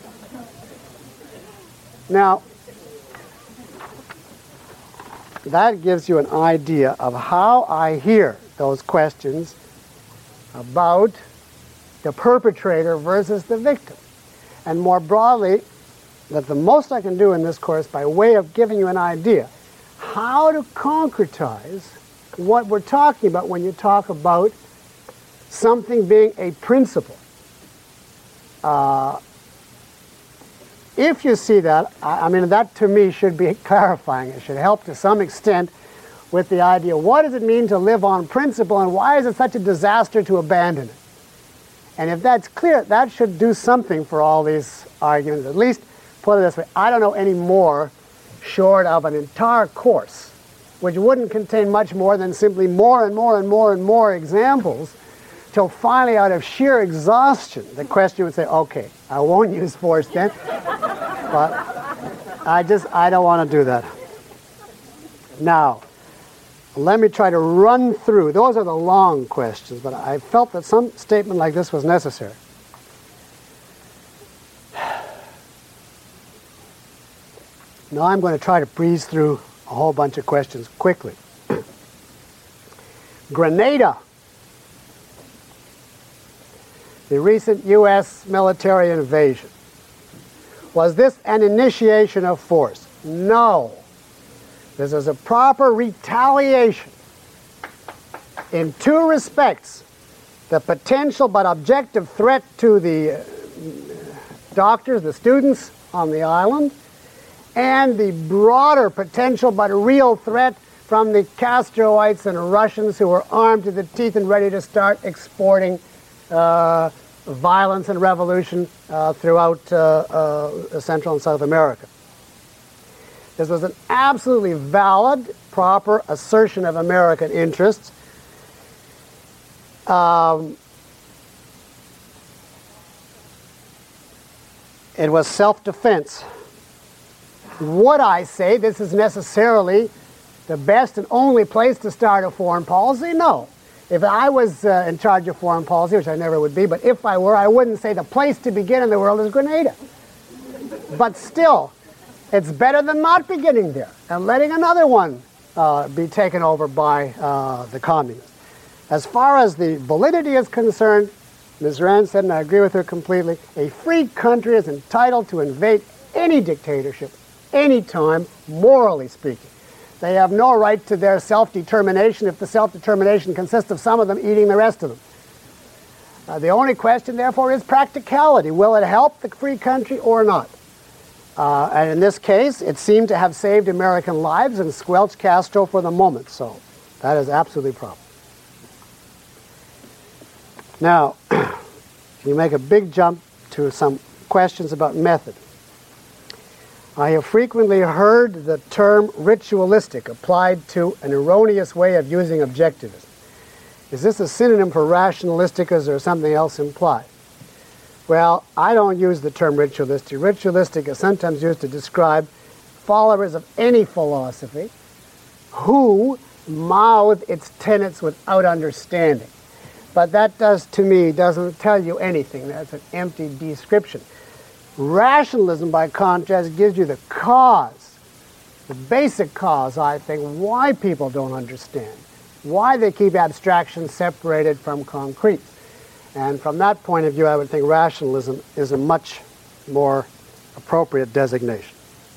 Now, that gives you an idea of how I hear those questions about the perpetrator versus the victim. And more broadly, that the most I can do in this course by way of giving you an idea how to concretize what we're talking about when you talk about something being a principle. Uh, if you see that, I, I mean, that to me should be clarifying. It should help to some extent with the idea, what does it mean to live on principle, and why is it such a disaster to abandon it? And if that's clear, that should do something for all these arguments. At least, put it this way, I don't know any more short of an entire course which wouldn't contain much more than simply more and more and more and more examples, till finally, out of sheer exhaustion, the question would say, okay, I won't use force then, but I just, I don't want to do that. Now, let me try to run through. Those are the long questions, but I felt that some statement like this was necessary. Now I'm going to try to breeze through a whole bunch of questions quickly. Grenada. The recent U S military invasion. Was this an initiation of force? No. This is a proper retaliation in two respects. The potential but objective threat to the doctors, the students on the island, and the broader potential but real threat from the Castroites and Russians who were armed to the teeth and ready to start exporting uh, violence and revolution uh, throughout uh, uh, Central and South America. This was an absolutely valid, proper assertion of American interests. Um, it was self-defense. Would I say this is necessarily the best and only place to start a foreign policy? No. If I was uh, in charge of foreign policy, which I never would be, but if I were, I wouldn't say the place to begin in the world is Grenada. But still, it's better than not beginning there and letting another one uh, be taken over by uh, the communists. As far as the validity is concerned, Miz Rand said, and I agree with her completely, a free country is entitled to invade any dictatorship, anytime, morally speaking. They have no right to their self-determination if the self-determination consists of some of them eating the rest of them. Uh, the only question, therefore, is practicality. Will it help the free country or not? Uh, and in this case, it seemed to have saved American lives and squelched Castro for the moment. So that is absolutely proper. Now, you make a big jump to some questions about method. I have frequently heard the term ritualistic applied to an erroneous way of using objectivism. Is this a synonym for rationalistic, or is there something else implied? Well, I don't use the term ritualistic. Ritualistic is sometimes used to describe followers of any philosophy who mouth its tenets without understanding. But that does, to me, doesn't tell you anything. That's an empty description. Rationalism, by contrast, gives you the cause, the basic cause, I think, why people don't understand, why they keep abstractions separated from concrete. And from that point of view, I would think rationalism is a much more appropriate designation.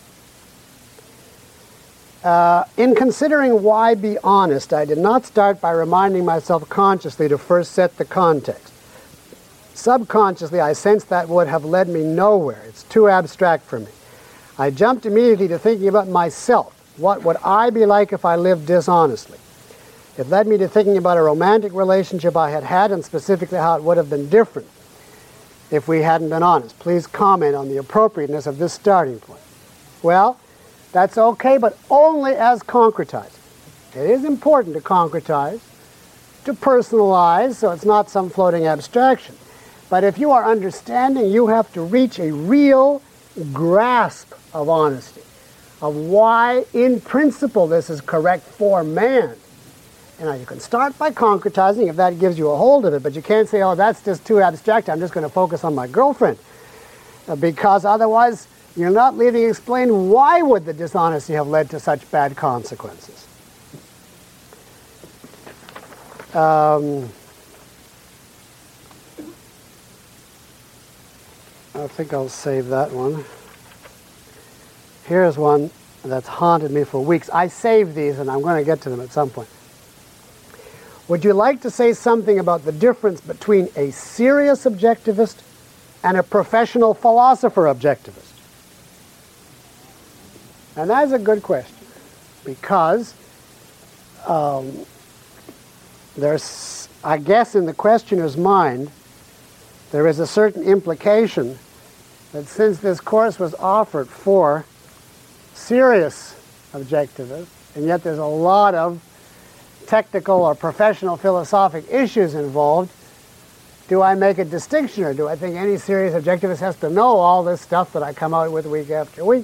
Uh, in considering why be honest, I did not start by reminding myself consciously to first set the context. Subconsciously, I sensed that would have led me nowhere. It's too abstract for me. I jumped immediately to thinking about myself. What would I be like if I lived dishonestly? It led me to thinking about a romantic relationship I had had, and specifically how it would have been different if we hadn't been honest. Please comment on the appropriateness of this starting point. Well, that's okay, but only as concretizing. It is important to concretize, to personalize, so it's not some floating abstraction. But if you are understanding, you have to reach a real grasp of honesty, of why, in principle, this is correct for man. You know, you can start by concretizing if that gives you a hold of it, but you can't say, oh, that's just too abstract, I'm just going to focus on my girlfriend. Uh, because otherwise, you're not leaving to explain why would the dishonesty have led to such bad consequences. Um, I think I'll save that one. Here's one that's haunted me for weeks. I saved these, and I'm going to get to them at some point. Would you like to say something about the difference between a serious objectivist and a professional philosopher objectivist? And that's a good question, because um, there's, I guess in the questioner's mind, there is a certain implication that since this course was offered for serious objectivists, and yet there's a lot of technical or professional philosophic issues involved, do I make a distinction, or do I think any serious objectivist has to know all this stuff that I come out with week after week?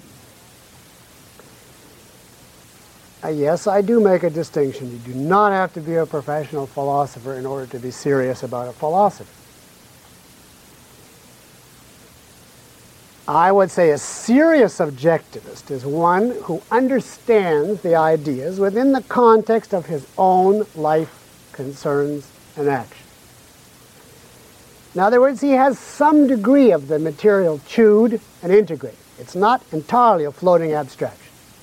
Uh, yes, I do make a distinction. You do not have to be a professional philosopher in order to be serious about a philosophy. I would say a serious objectivist is one who understands the ideas within the context of his own life concerns and action. In other words, he has some degree of the material chewed and integrated. It's not entirely a floating abstraction.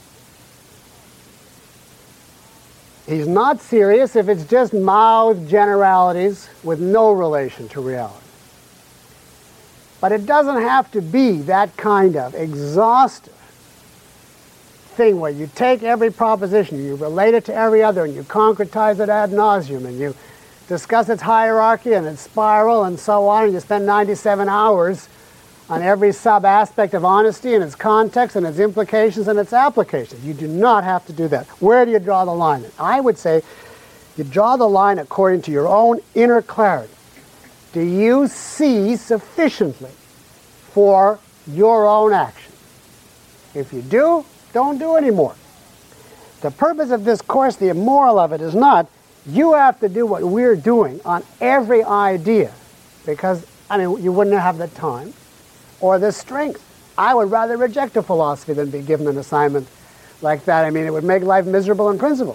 He's not serious if it's just mouthed generalities with no relation to reality. But it doesn't have to be that kind of exhaustive thing where you take every proposition, you relate it to every other, and you concretize it ad nauseum, and you discuss its hierarchy and its spiral and so on, and you spend ninety-seven hours on every sub-aspect of honesty and its context and its implications and its applications. You do not have to do that. Where do you draw the line? I would say you draw the line according to your own inner clarity. Do you see sufficiently for your own action? If you do, don't do any more. The purpose of this course, the moral of it, is not you have to do what we're doing on every idea, because, I mean, you wouldn't have the time or the strength. I would rather reject a philosophy than be given an assignment like that. I mean, it would make life miserable in principle.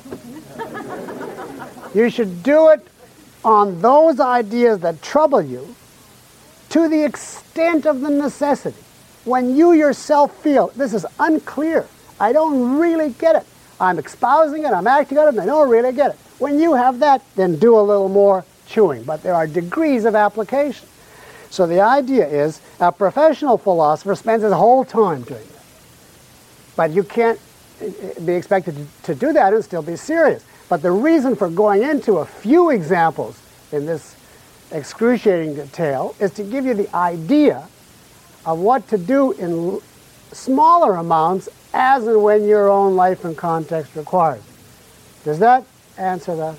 You should do it on those ideas that trouble you to the extent of the necessity. When you yourself feel, this is unclear, I don't really get it, I'm espousing it, I'm acting on it, and I don't really get it. When you have that, then do a little more chewing. But there are degrees of application. So the idea is a professional philosopher spends his whole time doing this. But you can't be expected to do that and still be serious. But the reason for going into a few examples in this excruciating detail is to give you the idea of what to do in smaller amounts as and when your own life and context requires. Does that answer that?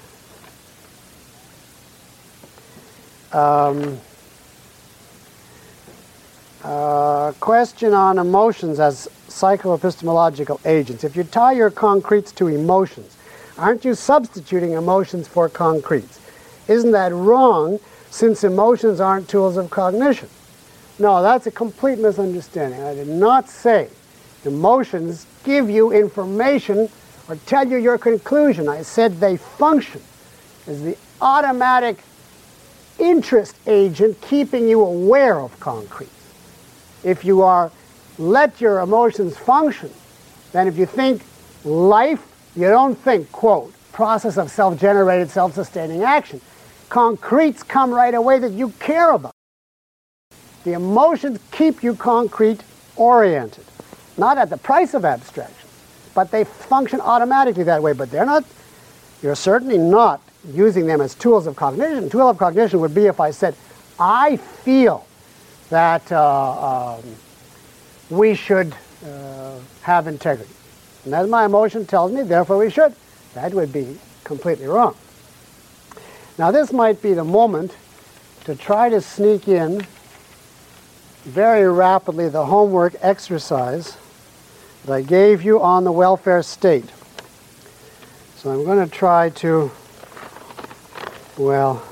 Um, uh, question on emotions as psychoepistemological agents. If you tie your concretes to emotions, aren't you substituting emotions for concretes? Isn't that wrong, since emotions aren't tools of cognition? No, that's a complete misunderstanding. I did not say emotions give you information or tell you your conclusion. I said they function as the automatic interest agent keeping you aware of concretes. If you are let your emotions function, then if you think life, you don't think, quote, process of self-generated, self-sustaining action. Concretes come right away that you care about. The emotions keep you concrete-oriented, not at the price of abstraction, but they function automatically that way. But they're not, you're certainly not using them as tools of cognition. Tool of cognition would be if I said, I feel that uh, um, we should uh, have integrity. And as my emotion tells me, therefore we should. That would be completely wrong. Now this might be the moment to try to sneak in very rapidly the homework exercise that I gave you on the welfare state. So I'm going to try to, well,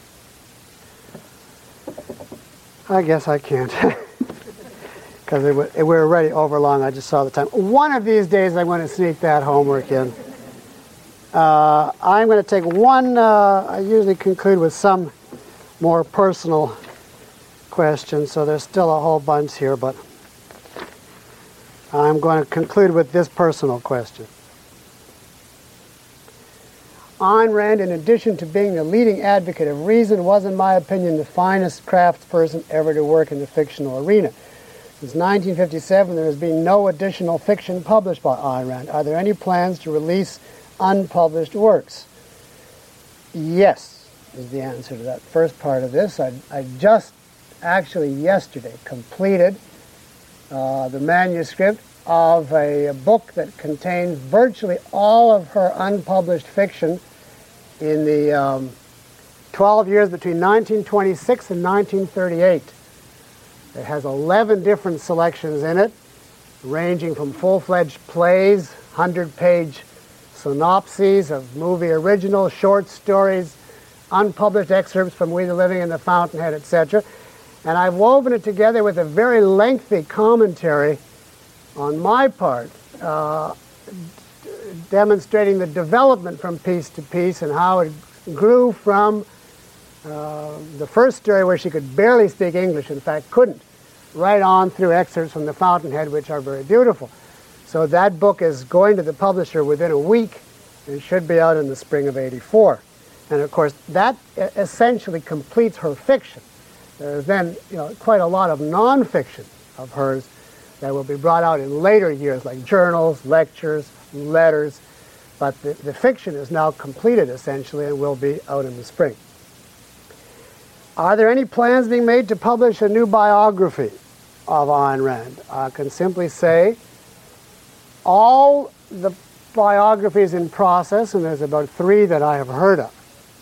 I guess I can't, because it, it, we're already over long. I just saw the time. One of these days I'm going to sneak that homework in. Uh, I'm going to take one, uh, I usually conclude with some more personal questions, so there's still a whole bunch here, but I'm going to conclude with this personal question. Ayn Rand, in addition to being the leading advocate of reason, was, in my opinion, the finest craftsperson ever to work in the fictional arena. Since nineteen fifty-seven, there has been no additional fiction published by Ayn Rand. Are there any plans to release unpublished works? Yes, is the answer to that first part of this. I, I just actually yesterday completed uh, the manuscript of a, a book that contains virtually all of her unpublished fiction in the um, twelve years between nineteen twenty-six and nineteen thirty-eight. It has eleven different selections in it, ranging from full-fledged plays, hundred-page synopses of movie originals, short stories, unpublished excerpts from We the Living and the Fountainhead, et cetera. And I've woven it together with a very lengthy commentary on my part, uh, demonstrating the development from piece to piece and how it grew from uh, the first story where she could barely speak English, in fact couldn't, right on through excerpts from The Fountainhead, which are very beautiful. So that book is going to the publisher within a week and should be out in the spring of eighty-four. And of course, that essentially completes her fiction. There's then, you know, quite a lot of nonfiction of hers that will be brought out in later years, like journals, lectures, letters. But the, the fiction is now completed, essentially, and will be out in the spring. Are there any plans being made to publish a new biography? of Ayn Rand. I can simply say all the biographies in process, and there's about three that I have heard of,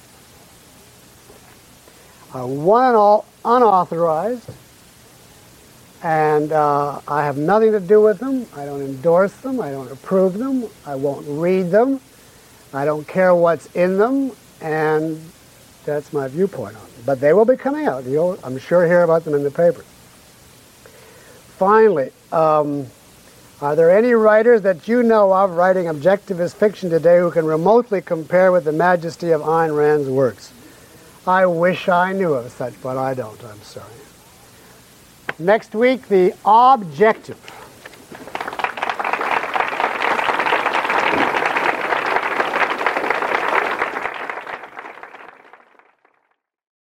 are one and all unauthorized, and uh, I have nothing to do with them. I don't endorse them. I don't approve them. I won't read them. I don't care what's in them, and that's my viewpoint on them. But they will be coming out. You'll, I'm sure, hear about them in the paper. Finally, um, are there any writers that you know of writing objectivist fiction today who can remotely compare with the majesty of Ayn Rand's works? I wish I knew of such, but I don't. I'm sorry. Next week, the objective.